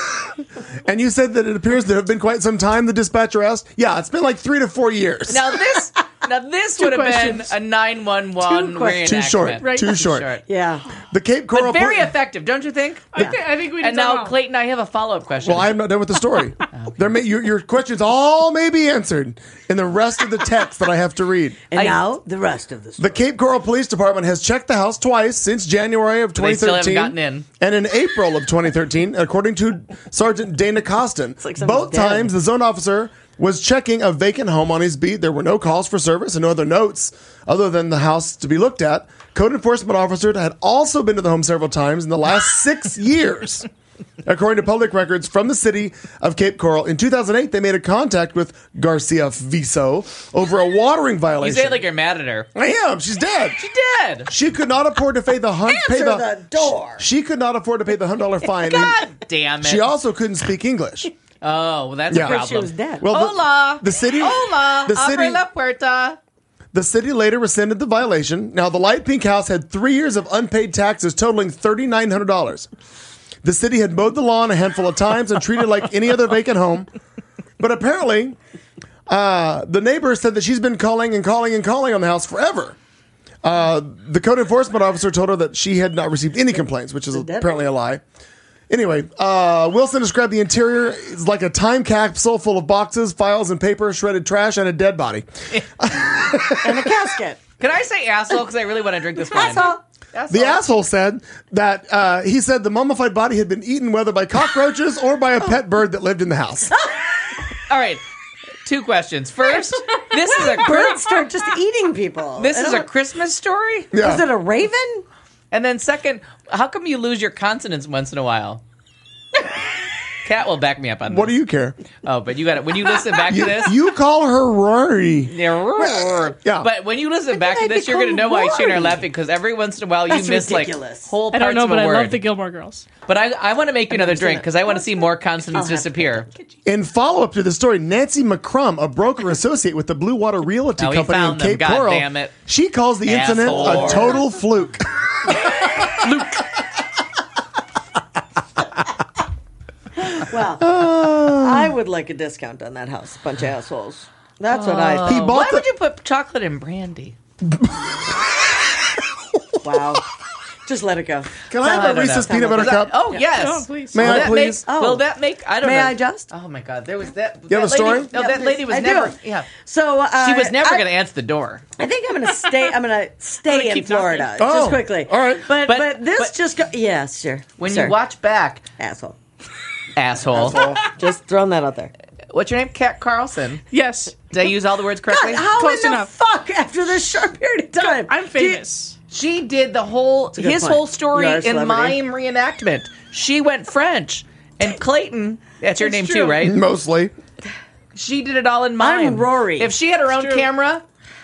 And you said that it appears to have been quite some time, the dispatcher asked. Yeah, it's been like 3 to 4 years. Now this would have been questions. a 911 Two questions. reenactment. Too short. Right. Too short. Yeah. The Cape Coral. But very effective, don't you think? I think we did And now, well. Clayton, I have a follow-up question. Well, I am not done with the story. Your questions all may be answered in the rest of the text that I have to read. And now the rest of the story. The Cape Coral Police Department has checked the house twice since January of They 2013. still haven't gotten in. And in April of 2013, according to Sergeant Dana Costin. like someone's Both dead. times the zone officer was checking a vacant home on his beat. There were no calls for service and no other notes other than the house to be looked at. Code enforcement officer had also been to the home several times in the last 6 years. According to public records from the city of Cape Coral, in 2008, they made a contact with Garcia Viso over a watering You violation. say it like you're mad at her. I am. She's dead. She did. She could not afford to pay the Answer the door. She could not afford to pay the $100 fine. God damn it. She also couldn't speak English. Oh, well, that's Yeah. a Because problem. she was dead. Well, Hola. the city. Hola. The city. Abre la puerta. The city later rescinded the violation. Now, the light pink house had 3 years of unpaid taxes totaling $3,900. The city had mowed the lawn a handful of times and treated it like any other vacant home. But apparently, the neighbor said that she's been calling on the house forever. The code enforcement officer told her that she had not received any complaints, which is apparently a lie. Anyway, Wilson described the interior as like a time capsule full of boxes, files, and paper, shredded trash, and a dead body. And a casket. Can I say asshole? Because I really want to drink this wine. Asshole. The asshole said that he said the mummified body had been eaten whether by cockroaches or by a pet bird that lived in the house. All right. 2 questions. First, this is a Birds start just eating people. this is a Christmas story. Yeah. Was it a raven? And then second, how come you lose your consonants once in a while? Kat will back me up on this. What do you care? Oh, but you got it. When you listen back to this, You call her Rory. yeah. Yeah. But when you listen back to this, you're going to know why she and I are laughing, because every once in a while you That's miss ridiculous. like whole I parts don't know, of but a I word. love the Gilmore Girls. But I want to make you another never seen drink it. because I want to see more consonants disappear. In follow-up to the story, Nancy McCrum, a broker associate with the Blue Water Realty Oh, he Company in found them. Cape God Coral, damn it. she calls the incident Asshole. a total fluke. Well, I would like a discount on that house. Bunch of assholes. That's what I He think. bought Why the- would you put chocolate in brandy? Wow. Just let it go. Can I have I a don't Reese's know. peanut butter cup? Oh, yes. Oh, please. May Will I that please? Make, Will that make? I don't May know. I just? Oh my God, there was that. You have that a story? Lady, no, Yeah, that lady please. was I never. do. Yeah, So she was never going to answer the door. I think I'm going to stay. I'm going to stay in keep Florida talking. just Oh, quickly. all right. But this but- just go. Yes, sure. When Sure. you watch back, asshole, asshole. just throwing that out there. What's your name? Kat Carlson. Yes. Did I use all the words correctly? God, how Close in the enough. fuck after this short period of time? I'm Do you- famous. She did the whole a good his point. whole story You are a in celebrity. mime reenactment. She went French, and Clayton. That's your name It's too, true. right? Mostly. She did it all in mime. I'm Rory. If she had her own true. camera,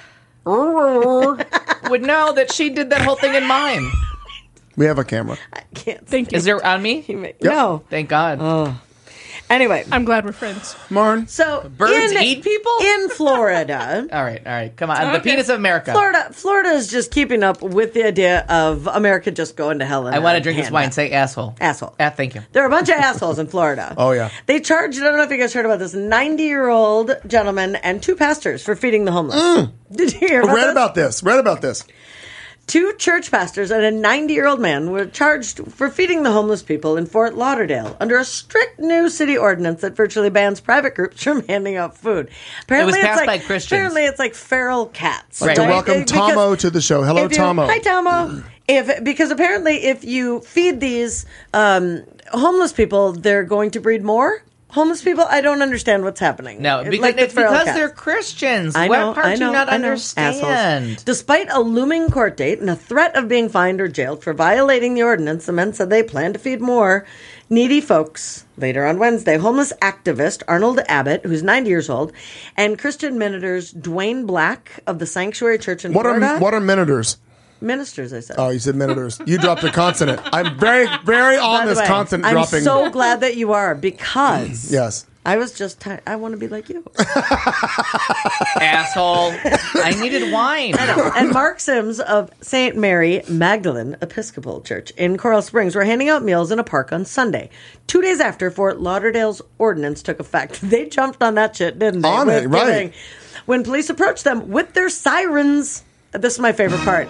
would know that she did that whole thing in mime. We have a camera. I can't. Thank you. Is there on me? No. Thank God. Anyway, I'm glad we're friends. Marn? so Birds eat people? in Florida. All right. Come on. The Okay. penis of America. Florida is just keeping up with the idea of America just going to hell in I a want to drink this wine. handbag. Say asshole. Asshole. Thank you. There are a bunch of assholes in Florida. Oh, yeah. They charged, I don't know if you guys heard about this, 90-year-old gentleman and 2 pastors for feeding the homeless. Did you hear about this? Read about this. 2 church pastors and a 90-year-old man were charged for feeding the homeless people in Fort Lauderdale under a strict new city ordinance that virtually bans private groups from handing out food. Apparently, passed it's like, by Christians. Apparently, it's like feral cats. Like to Right. welcome Because Tomo to the show. Hello, if you- Tomo. Hi, Tomo. Because apparently, if you feed these homeless people, they're going to breed more homeless people. I don't understand what's happening. No, It's because, like the it's feral because cats. they're Christians. I What know, part I know, do you not I know. understand? Assholes. Despite a looming court date and a threat of being fined or jailed for violating the ordinance, the men said they plan to feed more needy folks. Later on Wednesday, homeless activist Arnold Abbott, who's 90 years old, and Christian ministers Dwayne Black of the Sanctuary Church in What Florida. are minuters? Ministers, I said. Oh, you said minuters. You dropped a consonant. I'm very, very on By the this way, consonant I'm dropping. so glad that you are, because Yes. I was just I want to be like you. Asshole. I needed wine. And Mark Sims of St. Mary Magdalene Episcopal Church in Coral Springs were handing out meals in a park on Sunday, 2 days after Fort Lauderdale's ordinance took effect. They jumped on that shit, didn't they? On it, With right. giving. When police approached them with their sirens. This is my favorite part.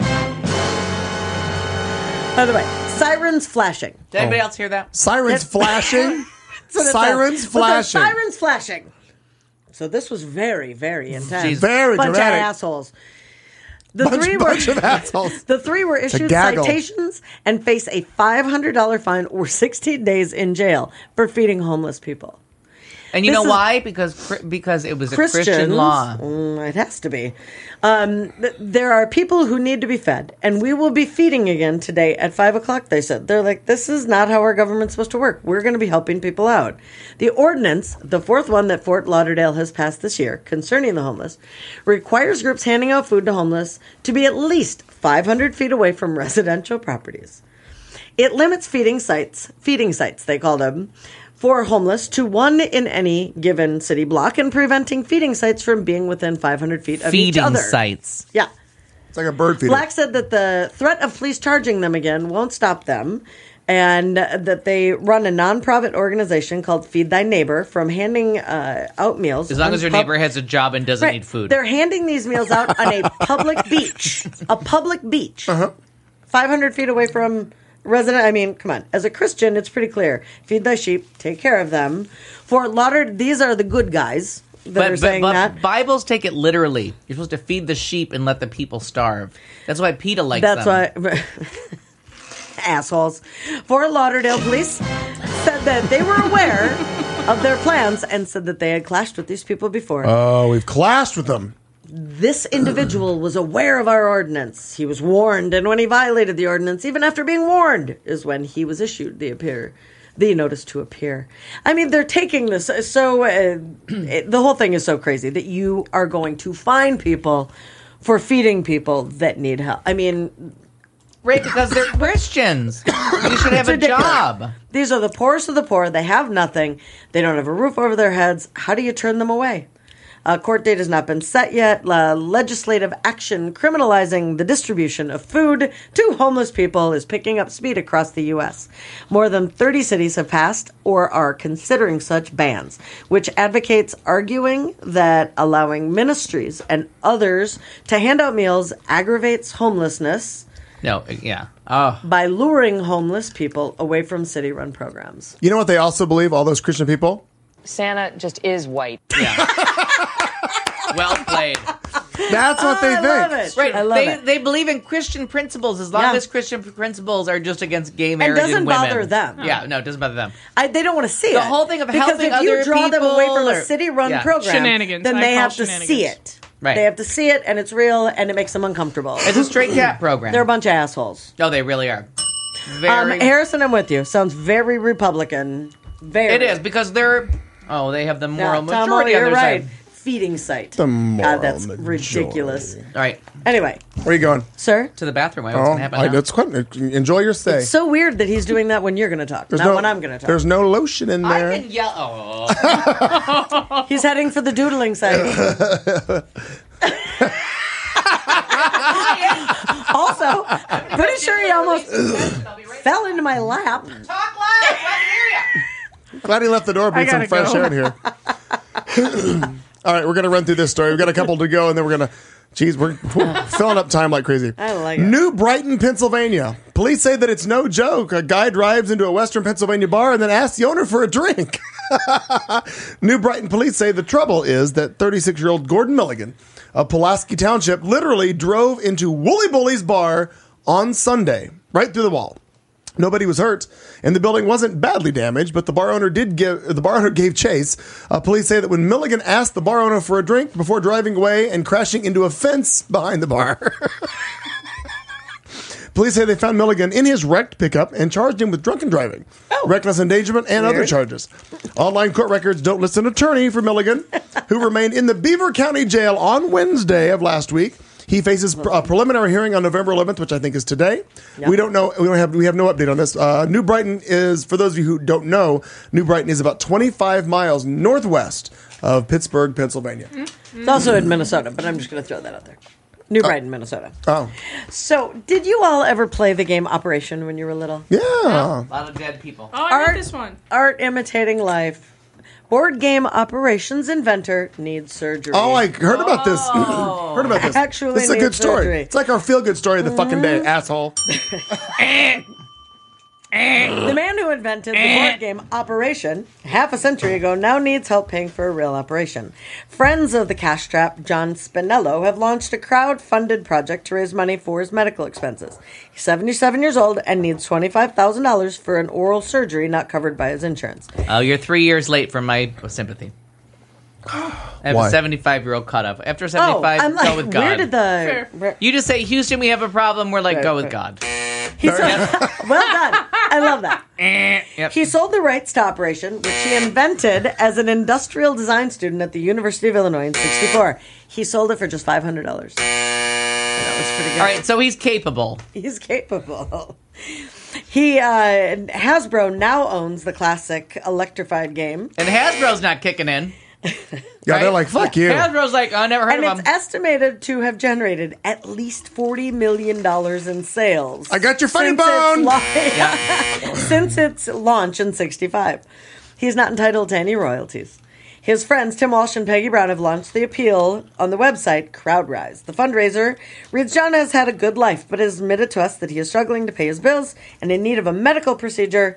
By the way, sirens flashing. Did anybody else hear that? Sirens flashing. That's what it Sirens says. With their flashing. Sirens flashing. So this was very, very intense. Jeez. Very bunch dramatic. of assholes. The Bunch of assholes. The 3 were issued gaggle. citations and face a $500 fine or 16 days in jail for feeding homeless people. And you This know is- why? Because it was a Christians, Christian law. It has to be. There are people who need to be fed, and we will be feeding again today at 5 o'clock, they said. They're like, this is not how our government's supposed to work. We're going to be helping people out. The ordinance, the 4th one that Fort Lauderdale has passed this year concerning the homeless, requires groups handing out food to homeless to be at least 500 feet away from residential properties. It limits feeding sites, they call them, for homeless to 1 in any given city block, and preventing feeding sites from being within 500 feet of each Feeding other. sites. Yeah. It's like a bird feeder. Black said that the threat of police charging them again won't stop them, and that they run a non-profit organization called Feed Thy Neighbor from handing out meals. As long on as your neighbor has a job and doesn't Right. need food. They're handing these meals out on a public beach. A public beach. 500 feet away from resident. I mean, come on. As a Christian, it's pretty clear. Feed thy sheep. Take care of them. Fort Lauderdale, these are the good guys that are saying that. Bibles take it literally. You're supposed to feed the sheep and let the people starve. That's why PETA likes That's them. why. Assholes. Fort Lauderdale police said that they were aware of their plans and said that they had clashed with these people before. Oh, we've clashed with them. This individual was aware of our ordinance. He was warned, and when he violated the ordinance, even after being warned, is when he was issued the the notice to appear. I mean, they're taking this the whole thing is so crazy that you are going to fine people for feeding people that need help. I mean, Right, because they're Christians. You should have a ridiculous. job. These are the poorest of the poor. They have nothing. They don't have a roof over their heads. How do you turn them away? A court date has not been set yet. Legislative action criminalizing the distribution of food to homeless people is picking up speed across the U.S. More than 30 cities have passed or are considering such bans, which advocates arguing that allowing ministries and others to hand out meals aggravates homelessness No, yeah. Oh, by luring homeless people away from city-run programs. You know what they also believe, all those Christian people? Santa just is white. well played. That's what they I think. love it. Right, I love it. they believe in Christian principles as long Yeah. as Christian principles are just against gay marriage doesn't and women. bother them. Yeah, no, it doesn't bother them. They don't want to see it. The whole thing of because helping if you other draw them away from people a or- city-run Yeah. program, Shenanigans. then I they call have to see shenanigans. it. Right. They have to see it, and it's real, and it makes them uncomfortable. It's a straight cat program. They're a bunch of assholes. Oh, they really are. Very. Harrison, I'm with you. Sounds very Republican. Very. It is because they're. Oh, they have the moral Tom, majority on you're their right. side. Feeding site. The moral that's majority. ridiculous. All right, Anyway, Where are you going? sir. to the bathroom. What's going to happen now? It's quite, enjoy your stay. It's so weird that he's doing that when you're going to talk, not when I'm going to talk. There's no lotion in I there. can yell. Oh. He's heading for the doodling site. Also, pretty sure he almost fell into my lap. Talk loud. I can hear you. Glad he left the door, breathe some gotta fresh go. air in here. All right, we're going to run through this story. We've got a couple to go, and then we're going to... Geez, we're filling up time like crazy. I like it. New Brighton, Pennsylvania. Police say that it's no joke. A guy drives into a Western Pennsylvania bar and then asks the owner for a drink. New Brighton police say the trouble is that 36-year-old Gordon Milligan of Pulaski Township literally drove into Wooly Bully's bar on Sunday, right through the wall. Nobody was hurt, and the building wasn't badly damaged, but the bar owner gave chase. Police say that when Milligan asked the bar owner for a drink before driving away and crashing into a fence behind the bar. Police say they found Milligan in his wrecked pickup and charged him with drunken driving, reckless endangerment, and other charges. Online court records don't list an attorney for Milligan, who remained in the Beaver County Jail on Wednesday of last week. He faces a preliminary hearing on November 11th, which I think is today. Yep. We don't know. We have no update on this. New Brighton is, for those of you who don't know, New Brighton is about 25 miles northwest of Pittsburgh, Pennsylvania. It's also in Minnesota, but I'm just going to throw that out there. New Brighton, Minnesota. Oh, So, did you all ever play the game Operation when you were little? yeah. A lot of dead people. Oh, I read this one. Art imitating life. Board game operations inventor needs surgery. Oh, I heard about this. heard about this. Actually This is a good needs story. surgery. It's like our feel-good story of the fucking day, asshole. The man who invented the board game Operation half a century ago now needs help paying for a real operation. Friends of the cash trap, John Spinello, have launched a crowd-funded project to raise money for his medical expenses. He's 77 years old and needs $25,000 for an oral surgery not covered by his insurance. Oh, you're 3 years late for my sympathy. I have Why? a 75-year-old cutoff. After 75, I'm like, go with God. where did the... You just say, Houston, we have a problem. We're like, Right, go with right. God. Well done. I love that. Yep. He sold the rights to Operation, which he invented as an industrial design student at the University of Illinois in '64. He sold it for just $500. That was pretty good. All right, so he's capable. He's capable. Hasbro now owns the classic electrified game. And Hasbro's not kicking in. Yeah, they're like, fuck you. Hasbro's like, I never heard And of it's him. estimated to have generated at least $40 million in sales. I got your funny since bone. Since its launch in '65. He's not entitled to any royalties. His friends, Tim Walsh and Peggy Brown, have launched the appeal on the website CrowdRise. The fundraiser reads, John has had a good life, but has admitted to us that he is struggling to pay his bills and in need of a medical procedure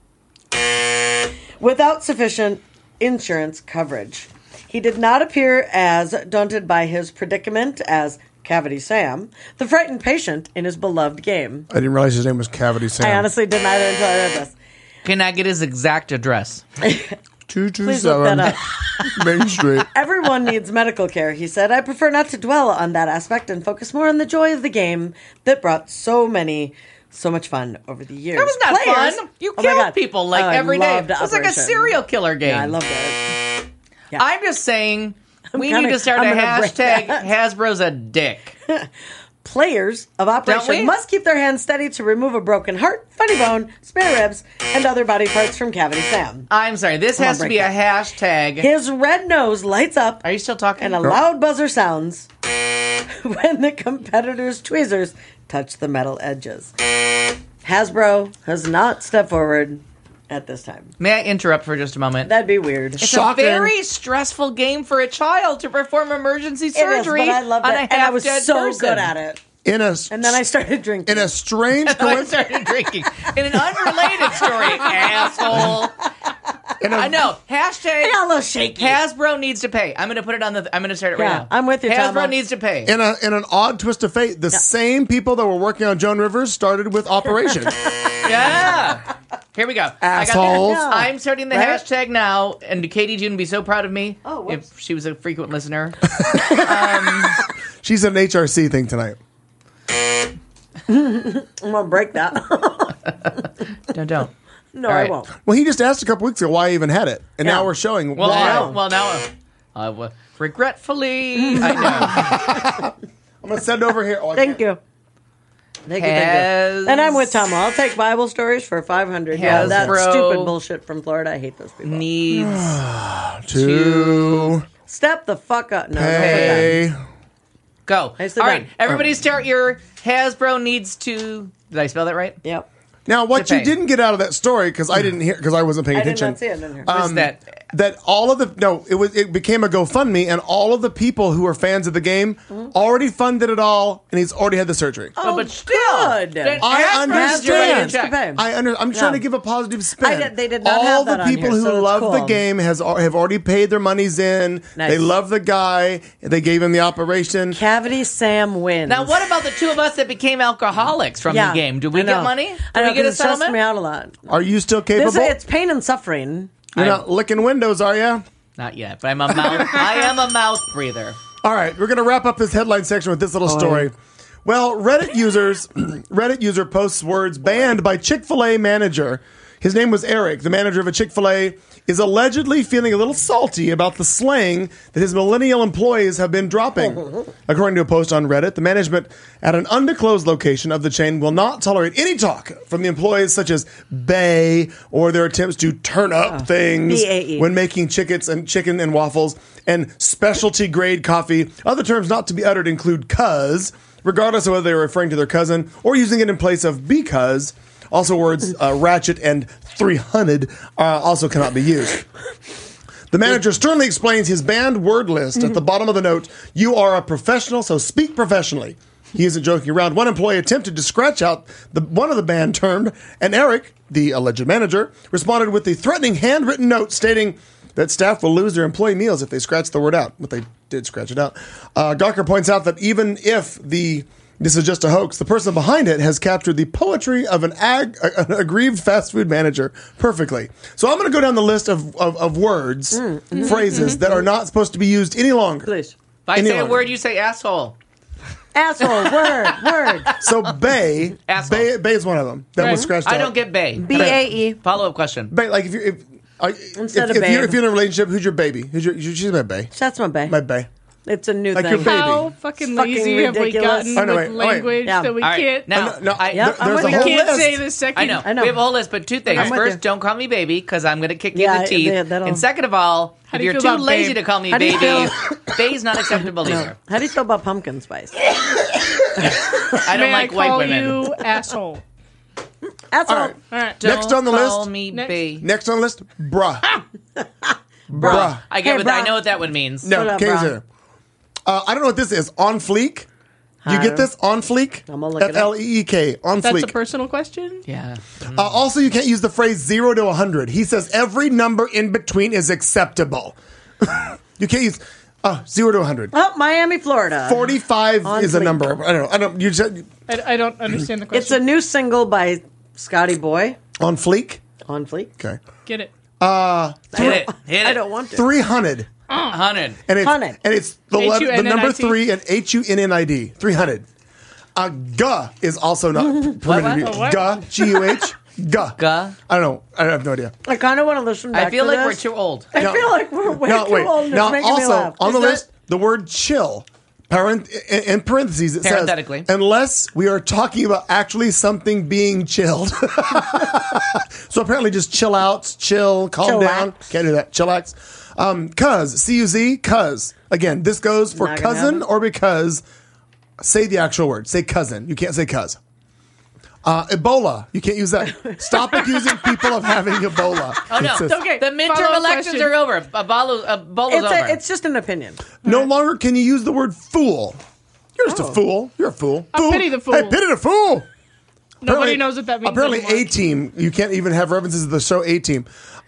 without sufficient insurance coverage. He did not appear as daunted by his predicament as Cavity Sam, the frightened patient in his beloved game. I didn't realize his name was Cavity Sam. I honestly didn't either until I read this. Can I get his exact address? 227 that Main Street. Everyone needs medical care, he said. I prefer not to dwell on that aspect and focus more on the joy of the game that brought so many So much fun over the years. That was not Players- fun. You Oh my killed God. people like Oh, I every day. loved It was like a Operation. serial killer game. Yeah, I loved it. Yeah. I'm just saying we kinda- need to start I'm a gonna break hashtag that. Hasbro's a dick. Players of we? Operation must keep their hands steady to remove a broken heart, funny bone, spare ribs, and other body parts from Cavity Sam. I'm sorry. This Come on, has to break be a that. hashtag. His red nose lights up Are you still talking? and a loud buzzer sounds when the competitor's tweezers touch the metal edges. Hasbro has not stepped forward at this time. May I interrupt for just a moment? That'd be weird. It's Shocking. a very stressful game for a child to perform emergency It is, surgery but I loved on it, a and I was half-dead so person. good at it. In a And then I started drinking. in a strange I coincidence. started drinking. In an unrelated story, asshole. I know. Hashtag a little shaky. Hasbro needs to pay. I'm going to put it on the. I'm going to start it right Yeah, now. I'm with you, Hasbro Tama. needs to pay. In an odd twist of fate, the same people that were working on Joan Rivers started with Operation. Yeah. Here we go. Assholes. Yeah. I'm starting the Right? hashtag now, and Katie June would be so proud of me Oh, whoops. if she was a frequent listener. She's an HRC thing tonight. I'm going to break that. Don't. No, All I right. won't. Well, he just asked a couple weeks ago why I even had it, and Yeah. now we're showing Well, why. now, regretfully, I I'm gonna send it over here. Oh, I Thank can't- you. Thank you, Has- And I'm with Tom. I'll take Bible stories for 500. Yeah, that Hasbro stupid bullshit from Florida. I hate those people. know. Needs To Step the fuck up. No, don't put that. pay. go. I said All right, done. everybody start your Hasbro needs to. Did I spell that right? Yep. Now, what To you pay. didn't get out of that story, because I didn't hear, because I wasn't paying I did attention. not see it in here. What is that? That all of the it became a GoFundMe, and all of the people who are fans of the game already funded it all, and he's already had the surgery. Oh, but still, good. then I Hasbro needs to write a understand. check. Okay. I'm trying to give a positive spin. they did not all have the that on people here, who so it's love the cool. game have already paid their monies in. Nice. They love the guy. They gave him the operation. Cavity Sam wins. Now, what about the two of us that became alcoholics from the game? Do we I know. get money? I Do know, we get a 'cause it stressed settlement? me out a lot. Are you still capable? It's pain and suffering. You're not licking windows, are you? Not yet, but I'm a mouth. I am a mouth breather. All right, we're going to wrap up this headline section with this little story. Well, Reddit user posts words banned by Chick-fil-A manager. His name was Eric. The manager of a Chick-fil-A is allegedly feeling a little salty about the slang that his millennial employees have been dropping. According to a post on Reddit, the management at an undisclosed location of the chain will not tolerate any talk from the employees such as "bae" or their attempts to turn up things BAE. when making chicken and waffles and specialty grade coffee. Other terms not to be uttered include "cuz," regardless of whether they are referring to their cousin or using it in place of "because." Also, words ratchet and 300 also cannot be used. The manager sternly explains his banned word list at the bottom of the note. You are a professional, so speak professionally. He isn't joking around. One employee attempted to scratch out one of the banned term, and Eric, the alleged manager, responded with the threatening handwritten note stating that staff will lose their employee meals if they scratch the word out. But they did scratch it out. Gawker points out that even if this is just a hoax, the person behind it has captured the poetry of an aggrieved fast food manager perfectly. So I'm going to go down the list of words, phrases that are not supposed to be used any longer. Please. If I Any say a longer. word, you say asshole. Asshole. word. So bae Asshole. is one of them that was scratched out. I don't get bae. BAE. Follow-up question. bae. Like Instead of if babe. you're in a relationship, who's your baby? She's my bae. That's my bae. My bae. It's a new Like thing. your baby. How fucking Fucking lazy have we ridiculous. gotten Oh, no, with wait. language Yeah. that we All right, can't? now, No, I, Yep, I'm there's with a you. whole We can't list. say the second. I know. I know. We have a whole list, but two things. I'm with First, you. don't call me baby because I'm going to kick you Yeah, in the teeth. that'll- And second of all, How if do you you're feel too about lazy babe? to call me How do you baby, bae's not acceptable No. either. How do you feel about pumpkin spice? I don't May like I white call women. you asshole? Asshole. All right. All right. Don't Next on the call list. me Next. bae. Next on the list, bruh. Bruh. I get Hey, what bruh. I know what that one means. No, What up, can't bruh? say that. I don't know what this is. On fleek. You I get don't- this? On fleek? I'm gonna look it up. F-L-E-E-K. On That's a fleek. personal question. Yeah. Also, you can't use the phrase 0 to 100. He says every number in between is acceptable. You can't use 0 to 100. Oh, Miami, Florida. 45 On is a fleek. number. I don't know. You just, I don't understand the It's a question. new single by Scotty Boy. on fleek? On fleek. Okay. Get it? Hit it. Hit it. I don't want to. 300. 100. And it's, 100. and it's the number H-U-N-N-I-T. 3 and HUNNID. 300. Guh is also not permitted. What? Guh, G-U-H, guh. Guh? I don't know. I have no idea. I kind of want to listen back I feel to like this. we're too old. I feel like we're way too old and Now, it's making me also, laugh. on the Is that- list, the word chill. In parentheses, it says, Parenthetically. unless we are talking about actually something being chilled. So apparently just chill out, chill, calm down. Chillax. Can't do that. Chillax. Cuz, C-U-Z, cuz. Again, this goes for Not gonna cousin happen. or because. Say the actual word. Say cousin. You can't say cuz. Ebola. You can't use that. Stop accusing people of having Ebola. Oh, no. It says, Okay. The midterm follow-up elections question. are over. Ebola's over. It's just an opinion. No longer can you use the word fool. You're just a fool. You're a fool. I pity the fool. I pity the fool. Nobody knows what that means. Apparently, anymore. A-Team. You can't even have references to the show A-Team.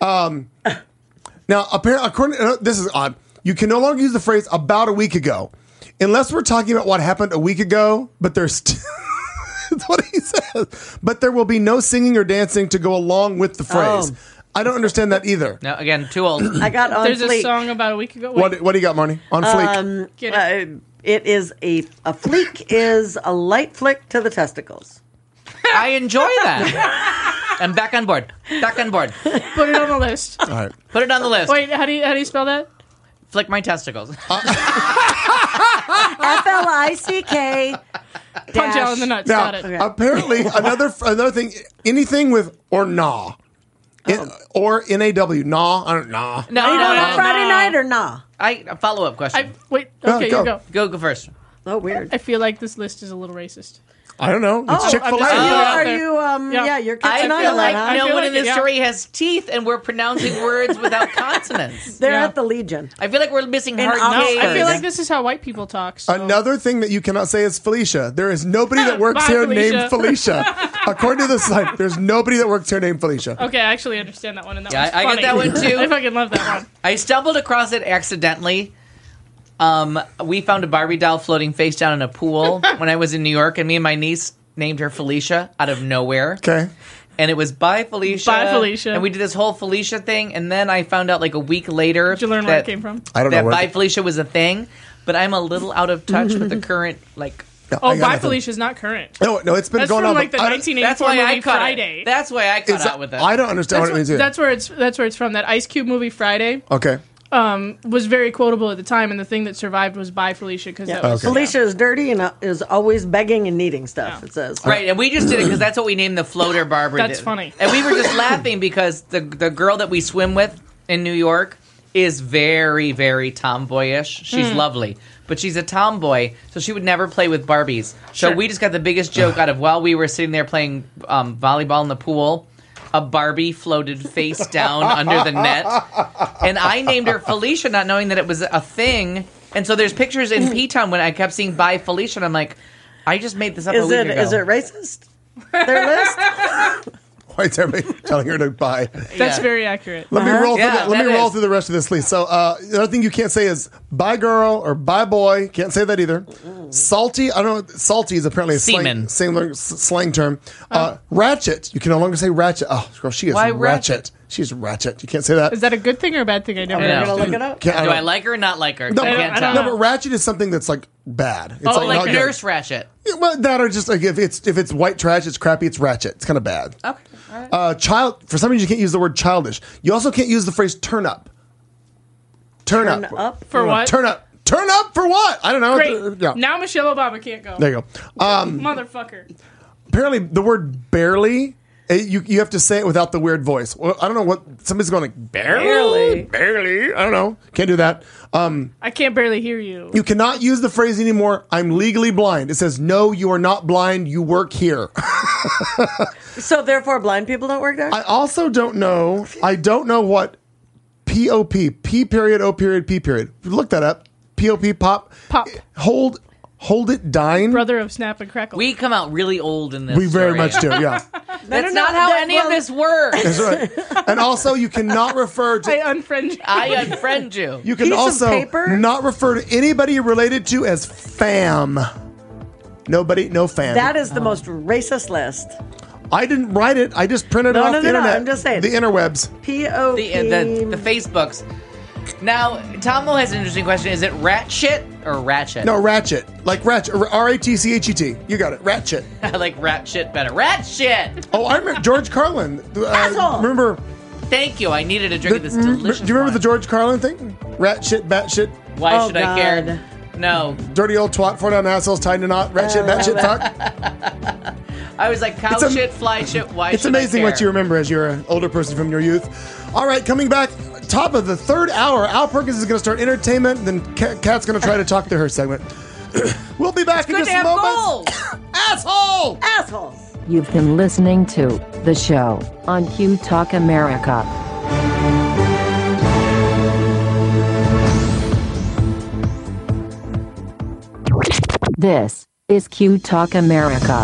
Now, apparently, according this is odd. You can no longer use the phrase "about a week ago," unless we're talking about what happened a week ago. But there's. That's what he says. But there will be no singing or dancing to go along with the phrase. I don't understand that either. No, again, too old. I got on There's fleek. a song about a week ago. Wait, What do you got, Marnie? On fleek. get it. It is a fleek is a light flick to the testicles. I enjoy that. I'm back on board. Back on board. Put it on the list. All right. Put it on the list. Wait, how do you spell that? Flick my testicles. F-L-I-C-K. Punch out in the nuts. Now, Got it. apparently, another thing, anything with or nah. Or N-A-W. Nah. I don't nah. No, Are you no, going no, on Friday no. night or nah? A follow-up question. Wait. No, Okay, go. you go. Go first. Oh, weird. I feel like this list is a little racist. I don't know. It's Chick-fil-A. I'm just- Are there. you, Yeah. you're I catching on feel to like that, huh? no feel one like in this it, yeah. story has teeth, and we're pronouncing words without consonants. They're Yeah. at the Legion. I feel like we're missing In hard Oxford. K's. I feel like this is how white people talk. So. Another thing that you cannot say is Felicia. There is nobody that works Bye, here Felicia. named Felicia. According to the site, there's nobody that works here named Felicia. Okay, I actually understand that one, and that Yeah, one's I get funny. that one, too. I fucking love that one. I stumbled across it accidentally. We found a Barbie doll floating face down in a pool when I was in New York, and me and my niece named her Felicia out of nowhere. Okay. And it was Bye Felicia. Bye, Felicia. And we did this whole Felicia thing, and then I found out like a week later Did you learn where it came from? I don't know that where. Bye Felicia was a thing. But I'm a little out of touch with the current like. No, Oh, I got Bye nothing. Felicia's not current. No, it's been That's going from on. like the but I don't- 1984 That's why movie I caught Friday. it. That's why I caught out with it. I don't understand what it means either. That's where it's from. That Ice Cube movie Friday Okay. was very quotable at the time, and the thing that survived was "Bye Felicia" because that was Felicia is dirty and is always begging and needing stuff, Yeah. it says. Right, and we just did it because that's what we named the floater Barbara. That's funny. And we were just laughing because the girl that we swim with in New York is very, very tomboyish. She's lovely, but she's a tomboy, so she would never play with Barbies. So Sure. we just got the biggest joke out of while we were sitting there playing volleyball in the pool. A Barbie floated face down under the net, and I named her Felicia, not knowing that it was a thing. And so there's pictures in P-Town when I kept seeing "Bye Felicia," and I'm like, I just made this up a Is week it ago. is it racist? Their list? Why is everybody telling her to buy? That's Yeah. very accurate. Let me roll. Yeah, Let me that roll is. through the rest of this list. So the other thing you can't say is "bye girl" or "bye boy." Can't say that either. Salty. I don't know. Salty is apparently a Semen. slang term. Ratchet. You can no longer say ratchet. Oh, girl, she is Why ratchet. ratchet? She's ratchet. You can't say that. Is that a good thing or a bad thing? I never I know. I'm going understood. to look it up. Can't- Do don't- I like her or not like her? No, I but, can't I tell. don't no, but ratchet is something that's like bad. It's Oh, like, like not good. Nurse Ratchet. Yeah, well, that or just like if it's white trash, it's crappy, it's ratchet. It's kind of bad. Okay. All right. Child. For some reason, you can't use the word childish. You also can't use the phrase "turn up." Turn up. For what? Turn up. Turn up for what? I don't know. Great. Yeah. Now Michelle Obama can't go. There you go. Motherfucker. Apparently, the word "barely" you have to say it without the weird voice. Well, I don't know what somebody's going like barely. I don't know. Can't do that. I can't barely hear you. You cannot use the phrase anymore. "I'm legally blind." It says, "No, you are not blind. You work here." So therefore blind people don't work there? I also don't know. I don't know what POP, P period, O period, P period. Look that up. POP, pop. Pop. Hold it, dine. Brother of Snap and Crackle. We come out really old in this. We very story. much do, yeah. That's not how any of this works. That's right. And also, you cannot refer to. I unfriend you. I unfriend you. You can Piece of also paper? not refer to anybody you're related to as fam. Nobody, no fam. That is the most racist list. I didn't write it. I just printed it No, off no, the no, no, internet. I'm just saying. The interwebs. P-O-P. The Facebooks. Now, Tomo has an interesting question. Is it rat shit or ratchet? No, Ratchet. Like Ratchet. R-A-T-C-H-E-T. You got it. Ratchet. I like rat shit better. Rat shit! Oh, I remember George Carlin. Asshole! Remember... Thank you. I needed a drink of this delicious Do you remember wine. the George Carlin thing? Rat shit, bat shit, Why should I God. care? No. dirty old twat, 4 down assholes tied in a knot, rat shit, bat shit, fuck. I was like, cow It's shit, fly shit, why It's should I amazing care? what you remember as you're an older person from your youth. All right, coming back, top of the third hour, Al Perkins is going to start entertainment, then Kat's going to try to talk to her segment. We'll be back in Good just to a have moment. goals. Asshole! Assholes. You've been listening to The Show on Q Talk America. This is Q Talk America.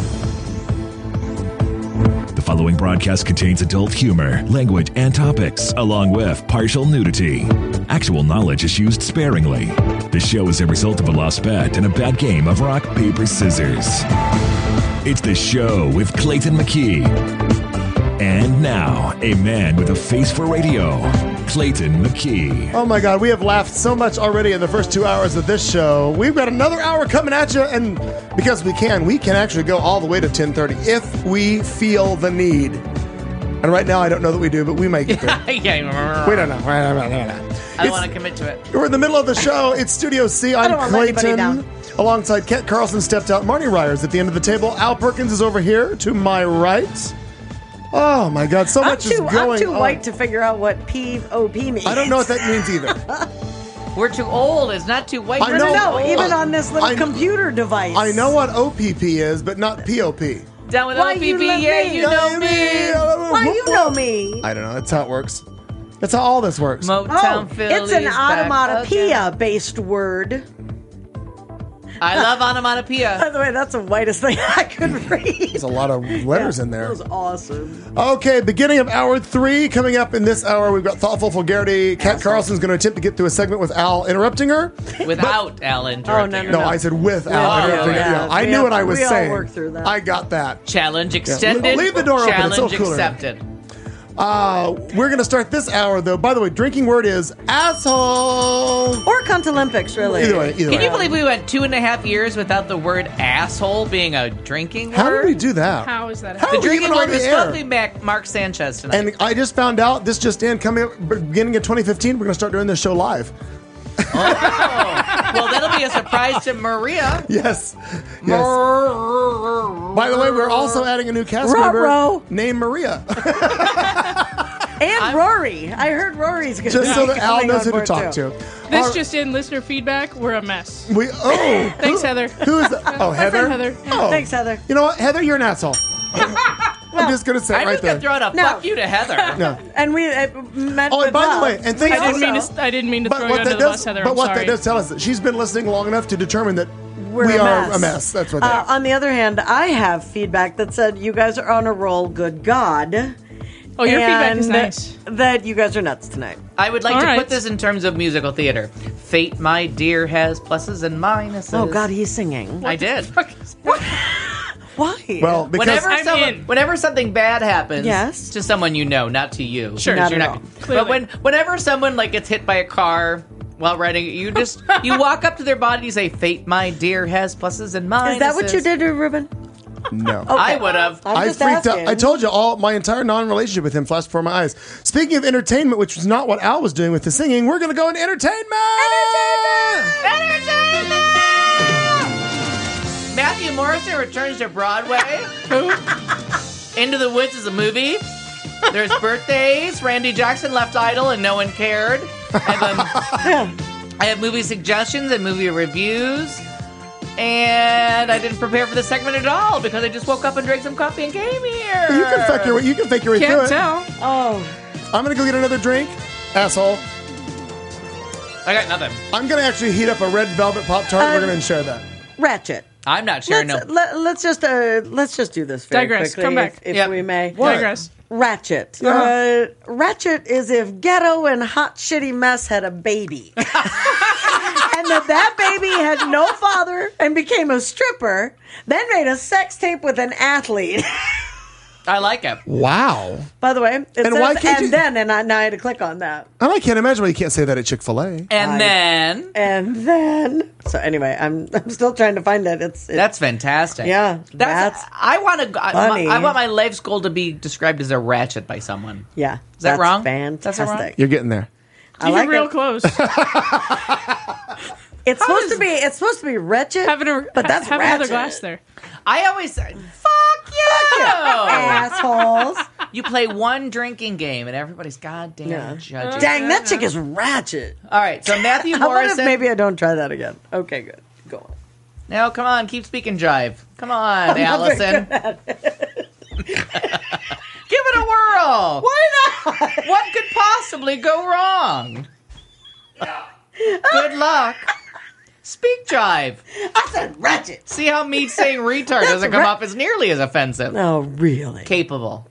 The following broadcast contains adult humor, language, and topics, along with partial nudity. Actual knowledge is used sparingly. The show is a result of a lost bet and a bad game of rock, paper, scissors. It's The Show with Clayton McKee. And now, a man with a face for radio, Clayton McKee. Oh my God, we have laughed so much already in the first 2 hours of this show. We've got another hour coming at you, and because we can actually go all the way to 10:30 if we feel the need. And right now, I don't know that we do, but we might get there. Yeah. We don't know. I don't want to commit to it. We're in the middle of the show. It's Studio C. I'm don't wanna let anybody Clayton. down. Alongside Kent Carlson stepped out. Marnie Ryer's at the end of the table. Al Perkins is over here to my right. Oh my God, so much is going I'm too on. white to figure out what POP means. I don't know what that means either. We're too old. It's not too white. I No, know. even on this little I know- computer device. I know what OPP is, but not POP. Down with Why OPP, you love yeah, me? you know me. Why you know me? I don't know. That's how it works. That's how all this works. Motown Philly's it's an back again. onomatopoeia-based word. I love onomatopoeia. By the way, that's the whitest thing I could read. There's a lot of letters in That there. was awesome. Okay, beginning of hour 3. Coming up in this hour, we've got Thoughtful Vulgarity. Kat Carlson's going to attempt to get through a segment with Al interrupting her. Without Al interrupting. no, No, I said with Al Oh, interrupting her. yeah. Yeah, I We knew all- what I was we all saying. worked through that. I got that. Challenge extended. Leave the door open. It's Challenge so cooler. accepted. We're going to start this hour, though. By the way, drinking word is asshole. Or Cunt Olympics, really. Either way. Can you believe we went 2.5 years without the word asshole being a drinking word? How did we do that? How is that? How The are we drinking even word on the was air? supposed to be Mark Sanchez tonight. And I just found out, this just in, coming up beginning of 2015, we're going to start doing this show live. Well, that'll be a surprise to Maria. Yes. By the way, we're also adding a new cast member Ruh-roh. named Maria. And Rory. I heard Rory's going to Just so that Al knows who to talk to. This just in listener feedback. We're a mess. Thanks, Heather. Who is that? Oh, Heather? friend Heather. Oh. Thanks, Heather. You know what? Heather, you're an asshole. I'm just going to say it I'm right just going there. to throw out a No. fuck you to Heather. No. And we met Oh, with and by the love. way, and thanks I didn't mean to. I didn't mean to throw you under the bus, Heather. but I'm what sorry. that does tell us that she's been listening long enough to determine that We're we a are mess. a mess. That's what that is. On the other hand, I have feedback that said you guys are on a roll, good God. Oh, your feedback is and nice. That you guys are nuts tonight. I would like All to right. put this in terms of musical theater. Fate, my dear, has pluses and minuses. Oh, God, he's singing. I did. Why? Well, because Whenever something bad happens Yes. to someone you know, not to you. Sure. 'cause Not at all. But whenever someone like gets hit by a car while riding, you just you walk up to their body and you say, "Fate, my dear, has pluses and minuses." is that what you did to Ruben? no. I would have. I'm I just freaked out. asking. I told you my entire non-relationship with him flashed before my eyes. Speaking of entertainment, which was not what Al was doing with the singing, we're going to go into entertainment. Matthew Morrison returns to Broadway. Into the Woods is a movie. There's birthdays. Randy Jackson left Idol and no one cared. I have movie suggestions and movie reviews. And I didn't prepare for this segment at all because I just woke up and drank some coffee and came here. You can fake your way through Can't it. tell. Oh, I'm going to go get another drink, asshole. I got nothing. I'm going to actually heat up a red velvet Pop-Tart. We're going to share that. Ratchet. I'm not sharing no. Let's just do this very Digress. quickly, Come back. if Yep. we may. Digress. Ratchet. Uh-huh. Ratchet is if Ghetto and Hot Shitty Mess had a baby. And that baby had no father and became a stripper, then made a sex tape with an athlete. I like it. Wow. By the way, it says, why can't you- and now I had to click on that. And I can't imagine why you can't say that at Chick-fil-A. And then. So anyway, I'm still trying to find it. That's fantastic. Yeah, that's I want to. funny. I want my life's goal to be described as a ratchet by someone. Yeah. Is that that's wrong? Fantastic. That's wrong? You're getting there. I You're like real it. close. It's supposed to be wretched, but that's have ratchet. another glass there. I always say, "Fuck you, Assholes. You play one drinking game, and everybody's goddamn judgy. Dang, that chick is ratchet. All right, so Matthew How about if Morrison. maybe I don't try that again? Okay, good. Go on. Now, come on, keep speaking jive. Come on, Allison. Give it a whirl. Why not? What could possibly go wrong? Good luck. Speak jive. I said ratchet. See how me saying retard doesn't come off as nearly as offensive. No, really. Capable.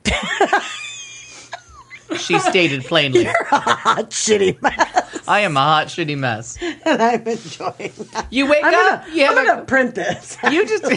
She stated plainly. You're a hot, shitty mess, I am a hot, shitty mess. and I'm enjoying that. You wake up. I'm gonna print this. You just.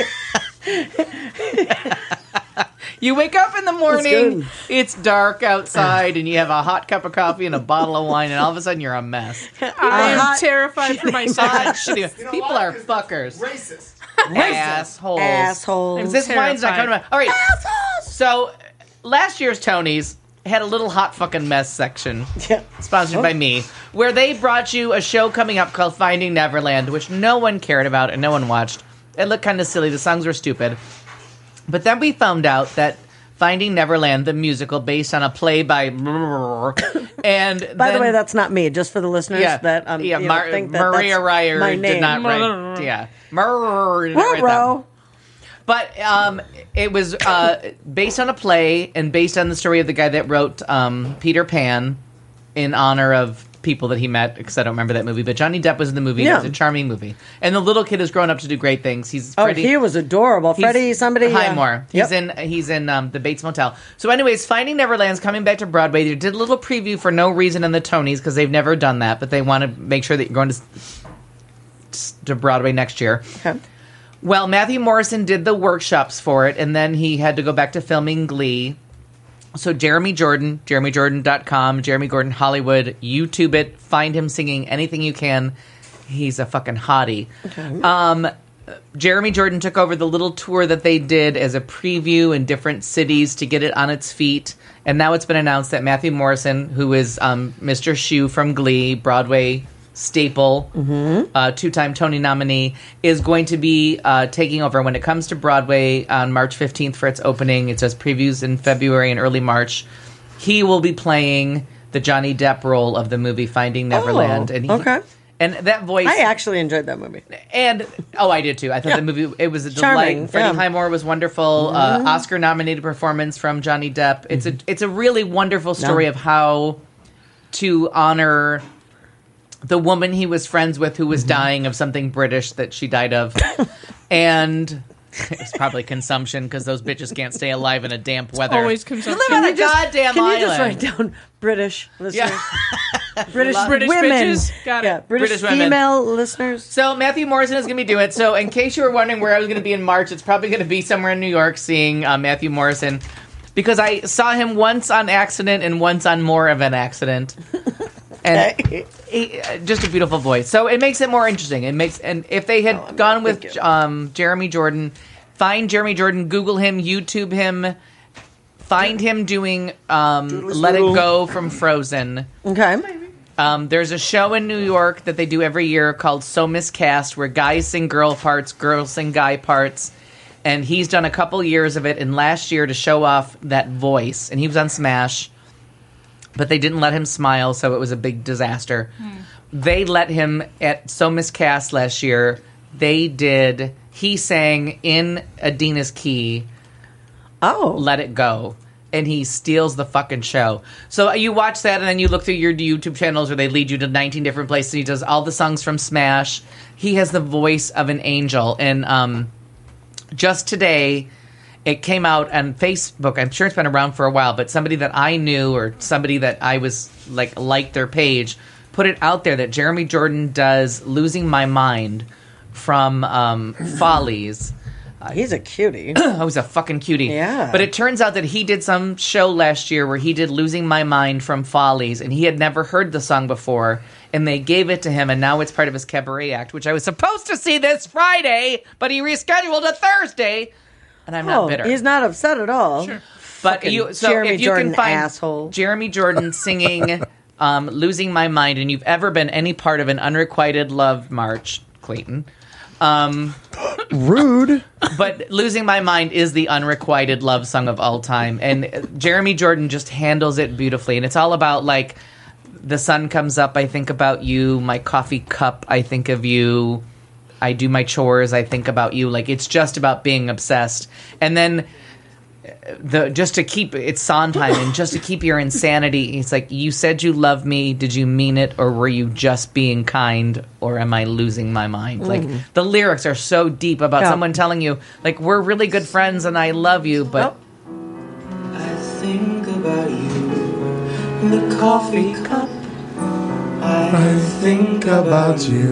You wake up in the morning, good. it's dark outside, and you have a hot cup of coffee and a bottle of wine, and all of a sudden you're a mess. I am terrified for myself. Hot, shitty. People are fuckers. Racist. Assholes. Assholes. This wine's not coming Terrified. out. All right. So, last year's Tonys had a little hot fucking mess section, Yeah. sponsored by me, where they brought you a show coming up called Finding Neverland, which no one cared about and no one watched. It looked kind of silly. The songs were stupid. But then we found out that Finding Neverland, the musical, based on a play by... and By the way, that's not me. Just for the listeners that think that Maria that's Ryer my did name. not write... Yeah. Maria did not write that. Ruh-roh. But it was based on a play and based on the story of the guy that wrote Peter Pan in honor of people that he met, because I don't remember that movie. But Johnny Depp was in the movie. Yeah. It was a charming movie. And the little kid has grown up to do great things. He's Oh, Freddie, he was adorable. Freddie, somebody. Highmore. Yep. He's in the Bates Motel. So anyways, Finding Neverland's coming back to Broadway. They did a little preview for no reason in the Tonys because they've never done that, but they want to make sure that you're going to Broadway next year. Okay. Well, Matthew Morrison did the workshops for it, and then he had to go back to filming Glee. So Jeremy Jordan, JeremyJordan.com, Jeremy Gordon Hollywood, YouTube it, find him singing anything you can. He's a fucking hottie. Okay. Jeremy Jordan took over the little tour that they did as a preview in different cities to get it on its feet. And now it's been announced that Matthew Morrison, who is Mr. Shue from Glee, Broadway staple, two-time Tony nominee, is going to be taking over when it comes to Broadway on March 15th for its opening. It says previews in February and early March. He will be playing the Johnny Depp role of the movie Finding Neverland. Okay. And that voice... I actually enjoyed that movie. And, I did too. I thought the movie, it was a Charming, delight. Freddie yeah. Highmore was wonderful. Oscar-nominated performance from Johnny Depp. It's a really wonderful story of how to honor the woman he was friends with who was dying of something British that she died of. And it's probably consumption because those bitches can't stay alive in a damp weather. Always You consumption. live on a goddamn Can island. you just write down British listeners? Yeah. British British women. bitches? Got it. Yeah, British women. female listeners. So Matthew Morrison is going to be doing it. So in case you were wondering where I was going to be in March, it's probably going to be somewhere in New York seeing Matthew Morrison, because I saw him once on accident and once on more of an accident. And he, just a beautiful voice. So it makes it more interesting. And if they had gone with Jeremy Jordan, find Jeremy Jordan, Google him, YouTube him, find him doing Let It Go from Frozen. Okay. There's a show in New York that they do every year called So Miscast, where guys sing girl parts, girls sing guy parts. And he's done a couple years of it, and last year to show off that voice, and he was on Smash, but they didn't let him smile, so it was a big disaster. They let him at So Miscast last year. He sang in Adina's key, Let It Go. And he steals the fucking show. So you watch that, and then you look through your YouTube channels where they lead you to 19 different places. He does all the songs from Smash. He has the voice of an angel. And just today, it came out on Facebook. I'm sure it's been around for a while, but somebody that I knew or somebody that I was liked their page put it out there that Jeremy Jordan does Losing My Mind from Follies. He's a cutie. Oh, he's a fucking cutie. Yeah. But it turns out that he did some show last year where he did Losing My Mind from Follies, and he had never heard the song before, and they gave it to him, and now it's part of his cabaret act, which I was supposed to see this Friday, but he rescheduled to Thursday, and I'm not bitter. He's not upset at all. Sure. But Jeremy if you Jordan can find asshole. Jeremy Jordan singing Losing My Mind, and you've ever been any part of an unrequited love march, Clayton, Rude. but Losing My Mind is the unrequited love song of all time. And Jeremy Jordan just handles it beautifully. And it's all about, like, the sun comes up, I think about you. My coffee cup, I think of you. I do my chores, I think about you. Like, it's just about being obsessed. And then just to keep it's Sondheim, and just to keep your insanity, it's like, you said you love me, did you mean it, or were you just being kind, or am I losing my mind? Like, the lyrics are so deep about someone telling you, like, we're really good friends and I love you, but I think about you in the coffee cup. I think about you.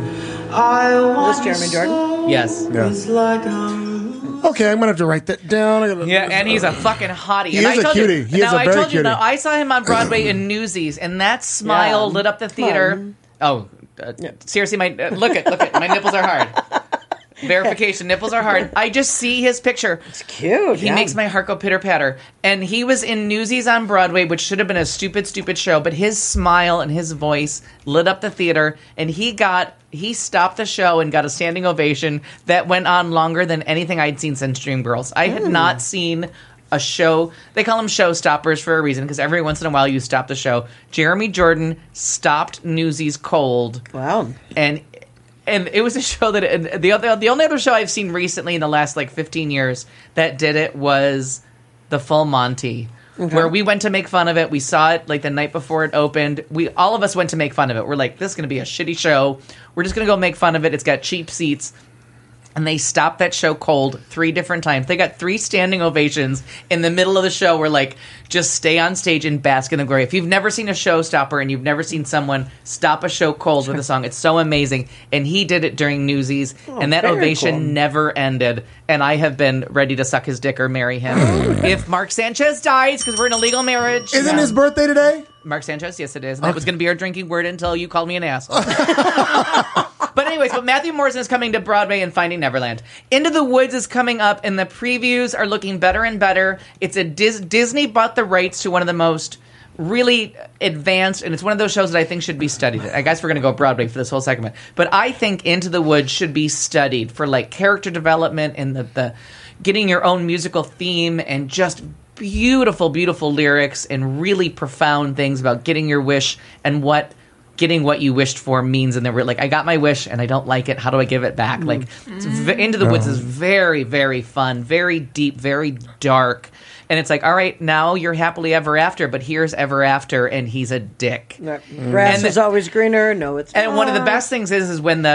This Jeremy Jordan? yes. It's like Okay, I'm gonna have to write that down. Yeah, and he's a fucking hottie. He and is I a told cutie. You, He is now, a I very told you, cutie. now, I saw him on Broadway in Newsies, and that smile lit up the theater. Oh, seriously, look at my nipples are hard. Verification, nipples are hard. I just see his picture. It's cute. He makes my heart go pitter patter. And he was in Newsies on Broadway, which should have been a stupid, stupid show. But his smile and his voice lit up the theater, and he stopped the show and got a standing ovation that went on longer than anything I'd seen since Dreamgirls. I had not seen a show. They call them showstoppers for a reason, because every once in a while you stop the show. Jeremy Jordan stopped Newsies cold. Wow. And it was a show that the only other show I've seen recently in the last, like, 15 years that did it was The Full Monty, where we went to make fun of it. We saw it, like, the night before it opened. All of us went to make fun of it. We're like, this is going to be a shitty show. We're just going to go make fun of it. It's got cheap seats. And they stopped that show cold 3 different times. They got 3 standing ovations in the middle of the show where, like, just stay on stage and bask in the glory. If you've never seen a showstopper and you've never seen someone stop a show cold with a song, it's so amazing. And he did it during Newsies, and that ovation never ended. And I have been ready to suck his dick or marry him. If Mark Sanchez dies, because we're in a legal marriage. Isn't his birthday today? Mark Sanchez? Yes, it is. And that was going to be our drinking word until you called me an asshole. But anyways, Matthew Morrison is coming to Broadway and Finding Neverland. Into the Woods is coming up, and the previews are looking better and better. It's a Disney bought the rights to one of the most really advanced, and it's one of those shows that I think should be studied. I guess we're going to go Broadway for this whole segment. But I think Into the Woods should be studied for, like, character development and the getting your own musical theme and just beautiful, beautiful lyrics and really profound things about getting your wish and what getting what you wished for means. And like, I got my wish and I don't like it. How do I give it back? Like, Into the Woods is very, very fun, very deep, very dark. And it's like, all right, now you're happily ever after, but here's ever after, and he's a dick. Grass is always greener. No, it's not. And one of the best things is when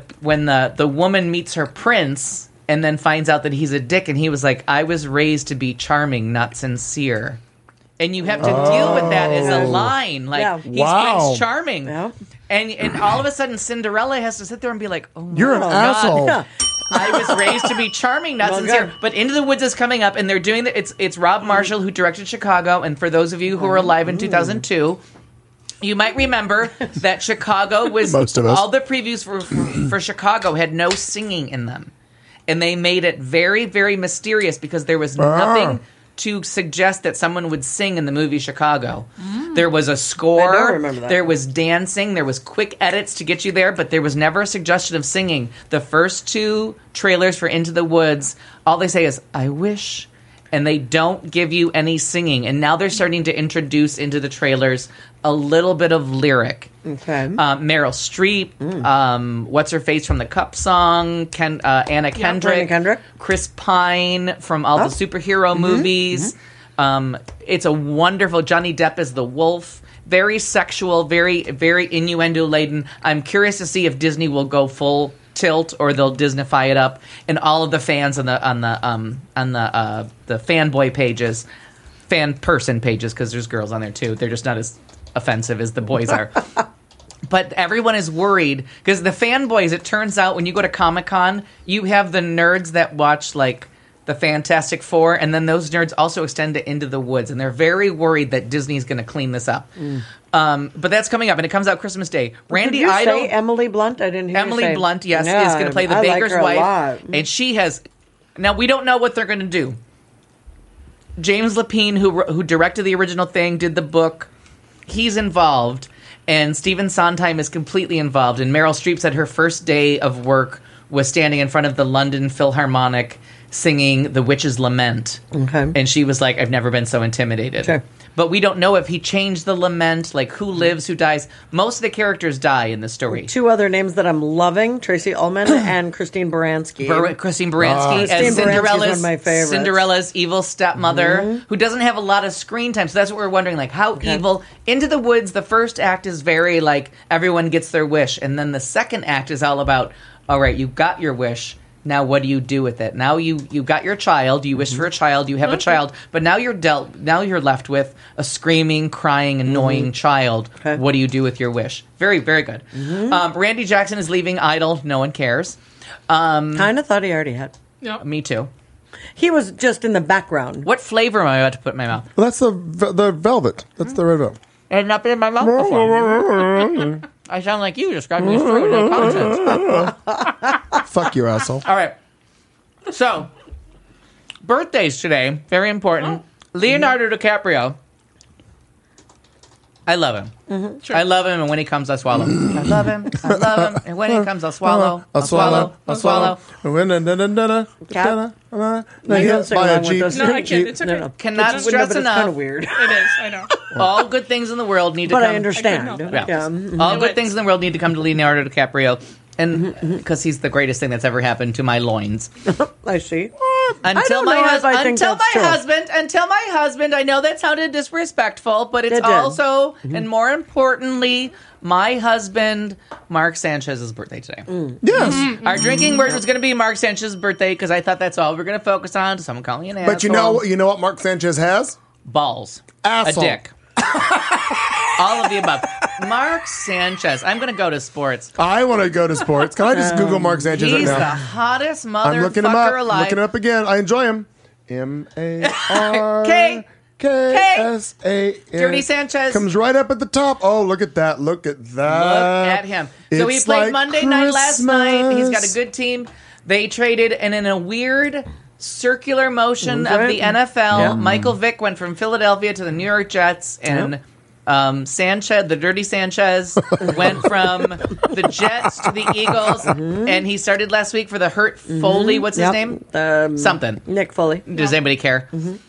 the woman meets her prince and then finds out that he's a dick, and he was like, I was raised to be charming, not sincere. And you have to deal with that as a line. Like, he's Prince Charming. Yeah. And all of a sudden, Cinderella has to sit there and be like, oh, you're an asshole. God. I was raised to be charming, not sincere. God. But Into the Woods is coming up, and they're doing it's Rob Marshall who directed Chicago. And for those of you who were alive in 2002, you might remember that Chicago was most of us. All the previews for Chicago had no singing in them. And they made it very, very mysterious because there was nothing to suggest that someone would sing in the movie Chicago. There was a score, I don't remember that. There was dancing, there was quick edits to get you there, but there was never a suggestion of singing. The first 2 trailers for Into the Woods, all they say is, I wish, and they don't give you any singing. And now they're starting to introduce into the trailers a little bit of lyric. Okay. Meryl Streep, what's her face from the Cup song, Anna Kendrick, Chris Pine from all the superhero movies. It's a wonderful, Johnny Depp is the wolf. Very sexual, very, very innuendo laden. I'm curious to see if Disney will go full tilt or they'll Disneyfy it up. And all of the fans on the fanboy pages, fan person pages, because there's girls on there too. They're just not as offensive as the boys are. But everyone is worried because the fanboys, it turns out when you go to Comic-Con, you have the nerds that watch like the Fantastic Four, and then those nerds also extend to Into the Woods, and they're very worried that Disney's going to clean this up. But that's coming up, and it comes out Christmas Day. Randy Did you Idol, say Emily Blunt? I didn't hear Emily you say. Blunt, yes, Yeah, is going to play the I like baker's her a wife, lot. and she has. Now we don't know what they're going to do. James Lapine, who directed the original thing, did the book. He's involved, and Stephen Sondheim is completely involved. And Meryl Streep said her first day of work was standing in front of the London Philharmonic singing The Witch's Lament. Okay. And she was like, I've never been so intimidated. Sure. But we don't know if he changed the lament, like who lives, who dies. Most of the characters die in the story. Two other names that I'm loving: Tracy Ullman and Christine Baranski. Christine Baranski Christine as Baranski's one of my favorites. Cinderella's evil stepmother, who doesn't have a lot of screen time. So that's what we're wondering, like how evil. Into the Woods, the first act is very like everyone gets their wish, and then the second act is all about, all right, you got your wish. Now what do you do with it? Now you got your child, you wish for a child, you have a child, but now you're left with a screaming, crying, annoying child. Okay. What do you do with your wish? Very, very good. Randy Jackson is leaving Idol. No one cares. Kind of thought he already had. Yep. Me too. He was just in the background. What flavor am I about to put in my mouth? Well, that's the velvet. That's the red velvet. It had not been in my mouth before. I sound like you describing this story with no context. Fuck you, asshole. All right. So, birthdays today, very important. Leonardo DiCaprio. I love him. I love him, and when he comes, I swallow. I love him. I love him, and when he comes, I'll swallow. I'll swallow. I'll swallow. You don't sing along with us. No, I can't. It's okay. No. Cannot But stress it's enough. kind of weird. It is. I know. All good things in the world need to But come. I understand. I couldn't help Yeah. Yeah. All good things in the world need to come to Leonardo DiCaprio, and because he's the greatest thing that's ever happened to my loins. I see. Until don't know my if I think until that's my true. husband. I know that sounded disrespectful, but it's It did. also and more importantly, my husband Mark Sanchez's birthday today. Yes. Our drinking word was going to be Mark Sanchez's birthday because I thought that's all we're going to focus on. Someone calling me an asshole. But you know what Mark Sanchez has? Balls, Asshole. a dick, all of the above. Mark Sanchez. I'm going to go to sports. I want to go to sports. Can I just Google Mark Sanchez right He's the now? hottest I'm looking him motherfucker up. alive. Looking him up again. I enjoy him. K. MARKSAN. Dirty Sanchez. Comes right up at the top. Oh, look at that. Look at that. Look at him. So he It's played like Monday night last night. He's got a Christmas. good team. They traded, and in a weird circular motion of Okay. the NFL, Yeah. Michael Vick went from Philadelphia to the New York Jets, and Sanchez, the Dirty Sanchez, went from the Jets to the Eagles, and he started last week for the Hurt Foley. What's his Yep. name? Something. Nick Foley. Does anybody care?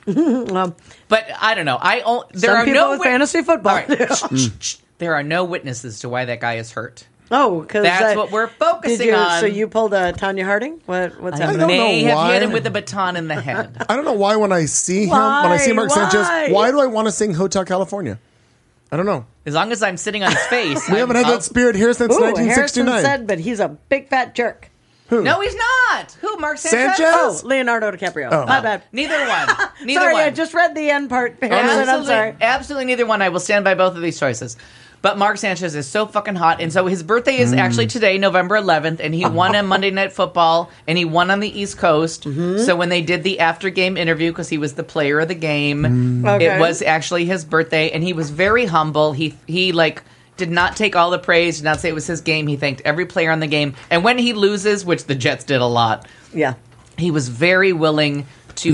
But I don't know. There Some are people no with fantasy football. All right. There are no witnesses to why that guy is hurt. Oh, because That's what we're focusing on. So you pulled a Tanya Harding? What's I happening? may know have why. hit him with a baton in the head. I don't know why when I see him, when I see Mark Sanchez, why do I want to sing Hotel California? I don't know. As long as I'm sitting on his face. We haven't had that spirit here since Ooh, 1969. Harrison said, but he's a big fat jerk. No, he's not. Who? Mark Sanchez? Sanchez? Oh, Leonardo DiCaprio. Oh. My bad. Neither one. Neither Sorry, one. I just read the end part. Harrison, I'm Absolutely, sorry. absolutely neither one. I will stand by both of these choices. But Mark Sanchez is so fucking hot. And so his birthday is actually today, November 11th. And he won on Monday Night Football. And he won on the East Coast. So when they did the after-game interview, because he was the player of the game, Okay. it was actually his birthday. And he was very humble. He like, did not take all the praise, did not say it was his game. He thanked every player on the game. And when he loses, which the Jets did a lot, Yeah. he was very willing to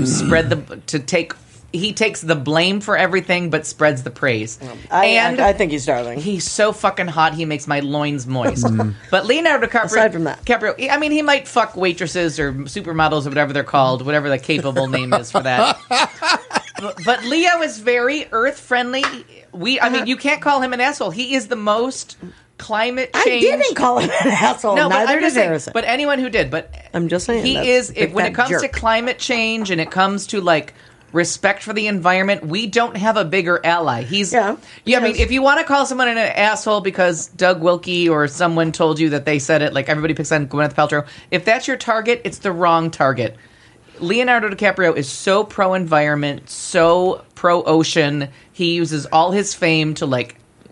he takes the blame for everything, but spreads the praise. I think he's darling. He's so fucking hot, he makes my loins moist. But Leonardo DiCaprio, Aside from that. DiCaprio, I mean, he might fuck waitresses or supermodels or whatever they're called, whatever the capable name is for that. But Leo is very earth friendly. I mean, you can't call him an asshole. He is the most climate change. I didn't call him an asshole. No, but Neither I'm did just saying, Harrison. but anyone who did, but I'm just saying. he that's is. big When fat it comes to jerk. climate change and it comes to like respect for the environment, we don't have a bigger ally. I mean, if you want to call someone an asshole because Doug Wilkie or someone told you that they said it, like everybody picks on Gwyneth Paltrow. If that's your target, it's the wrong target. Leonardo DiCaprio is so pro-environment, so pro-ocean. He uses all his fame to like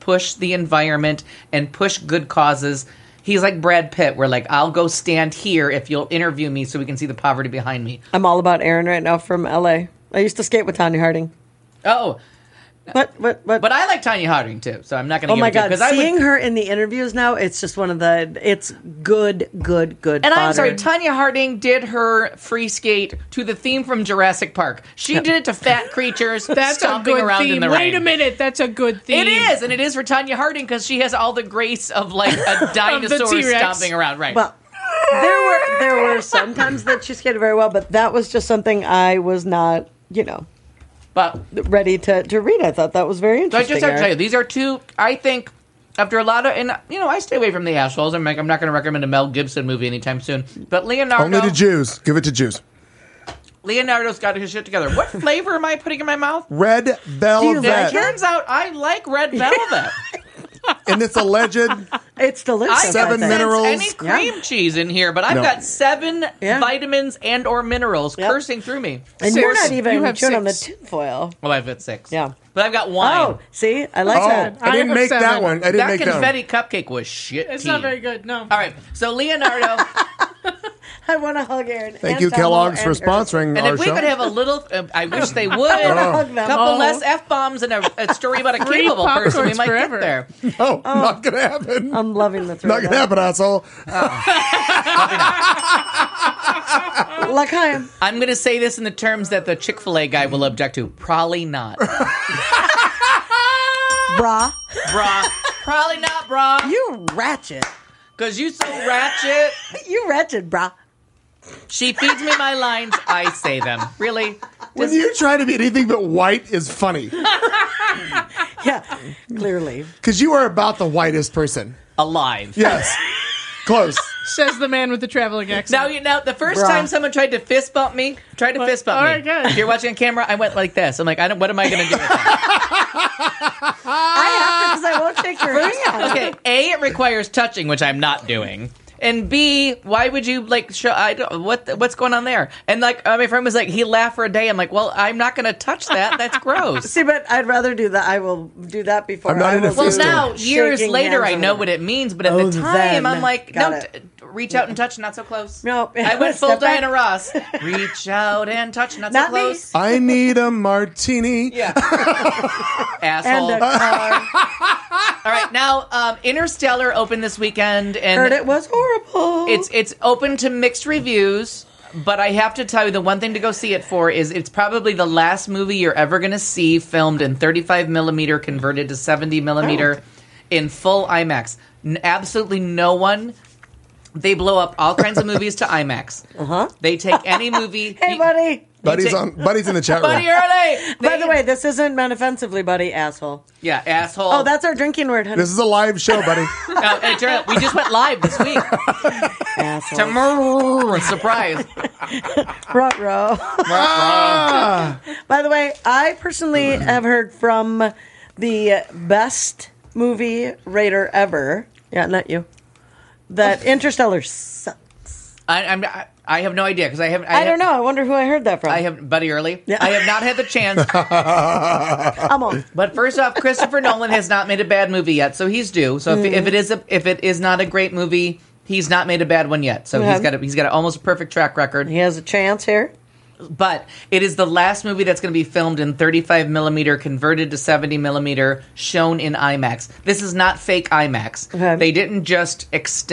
push the environment and push good causes. He's like Brad Pitt, where like I'll go stand here if you'll interview me so we can see the poverty behind me. I'm all about Aaron right now from L.A. I used to skate with Tanya Harding. Oh. But I like Tanya Harding too, so I'm not going to. Oh my God! Seeing her in the interviews now, it's just one of the. It's good. And fodder. I'm sorry, Tanya Harding did her free skate to the theme from Jurassic Park. She did it to fat creatures That's stomping a good around theme. in the rain. Wait a minute, that's a good theme. It is, and it is for Tanya Harding because she has all the grace of like a dinosaur T-Rex. stomping around. Right. Well, there were some times that she skated very well, but that was just something I was not, but ready to read. I thought that was very So I interesting. just have to tell you, these are two, I think, after a lot of, and I stay away from the assholes. I'm not going to recommend a Mel Gibson movie anytime soon. But Leonardo. Only to Jews. Give it to Jews. Leonardo's got his shit together. What flavor am I putting in my mouth? Red velvet. It turns out I like red velvet. And it's alleged. It's delicious. I 7 don't minerals. sense any cream cheese in here, but I've No. got 7 vitamins and or minerals Yep. coursing through me. And Six. you're not even You have chewing on the 6. tinfoil. Well, I've got 6. Yeah. But I've got wine. Oh, see, I like that. I didn't have make that 7. one. I didn't That make that one. confetti cupcake was shit. It's not very good, no. All right, so Leonardo, I want to hug Aaron. Thank you, Kellogg's, for sponsoring and our if we show. could have a little, I wish they would, hug a them. couple Oh. less F-bombs and a story about a Free capable person, we popcorns might forever. get there. Oh, not going to happen. I'm loving the Not throwback. going to happen, asshole. Like I am. I'm going to say this in the terms that the Chick-fil-A guy will object to. Probably not. Brah. Brah. Probably not, brah. You ratchet. Because you so ratchet. You ratchet, brah. She feeds me my lines, I say them. Really? When you try to be anything but white is funny. Yeah, clearly. Because you are about the whitest person. Alive. Yes. Close. Says the man with the traveling accent. Now, the first Bruh. time someone tried to fist bump me, All right, good. If you're watching on camera, I went like this. I'm like, what am I going to do with that? I have to because I won't shake your hand. Okay, A, it requires touching, which I'm not doing. And B, why would you show? What's going on there? And my friend was like, he laughed for a day. I'm like, well, I'm not going to touch that. That's gross. See, but I'd rather do that. I will do that before. I'm not I into will Well, fisting. do now years shaking later, hands I know on what it. it means. But at Oh, the time, then. I'm like, Got no, it. reach out and touch, not so close. No, I went full step back. Diana Ross. Reach out and touch, not Not so me. close. I need a martini. Yeah, And asshole. a car. All right, now Interstellar opened this weekend, and Heard it was horrible. It's open to mixed reviews, but I have to tell you the one thing to go see it for is it's probably the last movie you're ever going to see filmed in 35 millimeter converted to 70 millimeter in full IMAX. Absolutely no one. They blow up all kinds of movies to IMAX. They take any movie. Hey, buddy. Buddy's in the chat room. Buddy early. By the way, this isn't meant offensively, buddy, asshole. Yeah, asshole. Oh, that's our drinking word, honey. This is a live show, buddy. It turned out we just went live this week. asshole. Surprise. Ruh-roh. Ah. By the way, I personally have heard from the best movie rater ever. Yeah, not you. That Interstellar sucks. I have no idea because I haven't. I don't know. I wonder who I heard that from. I have Buddy Early. Yeah. I have not had the chance. I'm on. But first off, Christopher Nolan has not made a bad movie yet, so he's due. So if it is not a great movie, he's not made a bad one yet. So he's got almost a perfect track record. He has a chance here. But it is the last movie that's going to be filmed in 35 millimeter, converted to 70 millimeter, shown in IMAX. This is not fake IMAX. Okay. They didn't just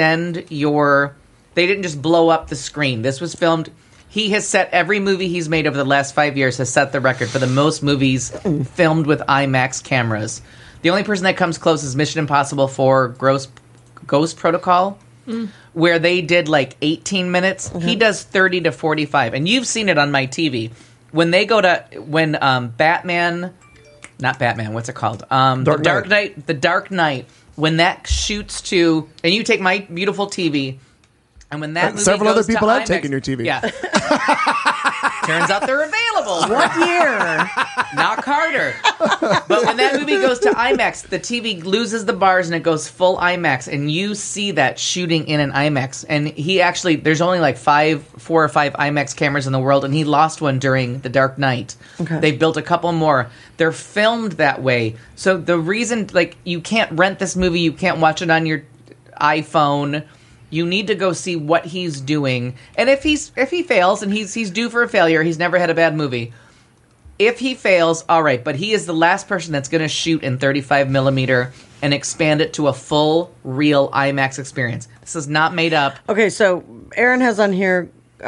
They didn't just blow up the screen. This was filmed. He has set every movie he's made over the last 5 years has set the record for the most movies filmed with IMAX cameras. The only person that comes close is Mission Impossible 4 Ghost Protocol, where they did 18 minutes. He does 30 to 45. And you've seen it on my TV. When they go to, Batman, not Batman, what's it called? The Dark Knight, when that shoots to, and you take my beautiful TV, and when that movie Several goes other people to have IMAX, taken your TV. Yeah. Turns out they're available. terrible. What year? Not Carter. But when that movie goes to IMAX, the TV loses the bars and it goes full IMAX, and you see that shooting in an IMAX. And he actually, there's only like 4 or 5 IMAX cameras in the world, and he lost one during The Dark Knight. Okay. They built a couple more. They're filmed that way. So the reason, like, you can't rent this movie, you can't watch it on your iPhone. You need to go see what he's doing. And if he fails, and he's due for a failure, he's never had a bad movie. If he fails, all right, but he is the last person that's going to shoot in 35 millimeter and expand it to a full, real IMAX experience. This is not made up. Okay, so Aaron has on here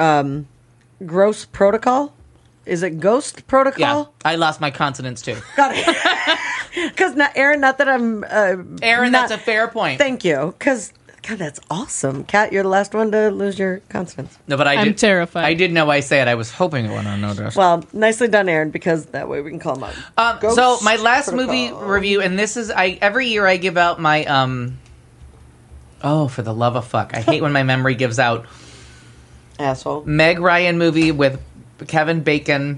Gross Protocol. Is it Ghost Protocol? Yeah, I lost my consonants too. Got it. Because Aaron, not that I'm... Aaron, that's a fair point. Thank you, because... God, that's awesome. Kat, you're the last one to lose your consonants. No, but I'm terrified. I did know I say it. I was hoping it went unnoticed. Well, nicely done, Aaron, because that way we can call him out. So my last movie review, and this is every year I give out my oh, for the love of fuck, I hate when my memory gives out. Asshole. Meg Ryan movie with Kevin Bacon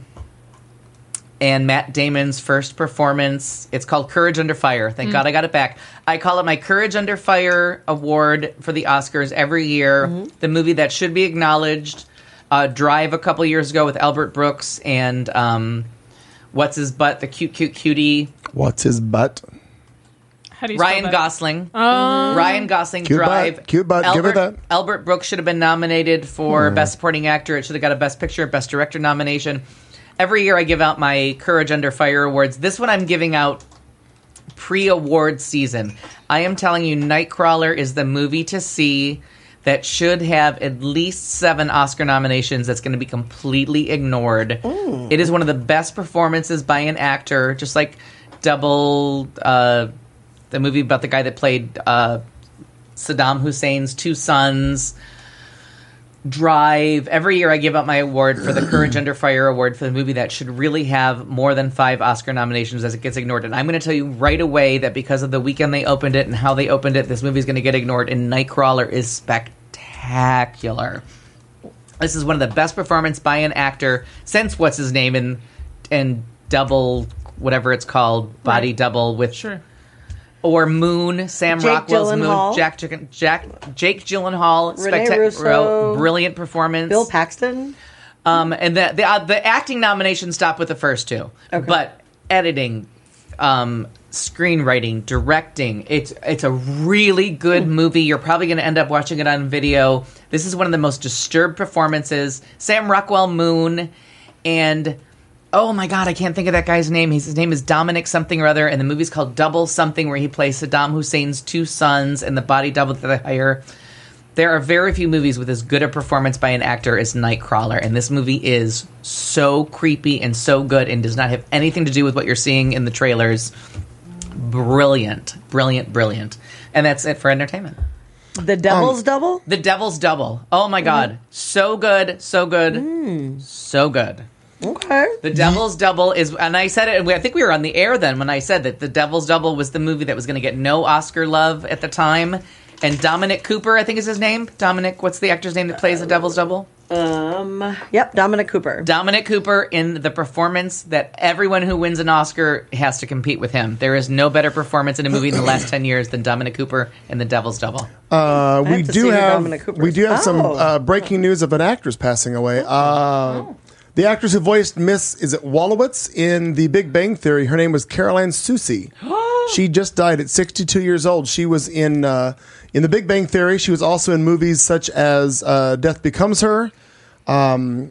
and Matt Damon's first performance. It's called Courage Under Fire. Thank God I got it back. I call it my Courage Under Fire award for the Oscars every year. Mm-hmm. The movie that should be acknowledged. Drive a couple years ago with Albert Brooks and what's his butt? The cute cutie. What's his butt? How do you spell Ryan that? Gosling. Ryan Gosling. Cute Drive. Butt. Cute butt. Give her that. Albert Brooks should have been nominated for Best Supporting Actor. It should have got a Best Picture, Best Director nomination. Every year I give out my Courage Under Fire awards. This one I'm giving out pre-award season. I am telling you, Nightcrawler is the movie to see that should have at least 7 Oscar nominations that's going to be completely ignored. Ooh. It is one of the best performances by an actor, just like Double, the movie about the guy that played Saddam Hussein's 2 sons. Drive. Every year I give out my award for the Courage Under Fire award for the movie that should really have more than 5 Oscar nominations as it gets ignored. And I'm going to tell you right away that because of the weekend they opened it and how they opened it, this movie is going to get ignored, and Nightcrawler is spectacular. This is one of the best performances by an actor since what's his name in Double, whatever it's called, Body Double with... Sure. Or Moon, Sam Jake Rockwell's Gyllenhaal. Moon, Jake Gyllenhaal, Rene Russo, brilliant performance. Bill Paxton. And the acting nominations stop with the first 2. Okay. But editing, screenwriting, directing, it's a really good movie. You're probably going to end up watching it on video. This is one of the most disturbed performances. Sam Rockwell, Moon, and... oh my God, I can't think of that guy's name. His name is Dominic something or other, and the movie's called Double Something, where he plays Saddam Hussein's 2 sons and the body double that they hire. There are very few movies with as good a performance by an actor as Nightcrawler, and this movie is so creepy and so good and does not have anything to do with what you're seeing in the trailers. Brilliant. Brilliant, brilliant. And that's it for entertainment. The Devil's Double? The Devil's Double. Oh my God. So good, so good, so good. Okay. The Devil's Double is, and I said it, and I think we were on the air then when I said that The Devil's Double was the movie that was going to get no Oscar love at the time. And Dominic Cooper, I think is his name. Dominic, what's the actor's name that plays The Devil's Double? Yep, Dominic Cooper. Dominic Cooper in the performance that everyone who wins an Oscar has to compete with him. There is no better performance in a movie in the last 10 years than Dominic Cooper in The Devil's Double. We do have some breaking news of an actress passing away. The actress who voiced Miss, is it Wolowitz in The Big Bang Theory, her name was Caroline Susi. She just died at 62 years old. She was in The Big Bang Theory. She was also in movies such as Death Becomes Her. The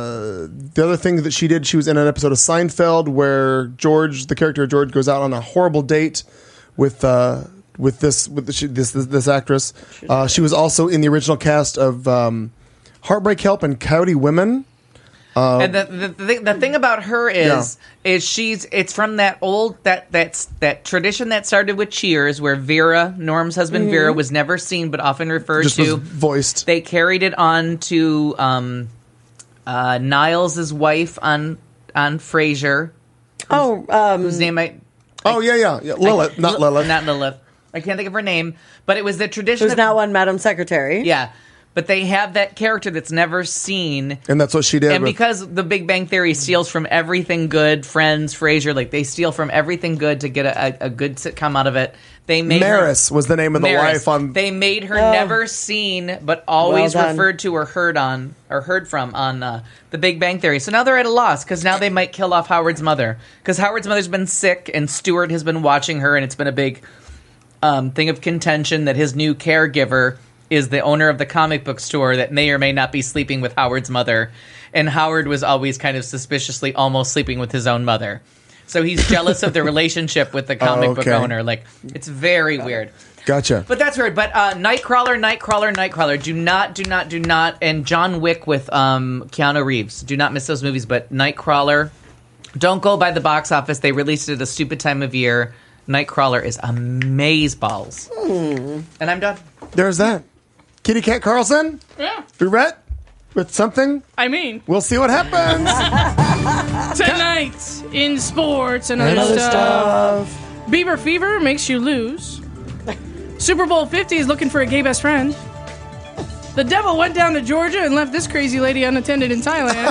other thing that she did, she was in an episode of Seinfeld where George, the character of George, goes out on a horrible date with this actress. She was also in the original cast of Heartbreak Help and Coyote Women. And the thing about her is it's from that old that tradition that started with Cheers, where Vera, Norm's husband Vera, was never seen but often referred just to. Was voiced. They carried it on to Niles' wife on Frasier. Whose name Lilith, not Lilith. Not Lilith. I can't think of her name, but it was the tradition. Who's now on Madam Secretary. Yeah. but they have that character that's never seen. And that's what she did. And because The Big Bang Theory steals from everything good, Friends, Frasier, like they steal from everything good to get a good sitcom out of it. They made Maris was the name of the wife on. They made her never seen, but always Well done. referred to or heard from on The Big Bang Theory. So now they're at a loss because now they might kill off Howard's mother because Howard's mother's been sick and Stuart has been watching her, and it's been a big thing of contention that his new caregiver is the owner of the comic book store that may or may not be sleeping with Howard's mother. And Howard was always kind of suspiciously almost sleeping with his own mother. So he's jealous of the relationship with the comic book owner. Like, it's very weird. Gotcha. But that's weird. But Nightcrawler. Do not. And John Wick with Keanu Reeves. Do not miss those movies. But Nightcrawler, don't go by the box office. They released it at a stupid time of year. Nightcrawler is amazeballs. And I'm done. There's that. Kitty Cat Carlson? Yeah. Brett? With something? I mean, We'll see what happens. tonight in sports and other stuff. Beaver fever makes you lose. Super Bowl 50 is looking for a gay best friend. The devil went down to Georgia and left this crazy lady unattended in Thailand.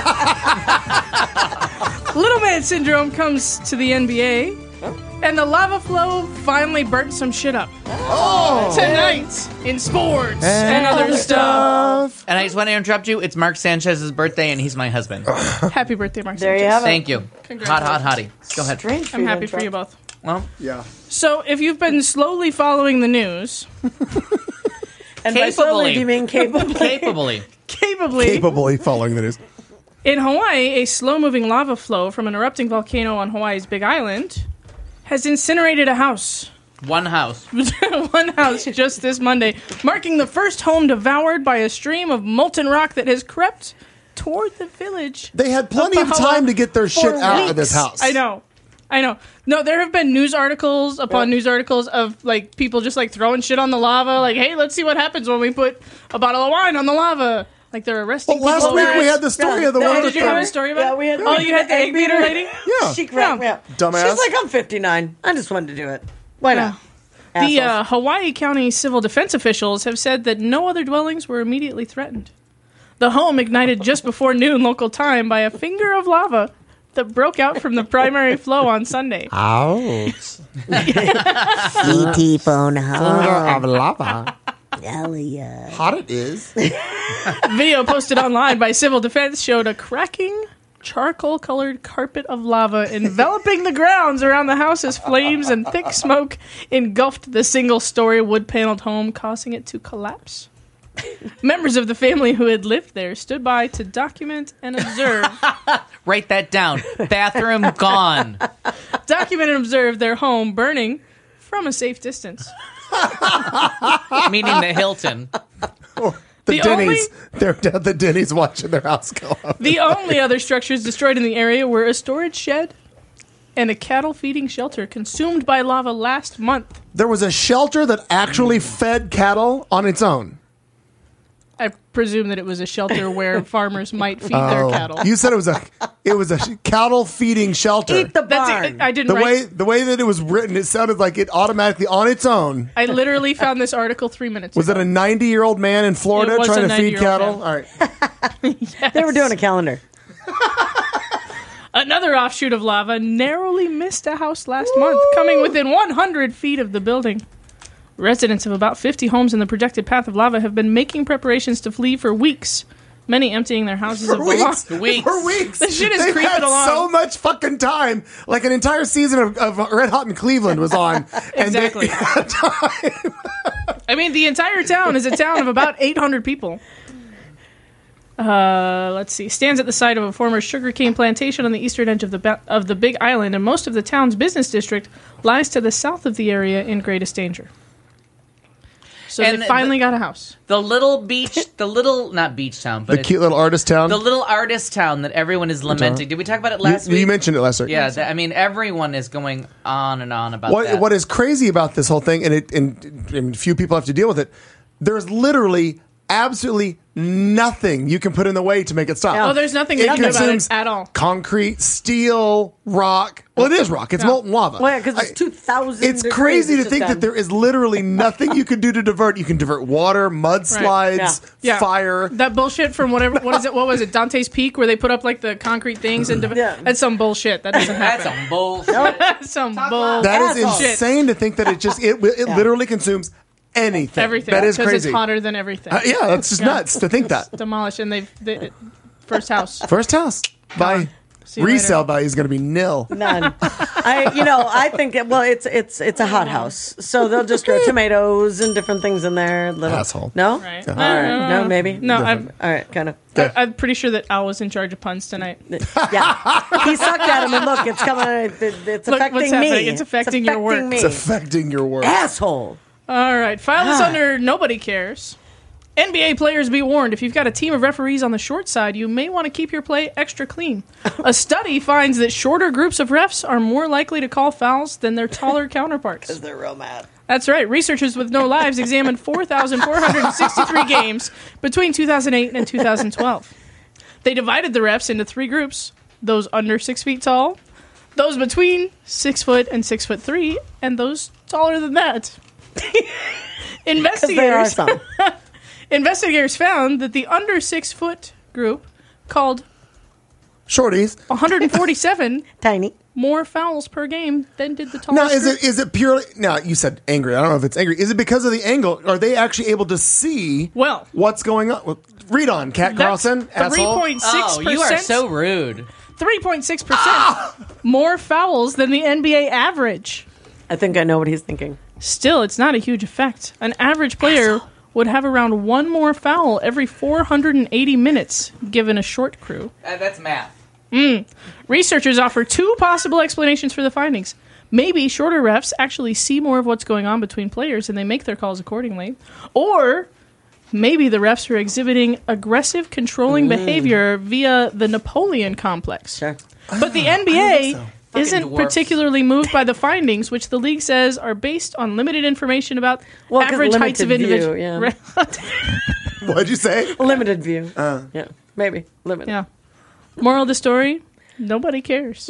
Little man syndrome comes to the NBA. And the lava flow finally burnt some shit up. Tonight in sports and other stuff. And I just want to interrupt you. It's Mark Sanchez's birthday, and he's my husband. Happy birthday, Mark. There you Sanchez. have it. Thank you. Hot hottie. Go ahead. Strange for I'm you to happy for you interrupt. both. Well, Yeah. So, if you've been slowly following the news, And by slowly, do you mean capably? Capably following the news. in Hawaii, a slow-moving lava flow from an erupting volcano on Hawaii's Big Island has incinerated a house. one house. One house just this Monday, marking the first home devoured by a stream of molten rock that has crept toward the village. They had plenty of Pahala time to get their for shit out of weeks. this house. I know. No, there have been news articles upon news articles of like people just like throwing shit on the lava. Like, hey, let's see what happens when we put a bottle of wine on the lava. Like they're arresting Well, last people. week over we it. had the story of the one Did with you have a the... story about? Yeah, it? we had. Oh, you had the egg beater lady. Yeah. She cracked me up. Dumbass. She's like, I'm 59. I just wanted to do it. Why not? The Assholes. Hawaii County civil defense officials have said that no other dwellings were immediately threatened. The home ignited just before noon local time by a finger of lava that broke out from the primary flow on Sunday. Ouch. E.T. phone of lava. Elliot. Hot it is. Video posted online by civil defense showed a cracking, charcoal-colored carpet of lava enveloping the grounds around the house as flames and thick smoke engulfed the single-story wood-paneled home, causing it to collapse. Members of the family who had lived there stood by to document and observe. Write that down. Bathroom gone. Document and observe their home burning from a safe distance. Meaning the Hilton. The The Denny's. They're at the Denny's watching their house go up. The only other structures destroyed in the area were a storage shed and a cattle feeding shelter consumed by lava last month. There was a shelter that actually fed cattle on its own. I presume that it was a shelter where farmers might feed their cattle. You said it was a cattle feeding shelter. Eat the That's barn. it. I didn't The way that it was written, it sounded like it automatically on its own. I literally found this article 3 minutes Was ago. it a 90-year-old man in Florida It was trying a to feed 90-year-old cattle? man. All right. They were doing a calendar. Another offshoot of lava narrowly missed a house last month, coming within 100 feet of the building. Residents of about 50 homes in the projected path of lava have been making preparations to flee for weeks, many emptying their houses of Weeks. Weeks. For weeks. This shit is They've creeping had along. so much fucking time. Like an entire season of Red Hot in Cleveland was on. And Exactly. I mean, the entire town is a town of about 800 people. Let's see. Stands at the site of a former sugarcane plantation on the eastern edge of the Big Island, and most of the town's business district lies to the south of the area in greatest danger. So And they finally got a house. The little beach, not beach town, but the it's cute little artist town. the little artist town that everyone is lamenting. Did we talk about it last you week? mentioned it last week. Yeah, I mean, everyone is going on and on about that. What is crazy about this whole thing, and few people have to deal with it, there's literally absolutely nothing you can put in the way to make it stop. Oh, there's nothing It about it consumes at all. concrete, steel, rock. Well, it is rock. It's molten lava. Well, yeah, because it's 2,000 It's degrees. crazy to It's think just that there is literally nothing you can do to divert. You can divert water, mudslides, Yeah. fire. That bullshit from whatever. What is it? What was it? Dante's Peak, where they put up like the concrete things and that's some bullshit. That doesn't happen. That's some bullshit. That's some bull. That is Asshole. insane to think that it literally consumes anything. Everything. That is because crazy. it's hotter than everything. Yeah, that's just nuts to think that. Demolished, and they first house. First house by See you resale later. value is going to be nil. None. I think it's a hot house, so they'll just grow tomatoes and different things in there. Little, Asshole. No, Right. all right, no, maybe. No, all right, kind of. I'm pretty sure that Al was in charge of puns tonight. Yeah, he sucked at him, and look, it's coming. It's Look, affecting what's me. happening? It's affecting your work. me. It's affecting your work. Asshole. All right, file this under nobody cares. NBA players be warned, if you've got a team of referees on the short side, you may want to keep your play extra clean. A study finds that shorter groups of refs are more likely to call fouls than their taller counterparts. Because they're real mad. That's right. Researchers with no lives examined 4,463 games between 2008 and 2012. They divided the refs into 3 groups: those under 6 feet tall, those between 6 foot and 6'3", and those taller than that. There are some. Investigators found that the under 6 foot group called Shorties. 147 Tiny. more fouls per game than did the Now, tallest group. is it purely? Now, you said angry. I don't know if it's angry. Is it because of the angle? Are they actually able to see what's going on? Well, read on, Kat Carlson, asshole. 3.6%. Oh, you are so rude. 3.6% more fouls than the NBA average. I think I know what he's thinking. Still, it's not a huge effect. An average player would have around 1 more foul every 480 minutes, given a short crew. That's math. Researchers offer 2 possible explanations for the findings. Maybe shorter refs actually see more of what's going on between players and they make their calls accordingly. Or maybe the refs are exhibiting aggressive, controlling behavior via the Napoleon complex. Sure. But the NBA isn't dwarfs. particularly moved by the findings, which the league says are based on limited information about 'cause average heights of limited view, individuals. What'd you say? Limited view. Yeah, maybe limited. Yeah. Moral of the story: nobody cares.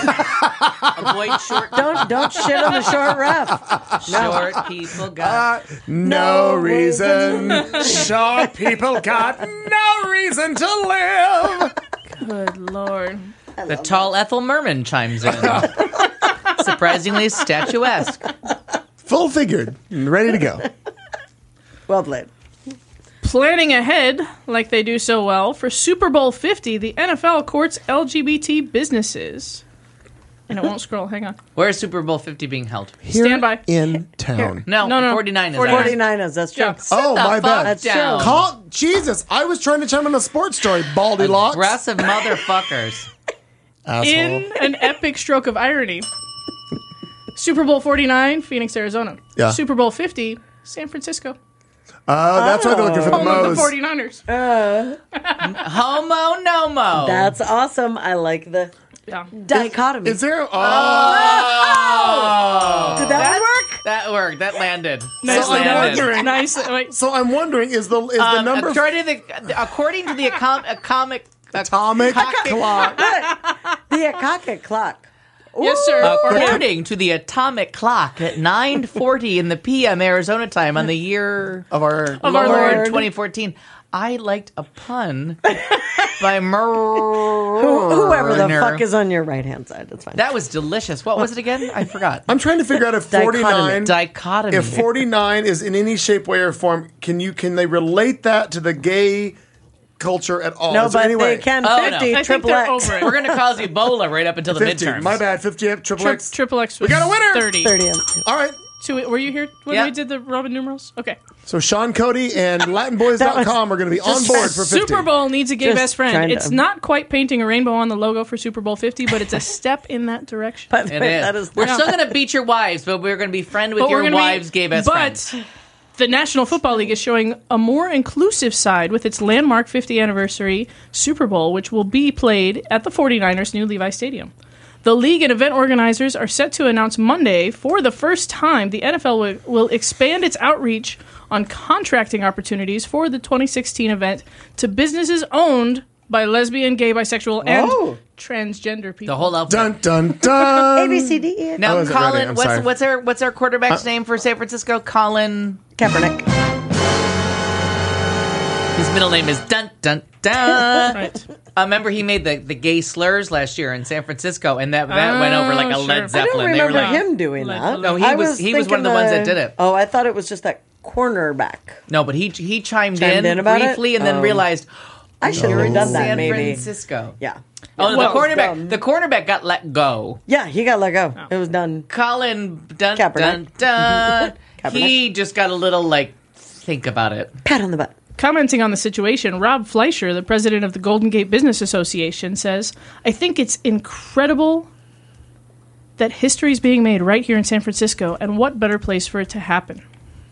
Avoid short. Don't shit on the short ref. Short people got. No reason. Short people got no reason to live. Good Lord. The tall Ethel Merman chimes in. Surprisingly statuesque. Full figured, and ready to go. Well played. Planning ahead, like they do so well, for Super Bowl 50, the NFL courts LGBT businesses. And it won't scroll. Hang on. Where is Super Bowl 50 being held? Here Stand by. in town. No, No. 49 is 49ers. That's true. Yeah. Oh, the my fuck bad. That's down. true. Call Jesus! I was trying to chime in a sports story. Baldy locks. Aggressive motherfuckers. Asshole. In an epic stroke of irony, Super Bowl 49, Phoenix, Arizona. Yeah. Super Bowl 50, San Francisco. That's why they're looking for the Home of the Mo's. 49ers. Homo nomo. That's awesome. I like the Yeah. dichotomy. Is there? Did that work? That worked. That landed. So I'm wondering. Nice. Wait. So I'm wondering, is the number according to the atomic clock? The Akaka clock. Yes, sir. According to the atomic clock at 9:40 in the p.m. Arizona time on the year Of our Of our Lord. 2014, I liked a pun by Whoever the fuck is on your right hand side, that's fine. That was delicious. What was it again? I forgot. I'm trying to figure out if 49. Dichotomy. If 49 is in any shape, way, or form, can they relate that to the gay culture at all? no, Is there but any way? they can Oh, no. 50 I think triple they're X. over it. We're going to cause Ebola right up until the 50. midterms. My bad. 50. Triple X. Triple X was We got a winner! 30. 30. All right. Were you here when Yeah. we did the Roman numerals? Okay. So Sean Cody and LatinBoys.com are going to be on board for 50. Super Bowl needs a gay Just best friend. trying to- It's not quite painting a rainbow on the logo for Super Bowl 50, but it's a step in that direction. By the It way, is. that is We're still going to beat your wives, but we're going to be friend with your wife's gay best friend. But the National Football League is showing a more inclusive side with its landmark 50th anniversary Super Bowl, which will be played at the 49ers' new Levi Stadium. The league and event organizers are set to announce Monday, for the first time, the NFL will expand its outreach on contracting opportunities for the 2016 event to businesses owned by lesbian, gay, bisexual, and transgender people. The whole outfit. Dun dun dun. ABCD. Now, wasn't ready. Colin, I'm sorry. what's our quarterback's name for San Francisco? Colin. Kaepernick. His middle name is Dun Dun Dun. Right. Remember, he made the gay slurs last year in San Francisco, and that went over like a sure. Led I Zeppelin. I don't They were remember like, him doing Led that. Zeppelin. No, he I was one of the thinking, ones that did it. Oh, I thought it was just that cornerback. no, but he chimed Chimed in about briefly it? and then Oh. realized I should you're have in done that, San maybe. Francisco. Yeah. Oh, Well, the cornerback got let go. Yeah, he got let go. It was done. Colin Dun Kaepernick. Dun Dun. Kaepernick. He just got a little like think about it. Pat on the butt. Commenting on the situation, Rob Fleischer, the president of the Golden Gate Business Association, says, I think it's incredible that history is being made right here in San Francisco, and what better place for it to happen?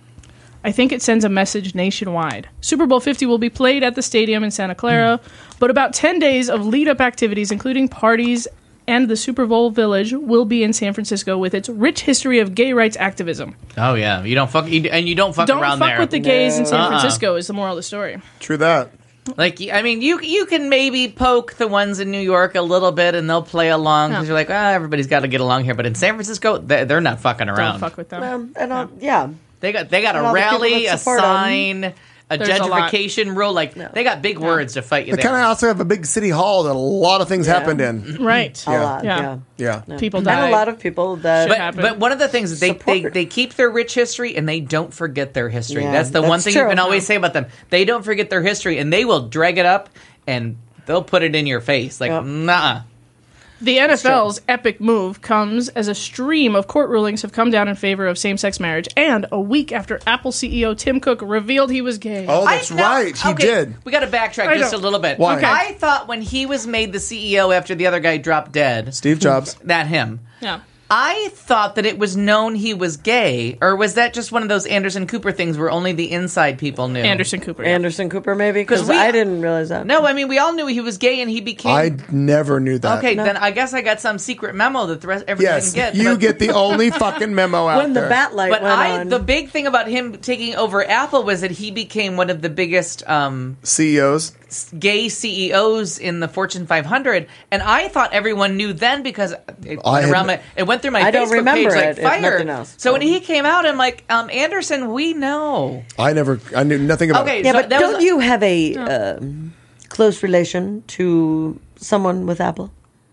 I think it sends a message nationwide. Super Bowl 50 will be played at the stadium in Santa Clara, but about 10 days of lead-up activities, including parties and the Super Bowl Village, will be in San Francisco with its rich history of gay rights activism. Oh yeah, you don't fuck Don't around fuck there. with the gays in San Uh-uh. Francisco is the moral of the story. True that. Like, I mean, you can maybe poke the ones in New York a little bit, and they'll play along because you're like, everybody's got to get along here. But in San Francisco, they're not fucking around. Don't fuck with them. Yeah. They got And a all the people rally, that a support 'em. sign, a There's a lot. gentrification rule. Like they got big words to fight you They there. kind of also have a big city hall that a lot of things happened in. Right. A lot. Yeah. Yeah. Yeah. People And die. a lot of people that. But one of the things is they Support. keep their rich history and they don't forget their history. Yeah, that's the one that's thing true. you can always say about them. They don't forget their history and they will drag it up and they'll put it in your face. Like, nah. The NFL's epic move comes as a stream of court rulings have come down in favor of same-sex marriage, and a week after Apple CEO Tim Cook revealed he was gay. Oh, that's right. He did. We got to backtrack I just know. a little bit. Why? Okay. I thought when he was made the CEO after the other guy dropped dead, Steve Jobs. that him. Yeah. I thought that it was known he was gay, or was that just one of those Anderson Cooper things where only the inside people knew? Anderson Cooper. Yeah. Anderson Cooper, maybe? 'Cause Because we- I didn't realize that. No, I mean we all knew he was gay, and he became. I never knew that. Okay, then I guess I got some secret memo that the rest everybody Yes, didn't get. you but- get the only fucking memo out When the there. bat light But went on. the big thing about him taking over Apple was that he became one of the biggest CEOs. gay CEOs in the Fortune 500, and I thought everyone knew then because it went through my I Facebook don't remember page like it, if fire. nothing else. So when he came out, I'm like, Anderson, we know. I knew nothing about Okay, it. yeah, so but that was- don't you have a close relation to someone with Apple?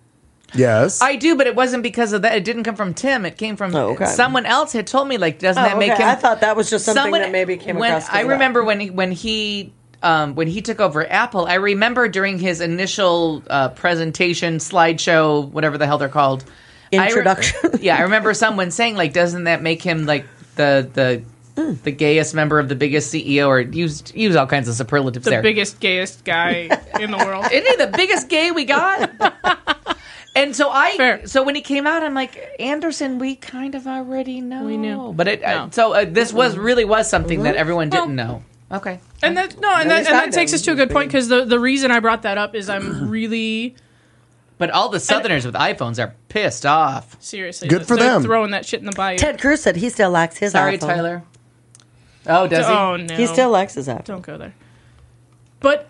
Yes. I do, but it wasn't because of that. It didn't come from Tim. It came from Oh, okay. someone else had told me. Like, doesn't Oh, that make okay. him? I thought that was just something Someone- that maybe came when, across. 'cause I of that. remember when he took over Apple. I remember during his initial presentation, slideshow, whatever the hell they're called, Introduction. I remember someone saying, like, doesn't that make him like the gayest member of the biggest CEO, or use all kinds of superlatives The there. biggest, gayest guy in the world. Isn't he the biggest gay we got? And so so when he came out, I'm like, Anderson, we kind of already know. We knew. But No. this was something that everyone didn't know. Okay. And that takes us to a good point, because the reason I brought that up is I'm really But all the Southerners with iPhones are pissed off. seriously Good for they're them. throwing that shit in the bayou. Ted Cruz said he still likes his Sorry, iPhone. Tyler. Oh, does he? Oh no, He still likes his iPhone. Don't go there. But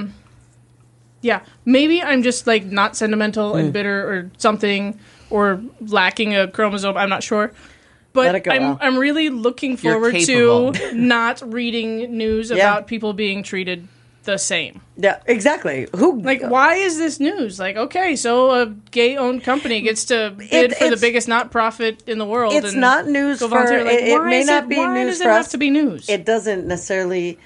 yeah, maybe I'm just like not sentimental and bitter or something, or lacking a chromosome. I'm not sure. Let But it go, Al. I'm really looking You're forward capable. to not reading news Yeah. about people being treated the same. Yeah, exactly. Who Like, why is this news? Like, okay, so a gay-owned company gets to bid for the it's- biggest not-profit in the world. It's and not news go for volunteer. Like, it why may is not be why news does for it us. have to be news? It doesn't necessarily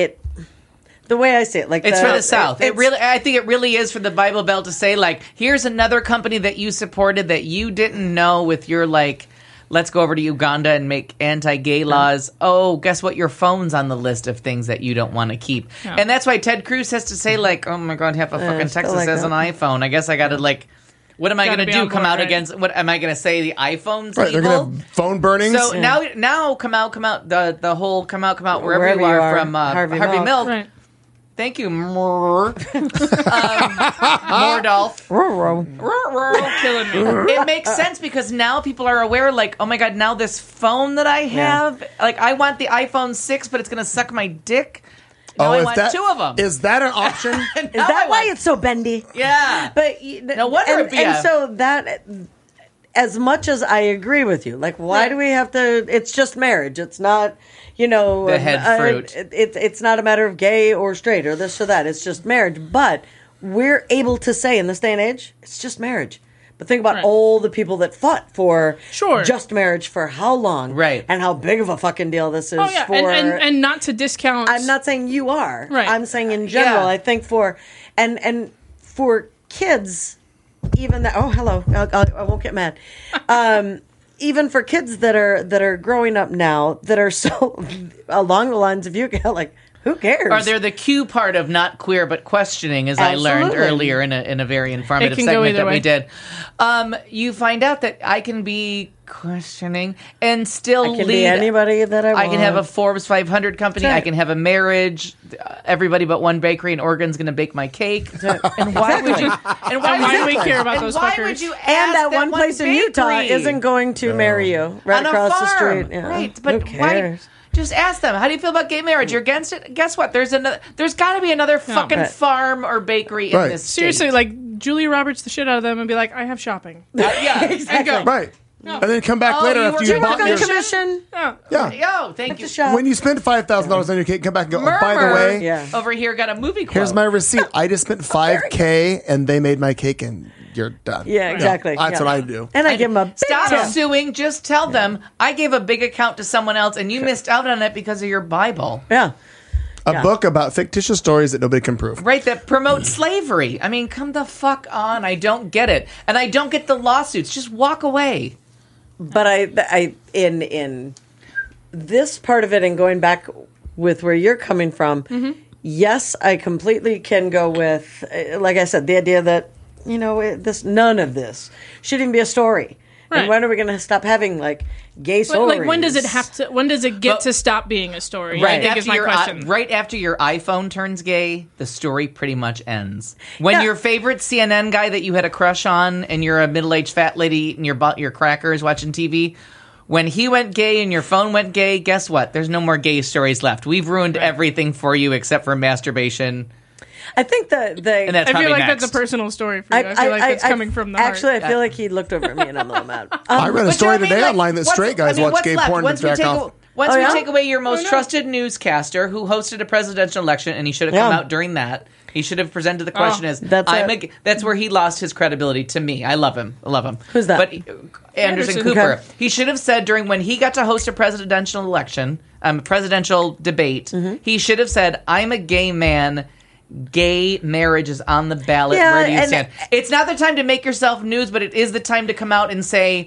the way I say it, like It's for the South. it's- I think it really is for the Bible Belt to say, like, here's another company that you supported that you didn't know with your, like, let's go over to Uganda and make anti-gay laws. Oh, guess what? Your phone's on the list of things that you don't want to keep. Yeah. And that's why Ted Cruz has to say, like, oh my God, half of fucking still Texas like has that. an iPhone. I guess I got to, like, what am I Gotta going to be do? on Come board, out right? against, what am I going to say? The iPhone's Right, they're evil? gonna have phone burnings. So now come out, the whole come out, wherever you are, from Harvey Milk. Milk. right. Thank you, Mordolf. Killing me. It makes sense because now people are aware, like, oh my God, now this phone that I have, like, I want the iPhone 6, but it's going to suck my dick. Now I want two of them. Is that an option? Is that why it's so bendy? Yeah. But no wonder it'd be and so that, as much as I agree with you, like, why do we have to? It's just marriage. It's not, the head fruit. It's not a matter of gay or straight or this or that. It's just marriage. But we're able to say in this day and age, it's just marriage. But think about all the people that fought for just marriage for how long, right? And how big of a fucking deal this is. Oh yeah, for, and not to discount. I'm not saying you are. Right. I'm saying in general. I think for and for kids, even that. Oh, hello. I won't get mad. Even for kids that are growing up now that are so along the lines of you, like. Who cares? Or they're the Q part of not queer but questioning, as I learned earlier in a very informative segment that we did. You find out that I can be questioning and still I can lead be anybody that I want. I can have a Forbes 500 company. I can have a marriage. Everybody but one bakery in Oregon's going to bake my cake. And why would you? And why do we care about those fuckers? Would you ask and that one place in Utah bakery isn't going to marry you right on across a the farm. street. Yeah. Right, but who cares? why? Just ask them. How do you feel about gay marriage? You're against it? Guess what? There's got to be another fucking farm or bakery in this state. Seriously, like Julia Roberts the shit out of them and be like, I have shopping. Yeah, exactly. Right. No. And then come back later after you bought your commission. Oh, thank you. When you spend $5,000 on your cake, come back and go, oh, by the way, over here got a movie quote. Here's my receipt. I just spent $5,000 and they made my cake and you're done. Yeah, exactly. That's what I do. And I give them a big Stop suing. Just tell them I gave a big account to someone else and you missed out on it because of your Bible. Yeah. A book about fictitious stories that nobody can prove. Right, that promote slavery. I mean, come the fuck on. I don't get it. And I don't get the lawsuits. Just walk away. But I in this part of it and going back with where you're coming from, yes, I completely can go with, like I said, the idea that, none of this should even be a story. Right. And when are we going to stop having gay stories? Like when does it get to stop being a story? Right. I think is my question. Right after your iPhone turns gay, the story pretty much ends. When your favorite CNN guy that you had a crush on and you're a middle-aged fat lady eating your crackers watching TV, when he went gay and your phone went gay, guess what? There's no more gay stories left. We've ruined everything for you except for masturbation. I think and that's I feel like next. that's a personal story for you. I feel like it's coming from the heart. Actually, I feel like he looked over at me and I'm a little mad. I read a story today online that straight guys watch gay porn to jack off. Once we take away your most trusted newscaster who hosted a presidential election, and he should have come out during that. He should have presented the question as, that's where he lost his credibility to me. I love him. Who's that? But Anderson Cooper. Okay. He should have said when he got to host a presidential election, presidential debate, he should have said, I'm a gay man. Gay marriage is on the ballot. Where do you stand? It's not the time to make yourself news, but it is the time to come out and say,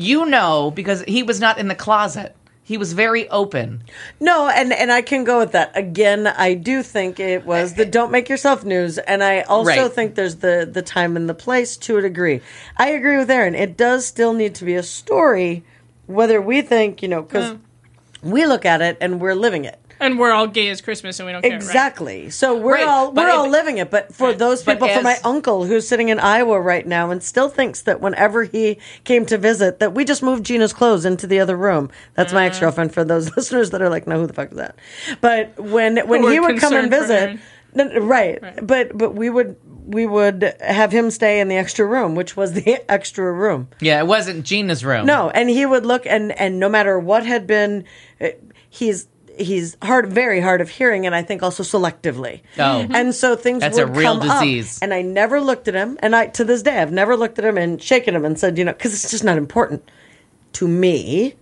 because he was not in the closet. He was very open. No, and I can go with that. Again, I do think it was the don't make yourself news, and I also think there's the time and the place to a degree. I agree with Aaron. It does still need to be a story, whether we think, because we look at it and we're living it. And we're all gay as Christmas, and we don't care. Exactly. Right? So we're all living it. But for those people, for my uncle who's sitting in Iowa right now and still thinks that whenever he came to visit, that we just moved Gina's clothes into the other room. That's my ex-girlfriend. For those listeners that are like, "No, who the fuck is that?" But when he would come and visit, right? But we would have him stay in the extra room, which was the extra room. Yeah, it wasn't Gina's room. No, and he would look, and no matter what had been, he's very hard of hearing, and I think also selectively. Oh. And so things That's would a real come up, disease. and I never looked at him, and to this day, I've never looked at him and shaken him and said, because it's just not important to me.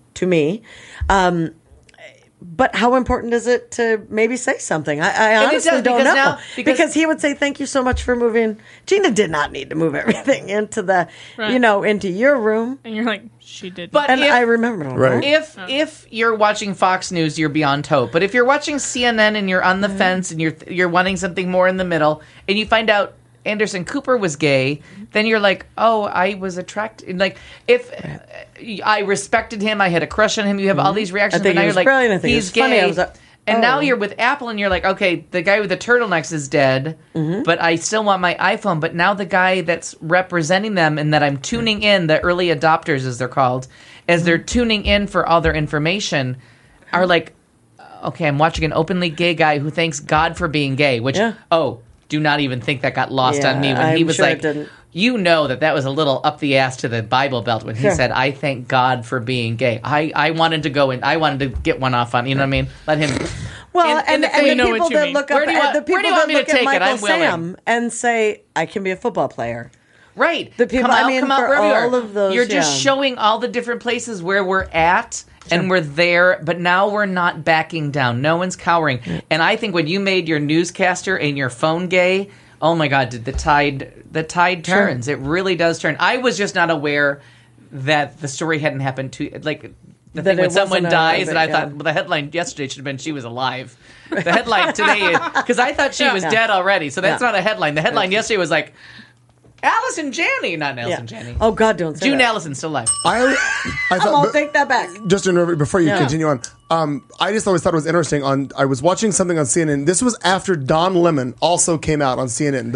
But how important is it to maybe say something? I honestly don't know. Because he would say, thank you so much for moving. Gina did not need to move everything into the, into your room. And you're like, she did. But I remember. Right. If you're watching Fox News, you're beyond hope. But if you're watching CNN and you're on the fence and you're wanting something more in the middle, and you find out Anderson Cooper was gay, then you're like, oh, I was attracted. Like, if I respected him, I had a crush on him, you have all these reactions. I think but now he was you're like, brilliant. I think he's it was gay. funny. And now you're with Apple and you're like, okay, the guy with the turtlenecks is dead, but I still want my iPhone. But now the guy that's representing them and that I'm tuning in, the early adopters as they're called, as they're tuning in for all their information, are like, okay, I'm watching an openly gay guy who thanks God for being gay, which, do not even think that got lost on me when he was like, you know that was a little up the ass to the Bible Belt when he said, I thank God for being gay. I wanted to go in, I wanted to get one off on, you know what I mean? Let him. Well, and the people that look up at Michael Sam and say, I can be a football player. Right. The people, come out wherever you are. all of those. You're just showing all the different places where we're at. And we're there, but now we're not backing down. No one's cowering. And I think when you made your newscaster and your phone gay, oh my God, did the tide turns. It really does turn. I was just not aware that the story hadn't happened to, like, the thing when someone dies, and I thought, well, the headline yesterday should have been she was alive. The headline today, because I thought she was dead already, so that's not a headline. The headline yesterday was like, Allison Janney, not Allison Janney. Oh God, don't say June that. Allison's still alive. I won't take that back. Just before you continue on, I just always thought it was interesting. I was watching something on CNN. This was after Don Lemon also came out on CNN,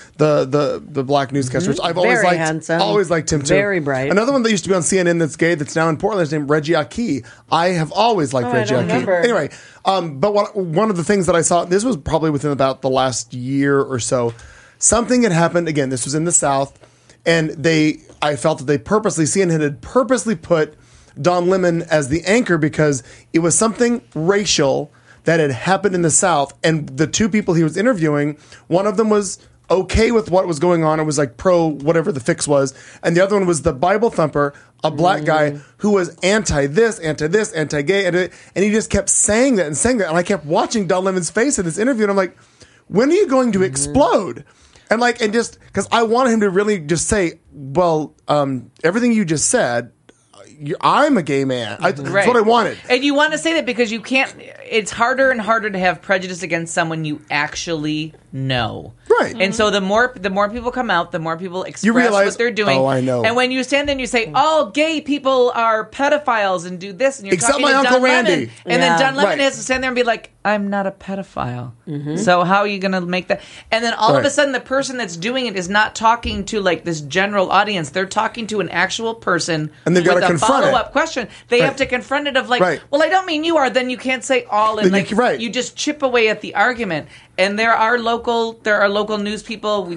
the black newscaster. Which I've always liked. Handsome. Always liked him too. Very bright. Another one that used to be on CNN that's gay that's now in Portland is named Reggie Aki. I have always liked Reggie Aki. Anyway, but one of the things that I saw, this was probably within about the last year or so. Something had happened. Again, this was in the South. And I felt that CNN had purposely put Don Lemon as the anchor because it was something racial that had happened in the South. And the two people he was interviewing, one of them was okay with what was going on. It was like pro whatever the fix was. And the other one was the Bible thumper, a black guy who was anti-this, anti-gay. And he just kept saying that. And I kept watching Don Lemon's face in this interview. And I'm like, when are you going to explode? And just because I wanted him to really just say, well, everything you just said, I'm a gay man. That's what I wanted. And you want to say that because you can't, it's harder and harder to have prejudice against someone you actually know. Right. And so the more people come out, the more people express what they're doing. Oh, I know. And when you stand there and you say, all gay people are pedophiles and do this, and you're except talking my to Uncle Don Randy. Lemon, and then Don Lemon has to stand there and be like, I'm not a pedophile. So how are you going to make that? And then all of a sudden the person that's doing it is not talking to like this general audience. They're talking to an actual person and they've got to confront follow-up question. They have to confront it of like, well, I don't mean you are. Then you can't say all and like you just chip away at the argument. And there are local news people.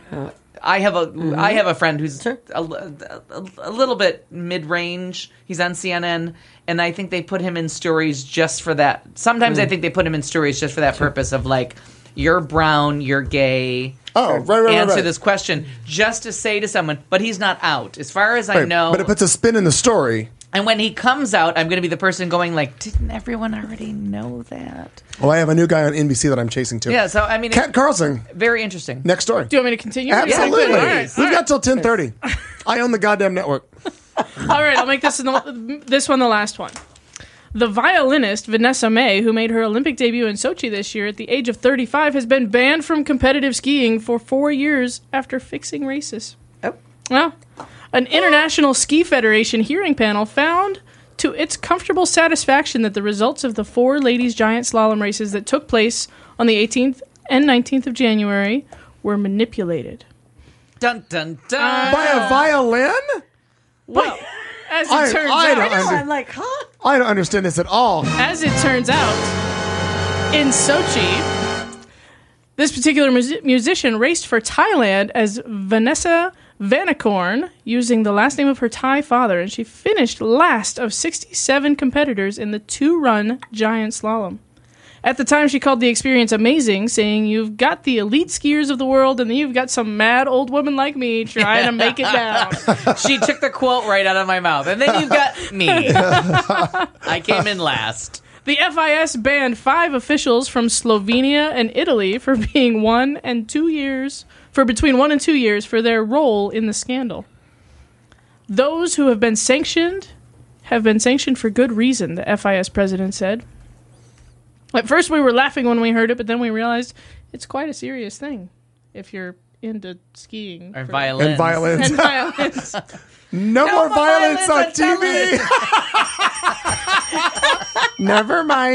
I have a friend who's a little bit mid-range. He's on CNN, and I think they put him in stories just for that. Sometimes I think they put him in stories just for that purpose of like, you're brown, you're gay. Oh, right. Answer this question just to say to someone, but he's not out, as far as I know. But it puts a spin in the story. And when he comes out, I'm going to be the person going like, didn't everyone already know that? Well, I have a new guy on NBC that I'm chasing too. Yeah, so I mean, Kat Carlson. Very interesting. Next story. Do you want me to continue? Absolutely. Yeah, all right. We've got till 10:30. I own the goddamn network. All right, I'll make this one the last one. The violinist Vanessa Mae, who made her Olympic debut in Sochi this year at the age of 35, has been banned from competitive skiing for 4 years after fixing races. Oh. Well, an International Ski Federation hearing panel found to its comfortable satisfaction that the results of the 4 ladies' giant slalom races that took place on the 18th and 19th of January were manipulated. Dun, dun, dun. By a violin? Well, as it turns out... I'm like, huh? I don't understand this at all. As it turns out, in Sochi, this particular musician raced for Thailand as Vanessa Vanakorn, using the last name of her Thai father, and she finished last of 67 competitors in the 2-run giant slalom. At the time, she called the experience amazing, saying, "You've got the elite skiers of the world, and then you've got some mad old woman like me trying to make it down." She took the quote right out of my mouth. And then you've got me. I came in last. The FIS banned 5 officials from Slovenia and Italy for being between 1 and 2 years for their role in the scandal. Those who have been sanctioned for good reason, the FIS president said. At first we were laughing when we heard it, but then we realized it's quite a serious thing if you're into skiing. And violins. And violins. And violins. No more violence on TV. Never mind.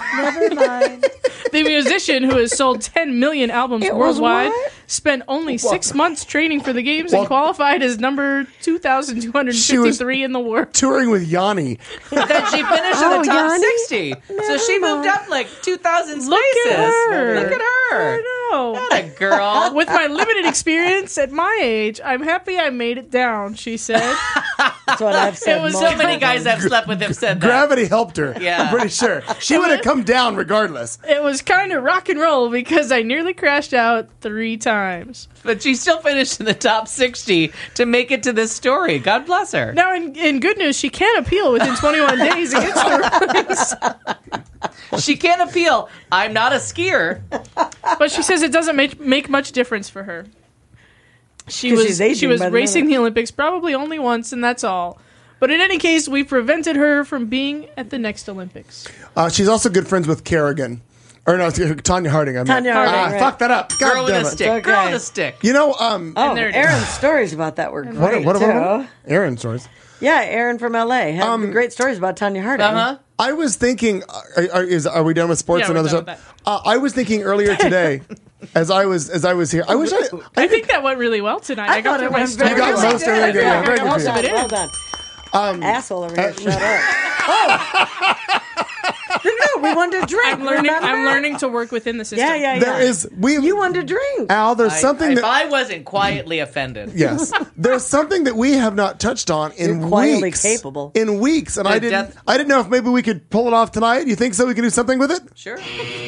Never mind. The musician, who has sold 10 million albums It was worldwide, what? spent only 6 months training for the games and qualified as number 2,253 in the world. Touring with Yanni. Then she finished in the top Yanni? 60. So she moved up like 2,000 spaces. Look at her. Look at her. I know. What a girl. With my limited experience at my age, I'm happy I made it down, she said. That's what I've said. It was So many guys I've slept with have said that. Gravity helped her. Yeah. I'm pretty sure. She would have come down regardless. It was kind of rock and roll because I nearly crashed out 3 times. But she still finished in the top 60 to make it to this story. God bless her. Now, in good news, she can appeal within 21 days against the rulings. She can't appeal. I'm not a skier. But she says it doesn't make much difference for her. She 'Cause was she's aging she was by the racing minute. the Olympics probably only once, and that's all. But in any case, we prevented her from being at the next Olympics. She's also good friends with Kerrigan. Or no, Tanya Harding. I meant. Tanya Harding, right. Fuck that up. God Girl with damn a it. stick. Okay. Girl with a stick. You know, Oh, there it is. Aaron's stories about that were great, what too. about Aaron stories? Yeah, Aaron from L.A. had great stories about Tanya Harding. Uh-huh. I was thinking, are we done with sports? Yeah, we're Another done show? with I was thinking earlier today, as I was here. I wish I think that went really well tonight. I got thought through it my went story. very You got well. most everything. Yeah, Yeah, very got good most for of you. it. Well done. Asshole over here, shut up. No, we wanted to drink. I'm learning. Remember? I'm learning to work within the system. Yeah. There is You wanted to drink. Al. There's something If that I wasn't quietly offended. yes, there's something that we have not touched on in You're quietly weeks. capable. In weeks, and The I didn't know if maybe we could pull it off tonight. You think so? We can do something with it. Sure.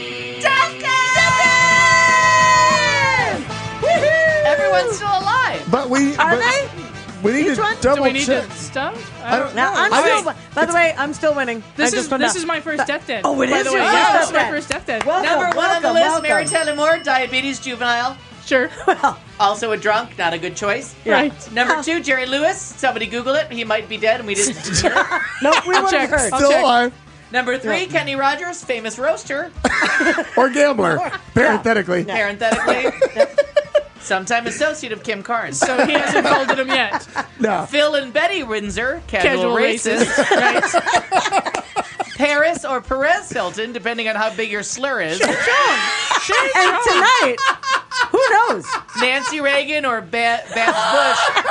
Everyone's still alive. But we Are they? We need Each to one? double Do we need check. to stuff? I don't Now, know. I'm I still. think- By the way, I'm still winning. This I is just found out. my first death dead. Oh, it by is the way. your Yeah, first this is my death first death dead. Welcome, Number one on the welcome, list, Mary welcome. Tyler Moore, diabetes juvenile. Sure. Also a drunk, not a good choice. Right. Number 2, Jerry Lewis. Somebody Google it. He might be dead, and we didn't hear it. Nope, we would have check. heard. I'll Still check. alive Number 3, Kenny Rogers, famous roaster. or gambler, parenthetically. Parenthetically. Sometime associate of Kim Carnes. So he hasn't folded them yet. No. Phil and Betty Windsor, casual Casual racist. racist. Right. Paris or Perez Hilton, depending on how big your slur is. And tonight, who knows? Nancy Reagan or Babs Bush.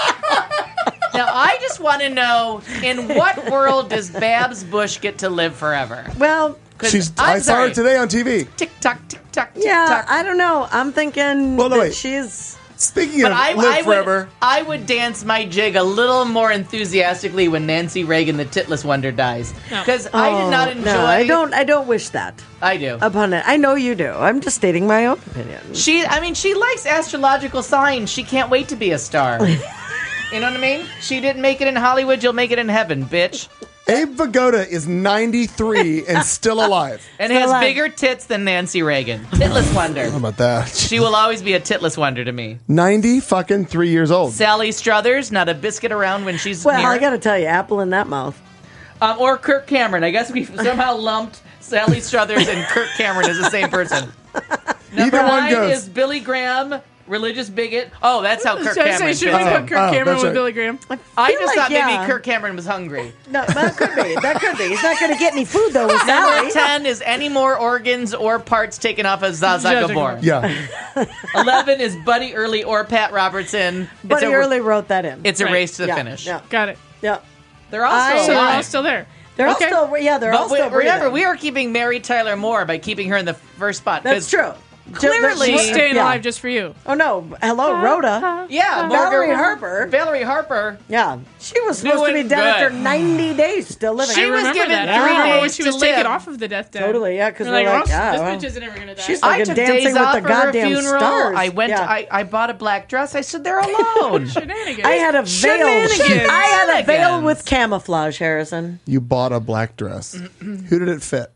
Now, I just want to know, in what world does Babs Bush get to live forever? Well, 'Cause I I'm saw her sorry. today on TV. Tick tock, tick tock, tick yeah, tock. I don't know. I'm thinking Well, no, that wait. she's. Speaking But of I live forever, would dance my jig a little more enthusiastically when Nancy Reagan, the titless wonder, dies. Because I did not enjoy. No, I don't wish that I do. upon it. I know you do. I'm just stating my own opinion. She likes astrological signs. She can't wait to be a star. You know what I mean? She didn't make it in Hollywood. You'll make it in heaven, bitch. Abe Vigoda is 93 and still alive. And Still has alive. bigger tits than Nancy Reagan. Titless wonder. How about that? She will always be a titless wonder to me. 93 years old. Sally Struthers, not a biscuit around when she's Well, near. I got to tell you, apple in that mouth. Or Kirk Cameron. I guess we've somehow lumped Sally Struthers and Kirk Cameron as the same person. Number Either one 9 goes. is Billy Graham, religious bigot. Oh, that's how Kirk So I say, Cameron should we fits in. put Kirk Cameron that's with right. Billy Graham? I feel just like, thought maybe yeah. Kirk Cameron was hungry. No, that could be. That could be. He's not going to get any food though with Number Sally. 10 is any more organs or parts taken off of Zsa Zsa Zsa Zsa Gabor. Yeah. 11 is Buddy Early or Pat Robertson. Buddy Early wrote that in. It's a Right. race to the Yeah, finish. Yeah, Got it. yeah. They're all I- still So they're all alive. still there. They're Okay. all still. Yeah, they're all But still. remember, breathing. we are keeping Mary Tyler Moore by keeping her in the first spot. 'cause That's true. Clearly- She's staying Yeah. alive just for you. Oh no! Hello, Rhoda. Yeah, Valerie Margaret Harper. Valerie Harper. Yeah, she was supposed to be Doing dead after good. 90 days, still living. She I was remember given that. 3 I remember when days she to was taken live. off of the death death. Totally, yeah, because They're we're like, like, yeah, this well, bitch isn't ever gonna die. she's I fucking took dancing days with off the for her goddamn funeral. stars. I went. Yeah. I bought a black dress. I stood there alone. Shenanigans. I had a veil. Shenanigans. I had a veil Shenanigans. with camouflage, Harrison. You bought a black dress. Who did it fit?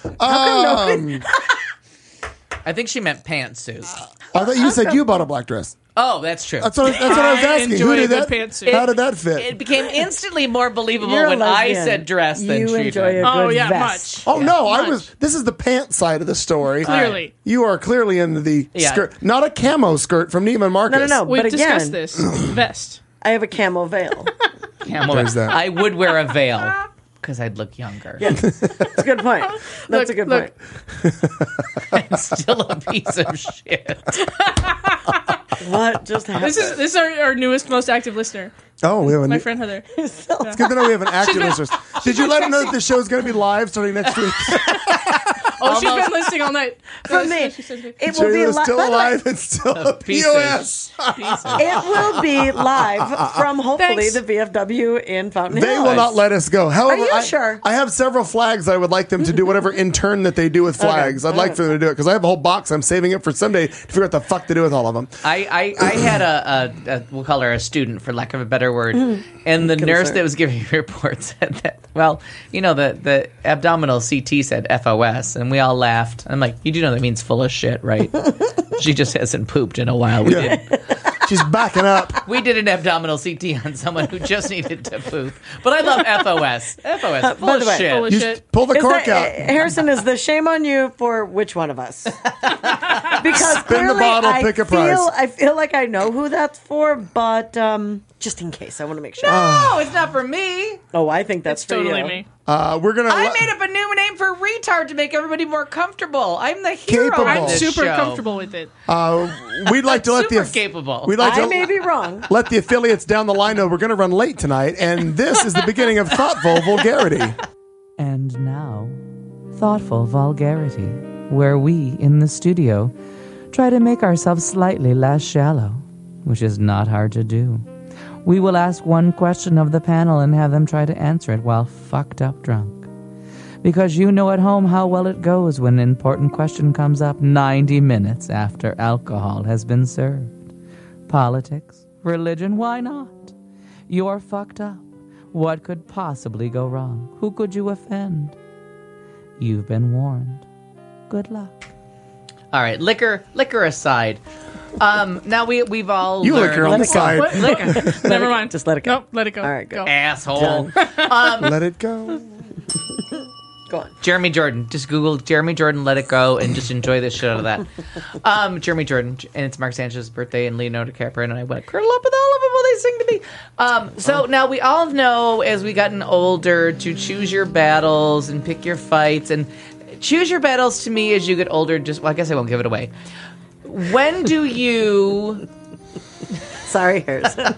I think she meant pantsuit. I thought you said you bought a black dress. Oh, that's true. That's what I was I asking. enjoy Who a did good that? pantsuit. How did that fit? It became instantly more believable You're a when I lesbian. said dress than You she enjoy did. a Oh good yeah, vest. Oh no, I much. was. This is the pants side of the story. Clearly. You are clearly into the Yeah. skirt, not a camo skirt from Neiman Marcus. No. We've But discussed again, this. Vest. I have a camo veil. Camel. There's that. I would wear a veil. Because I'd look younger. Yeah, that's a good point. That's a good point. I'm still a piece of shit. What just happened? This is our newest, most active listener. Oh, we have My friend Heather. It's good to know we have an active listener. Did you let her know that the show is going to be live starting next week? Oh, she's been listening all night. From me. It So will be you're still alive and still a piece POS. It will be live from hopefully the VFW in Fountain Hills. They will not let us go. However, Are you sure? I have several flags I would like them to do whatever intern that they do with flags. I'd like for them to do it because I have a whole box. I'm saving it for someday to figure out the fuck to do with all of them. I had a we'll call her a student for lack of a better word, and the nurse that was giving reports said that, well, you know, the abdominal CT said FOS, and we all laughed. I'm like, you do know that means full of shit, right? She just hasn't pooped in a while. We did. She's backing up. We did an abdominal CT on someone who just needed to poop. But I love FOS. FOS, full of shit. Full of shit. Pull the cork out. Harrison, is the shame on you for which one of us? Because Spin the clearly bottle, pick a prize. I feel like I know who that's for, but just in case, I want to make sure. No, it's not for me. Oh, I think that's It's for totally you. me. We're gonna. I made up a new name for retard to make everybody more comfortable. I'm the hero Capable. of I'm this super show. comfortable with it. We'd like to let Super the capable. We'd like I to may be wrong. let the affiliates down the line know we're going to run late tonight, and this is the beginning of thoughtful vulgarity. And now, Thoughtful Vulgarity, where we, in the studio, try to make ourselves slightly less shallow, which is not hard to do. We will ask one question of the panel and have them try to answer it while fucked up drunk. Because you know at home how well it goes when an important question comes up 90 minutes after alcohol has been served. Politics, religion, why not? You're fucked up. What could possibly go wrong? Who could you offend? You've been warned. Good luck. All right, liquor aside. Now we've all You learned. liquor on the side. What? Never mind. Just let it go. Nope, let it go. All right, go. Asshole. Let it go. Go on. Jeremy Jordan. Just Google Jeremy Jordan, let it go, and just enjoy the shit out of that. Jeremy Jordan, and it's Mark Sanchez's birthday, and Leonardo DiCaprio, and I went curl up with all of them while they sing to me. So now we all know, as we gotten older, to choose your battles and pick your fights, and choose your battles to me as you get older. Just, well, I guess I won't give it away. When do you... Sorry, Harrison.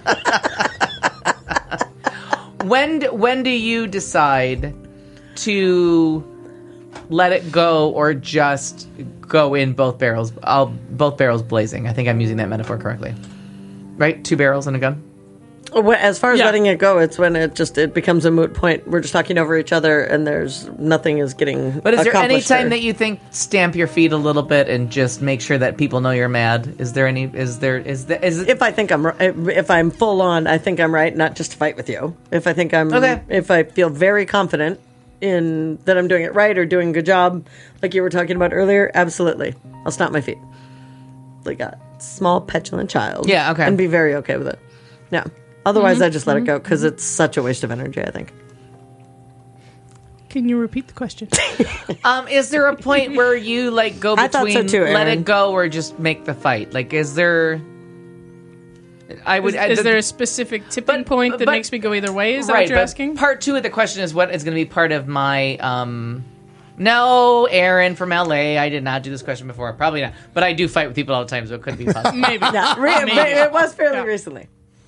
When do you decide to let it go or just go in both barrels blazing? I think I'm using that metaphor correctly. Right? 2 barrels and a gun? As far as Yeah. letting it go, it's when it becomes a moot point. We're just talking over each other, and there's nothing is getting. But is there any accomplished time there. that you think stamp your feet a little bit and just make sure that people know you're mad? Is it If I think if I'm full on, I think I'm right, not just to fight with you. If I think if I feel very confident in that I'm doing it right or doing a good job, like you were talking about earlier, absolutely, I'll stomp my feet like a small petulant child. Yeah, okay. and be very okay with it. Yeah. Otherwise, I just let it go because it's such a waste of energy, I think. Can you repeat the question? is there a point where you like go I thought between so too, let Aaron. it go or just make the fight? Like, is there? Is there a specific tipping point that makes me go either way? Is that what you're but asking? Part 2 of the question is what is going to be part of my. No, Aaron from LA. I did not do this question before. Probably not. But I do fight with people all the time, so it could be possible. Maybe. Yeah, it was fairly recently.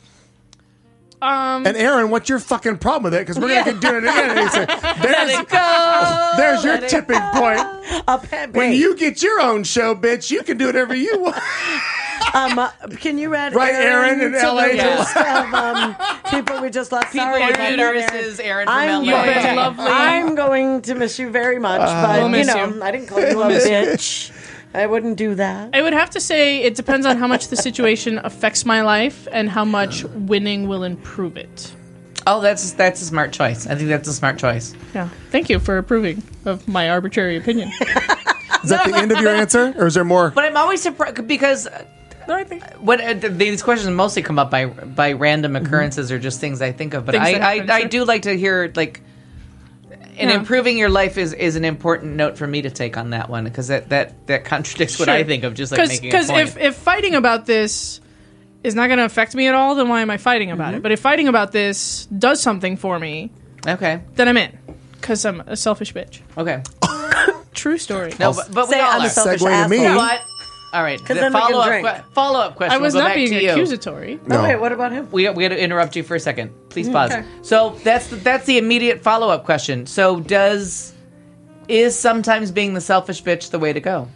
And Aaron, what's your fucking problem with it? Because we're going to keep doing it again. And he said, Let it go. there's your tipping point. When you get your own show, bitch, you can do whatever you want. Can you add Right, Aaron in to LA? the list of people we just lost? People Sorry with about that, uteruses, Aaron from I'm LA. going, lovely. I'm going to miss you very much, but We'll miss you. I didn't call you a bitch. I wouldn't do that. I would have to say it depends on how much the situation affects my life and how much winning will improve it. Oh, that's a smart choice. I think that's a smart choice. Yeah. Thank you for approving of my arbitrary opinion. Is that the end of your answer? Or is there more? But I'm always surprised because No, I think these questions mostly come up by random occurrences or just things I think of. But Things that happen, I sure. do like to hear like. And Yeah. improving your life is an important note for me to take on that one because that contradicts what Sure. I think of just like making a point. Because if fighting about this is not going to affect me at all, then why am I fighting about it? But if fighting about this does something for me, okay, then I'm in. Because I'm a selfish bitch. Okay. True story. No, but we Say all I'm are. a selfish Segue to me. asshole. What? All right. Because The then we can follow-up drink. follow-up question. I was We'll go not back being to you. accusatory. No. Oh, wait, what about him? We got to interrupt you for a second. Please pause. Okay. So that's the immediate follow-up question. So is sometimes being the selfish bitch the way to go?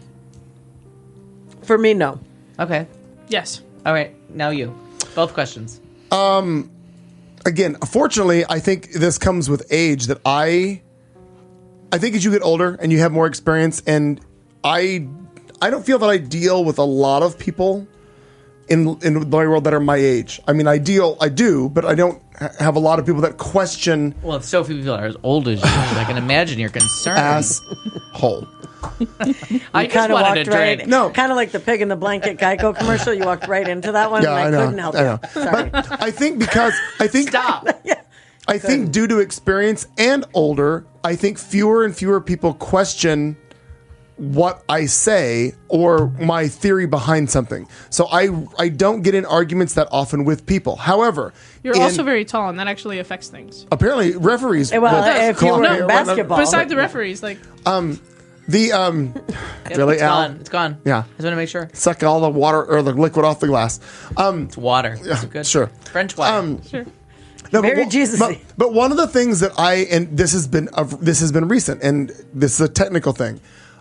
For me, no. Okay. Yes. All right. Now you. Both questions. Again, fortunately, I think this comes with age. That I think as you get older and you have more experience, and I don't feel that I deal with a lot of people in my world that are my age. I mean, I do, but I don't have a lot of people that question Well, if so few people are as old as you, I can imagine your concern. asshole. I just Kind of wanted walked to drink. right. No. Kind of like the pig in the blanket Geico commercial. You walked right into that one. Yeah, and I know. couldn't help I know. you. Sorry. But I think Stop. I think due to experience and older, I think fewer and fewer people question what I say or my theory behind something. So I don't get in arguments that often with people. However, You're also very tall, and that actually affects things. apparently referees. Well, would if you call were me- in basketball. Beside the referees, like the really It's Al, gone. It's gone. Yeah. I just want to make sure. suck all the water or the liquid off the glass. It's water. Is it good? Sure. French water. sure. No, Very but, Jesus-y. but one of the things that and this has been recent, and this is a technical thing.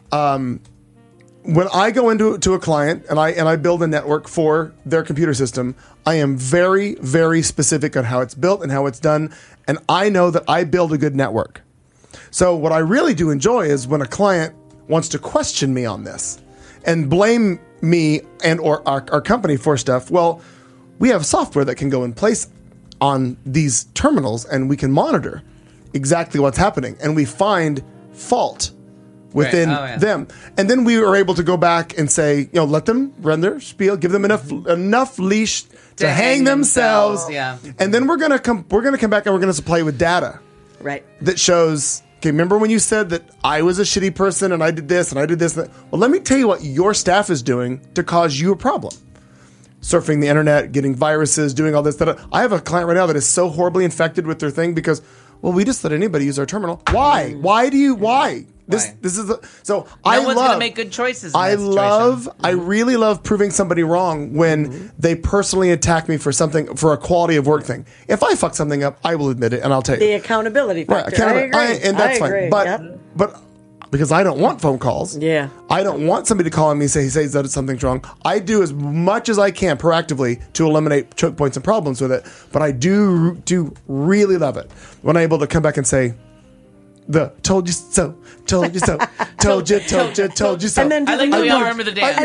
When I go into a client and I build a network for their computer system, I am very, very specific on how it's built and how it's done, and I know that I build a good network. So what I really do enjoy is when a client wants to question me on this and blame me and or our company for stuff. Well, we have software that can go in place on these terminals, and we can monitor exactly what's happening, and we find fault within Right. Oh, yeah. them. And then we are able to go back and say, let them run their spiel, give them enough leash to hang themselves. Yeah. And then we're gonna come back and we're gonna supply you with data Right. that shows, okay, remember when you said that I was a shitty person and I did this and I did this? And that? Well, let me tell you what your staff is doing to cause you a problem. Surfing the internet, getting viruses, doing all this. That I have a client right now that is so horribly infected with their thing because, well, we just let anybody use our terminal. Why? Why? This is so I No one's love gonna make good choices in that situation. I really love proving somebody wrong when they personally attack me for a quality of work thing. If I fuck something up, I will admit it and I'll tell you. The accountability factor. I agree. And that's I agree. fine. Yep. But because I don't want phone calls. Yeah. I don't want somebody to call me and say that something's wrong. I do as much as I can proactively to eliminate choke points and problems with it. But I do really love it when I'm able to come back and say, told you so, told you so, told you so. And then do I like the that we all moonwalk. remember the dance.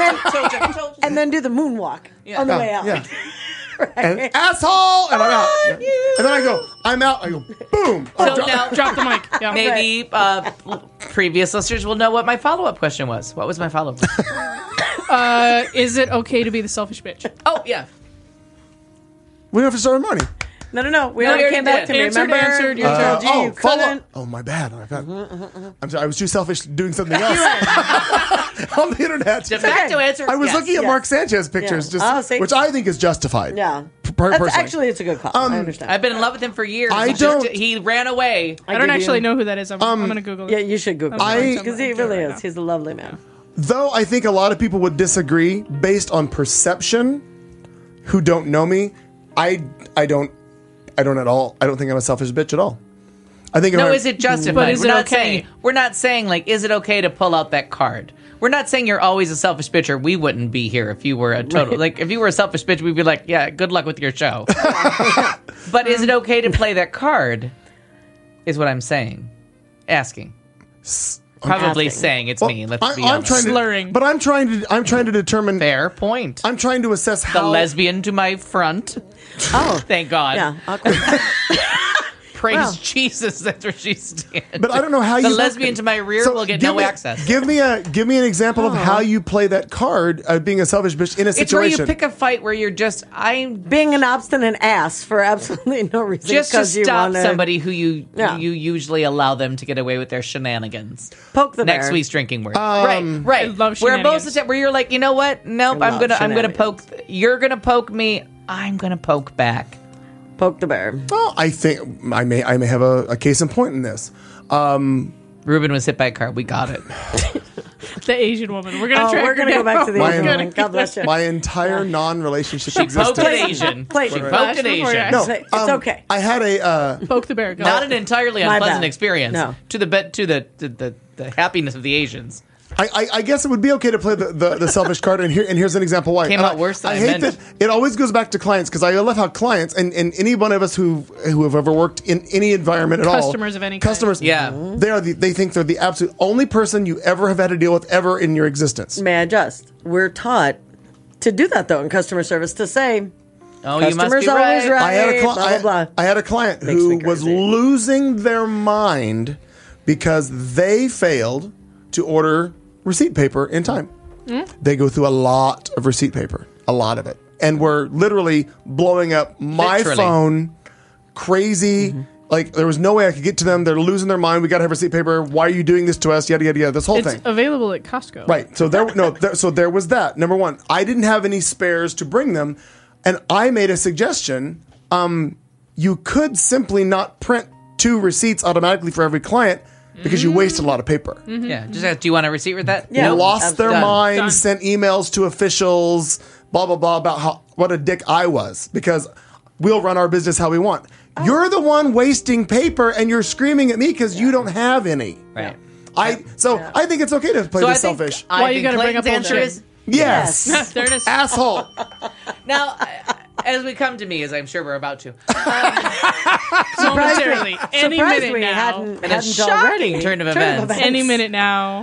And then do the moonwalk on the way out. Yeah. And asshole, and I'm out. Yeah. And then I'm out. I go, boom. So now, Drop the mic. Yeah. maybe previous listeners will know what my follow-up question was. What was my follow-up? Is it okay to be the selfish bitch? Oh, yeah. We have to start with Marnie. No. We No, already you already came back did. to me. Answered, Remember? answered, You you told you you follow. couldn't. Oh, my bad. I'm sorry. I was too selfish doing something else on the internet. De facto answer. I was yes. looking at Mark Sanchez pictures, Yeah. Oh, see? which I think is justified. Yeah. Personally. Actually, it's a good call. I understand. I've been in love with him for years. I It's just- don't- he ran away. I don't give actually you- know who that is. I'm going to Google it. Yeah, you should Google I- it. Because he really is. He's a lovely man. Though I think a lot of people would disagree based on perception who don't know me, I don't at all. I don't think I'm a selfish bitch at all. I think No, is it justified? But is we're it not okay? saying we're not saying like, is it okay to pull out that card? We're not saying you're always a selfish bitch, or we wouldn't be here if you were a total like if you were a selfish bitch, we'd be like, yeah, good luck with your show. But is it okay to play that card? Is what I'm saying, asking, probably asking. saying it's me. Let's be I'm honest. trying to, Slurring. but I'm trying to determine. Fair point. I'm trying to assess The how lesbian to my front. Oh, Thank God. yeah. Awkward. Praise Well. Jesus. That's where she stands. But I don't know how the you. lesbian to my rear So will get give no me- access. Give me an example of how you play that card of being a selfish bitch in a It's where situation. you pick a fight where you're just Being an obstinate ass for absolutely no reason. just to 'cause you stop wanna somebody who you Yeah. usually allow them to get away with their shenanigans. Poke the Next bear. week's drinking word. Right. I love Where both shenanigans. where you're like, you know what? Nope, I I'm love gonna poke. shenanigans. You're gonna poke me. I'm gonna poke back. Poke the bear. Well, I think I may have a case in point in this. Ruben was hit by a car. We got it. The Asian woman. We're gonna go back to the Asian woman. God bless you. My entire non-relationship She poked existence. an Asian. Clayton. She poked an Asian. No, It's okay. I had a Poke the bear. Go. Not an entirely My unpleasant bad. experience. No. To the happiness of the Asians. I guess it would be okay to play the selfish card, and here's an example why. Came And out worse than I hate meant. that it always goes back to clients, because I love how clients and any one of us who have ever worked in any environment at all, Customers of any kind. customers, Yeah. they think they're the absolute only person you ever have had to deal with ever in your existence. May I just? We're taught to do that, though, in customer service, to say, Oh, you must customers be always right. I had a blah, blah, blah. I had a client Makes who me was crazy. losing their mind because they failed to order receipt paper in time. They go through a lot of receipt paper, a lot of it, and we're literally blowing up my Literally. phone, crazy. Like, there was no way I could get to them. They're losing their mind. We got to have receipt paper. Why are you doing this to us? Yada yada yada. This whole It's thing. available at Costco. Right. So there was that. Number one, I didn't have any spares to bring them, and I made a suggestion. You could simply not print 2 receipts automatically for every client, because you wasted a lot of paper. Yeah. Just ask, do you want a receipt with that? Yeah. They lost their Done. minds, Done. sent emails to officials, blah blah blah, about what a dick I was, because we'll run our business how we want. You're the one wasting paper, and you're screaming at me because you don't have any. Right. I think it's okay to play So the I think, selfish. I Why you think gotta bring Clayton's up old answer shit? is Yes. There it is. Asshole. now. As we come to me, as I'm sure we're about to, Momentarily. Any Surprised minute we now. hadn't in a shocking shocking turn of events, Any minute now.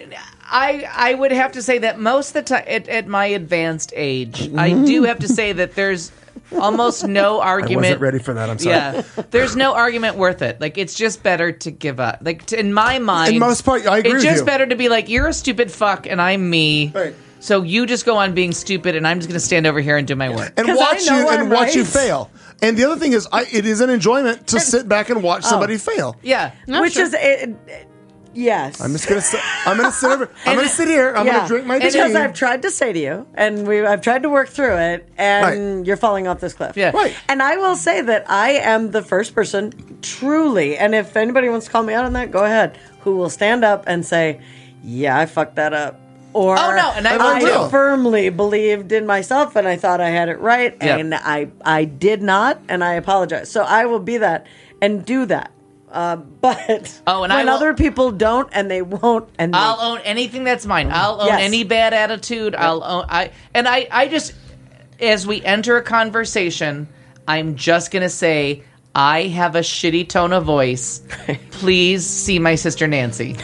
I would have to say that most of the time, at my advanced age, I do have to say that there's almost no I argument. wasn't ready for that. I'm sorry. Yeah, there's no argument worth it. Like, it's just better to give up. Like, in my mind, In most part, I agree it's with just you. better to be like, you're a stupid fuck, and I'm me. Right. So you just go on being stupid, and I'm just going to stand over here and do my work. And 'Cause watch I know you I'm watch you right. fail. And the other thing is, it is an enjoyment to sit back and watch somebody fail. Yeah. Which is, yes. I'm just gonna sit. I'm gonna sit over. I'm gonna sit here. I'm gonna drink my tea. Because I've tried to say to you, and I've tried to work through it, and Right. you're falling off this cliff. Yeah. Right. And I will say that I am the first person, truly, and if anybody wants to call me out on that, go ahead, who will stand up and say, yeah, I fucked that up. Or Oh, no, and I will. firmly believed in myself, and I thought I had it right, Yeah. and I did not, and I apologize. So I will be that and do that. But Oh, and I when will- other people don't, and they won't, and I'll own anything that's mine. I'll own Yes. any bad attitude. I'll own. I just, as we enter a conversation, I'm just gonna say I have a shitty tone of voice. Please see my sister Nancy.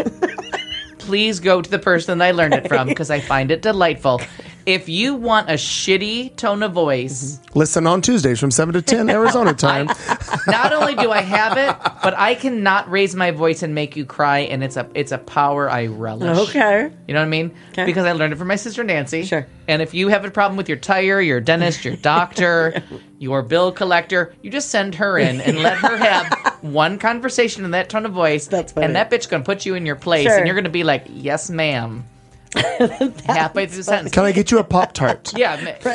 Please go to the person that I learned it from, because I find it delightful. If you want a shitty tone of voice, Listen on Tuesdays from 7 to 10 Arizona time. not only do I have it, but I cannot raise my voice and make you cry, and it's a power I relish. okay. You know what I mean? Okay. Because I learned it from my sister Nancy. Sure. And if you have a problem with your tire, your dentist, your doctor, your bill collector, you just send her in and let her have one conversation in that tone of voice. That's funny. and that bitch gonna put you in your place, Sure. and you're gonna be like, "Yes, ma'am." Halfway through the sentence. Can I get you a Pop-Tart? Yeah.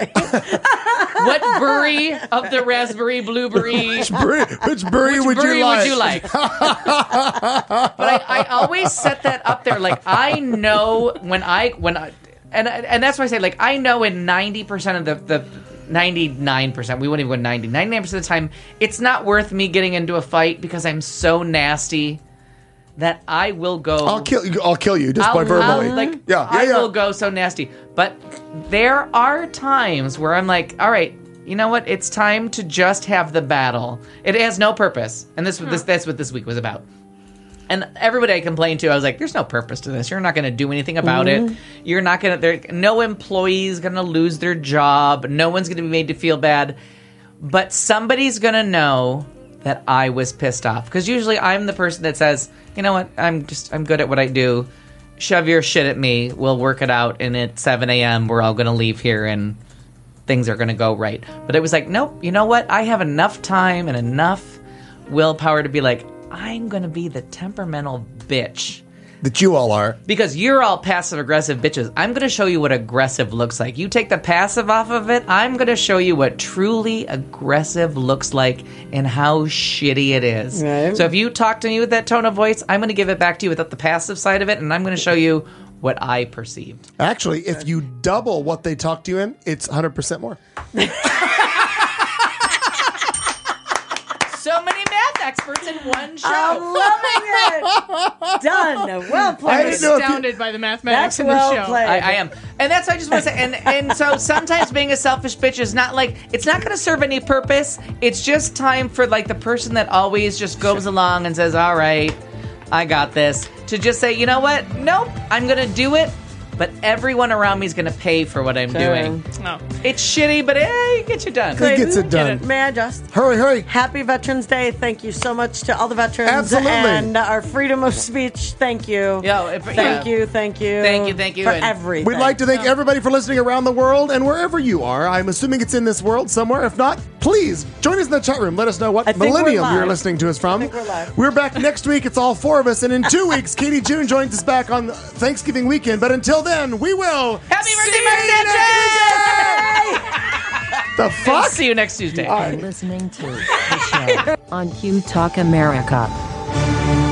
What berry of the raspberry, blueberry? Which berry would berry you like? would you like? But I always set that up there. Like, I know when I and that's why I say, like, I know in 90% of the 99%, we wouldn't even go 90, 99% of the time, it's not worth me getting into a fight because I'm so nasty that I will go. I'll kill you just by verbally. I will go so nasty. But there are times where I'm like, all right, you know what? It's time to just have the battle. It has no purpose. And that's what this week was about. And everybody I complained to, I was like, there's no purpose to this. You're not going to do anything about it. You're not going to, no employee is going to lose their job. No one's going to be made to feel bad. But somebody's going to know that I was pissed off. Because usually I'm the person that says, you know what, I'm good at what I do. Shove your shit at me. We'll work it out. And at 7 a.m., we're all going to leave here and things are going to go right. But it was like, nope, you know what? I have enough time and enough willpower to be like, I'm going to be the temperamental bitch that you all are. Because you're all passive-aggressive bitches. I'm going to show you what aggressive looks like. You take the passive off of it, I'm going to show you what truly aggressive looks like and how shitty it is. Right. So if you talk to me with that tone of voice, I'm going to give it back to you without the passive side of it, and I'm going to show you what I perceived. Actually, if you double what they talk to you in, it's 100% more. So many math experts in one show. I'm loving it. Done. Well I'm played. astounded by the mathematics That's in this well show. played. I am. And that's what I just want to say. And so sometimes being a selfish bitch is not like, it's not going to serve any purpose. It's just time for like the person that always just goes along and says, all right, I got this. To just say, you know what? Nope, I'm going to do it. But everyone around me is going to pay for what I'm doing. Oh. It's shitty, but it gets you done. It gets it done. May I just? Hurry. Happy Veterans Day. Thank you so much to all the veterans. Absolutely. And our freedom of speech. Thank you. Thank you. Thank you. For everything. We'd like to thank everybody for listening around the world and wherever you are. I'm assuming it's in this world somewhere. If not, please join us in the chat room. Let us know what I think millennium we're you're live. listening to us from. I think we're live. We're back next week. It's all four of us. And in 2 weeks, Katie June joins us back on Thanksgiving weekend. But until then, we will. Happy birthday, see Mark you Sanchez! next Tuesday! The fuck? See you next Tuesday. You're listening to the show on Q Talk America.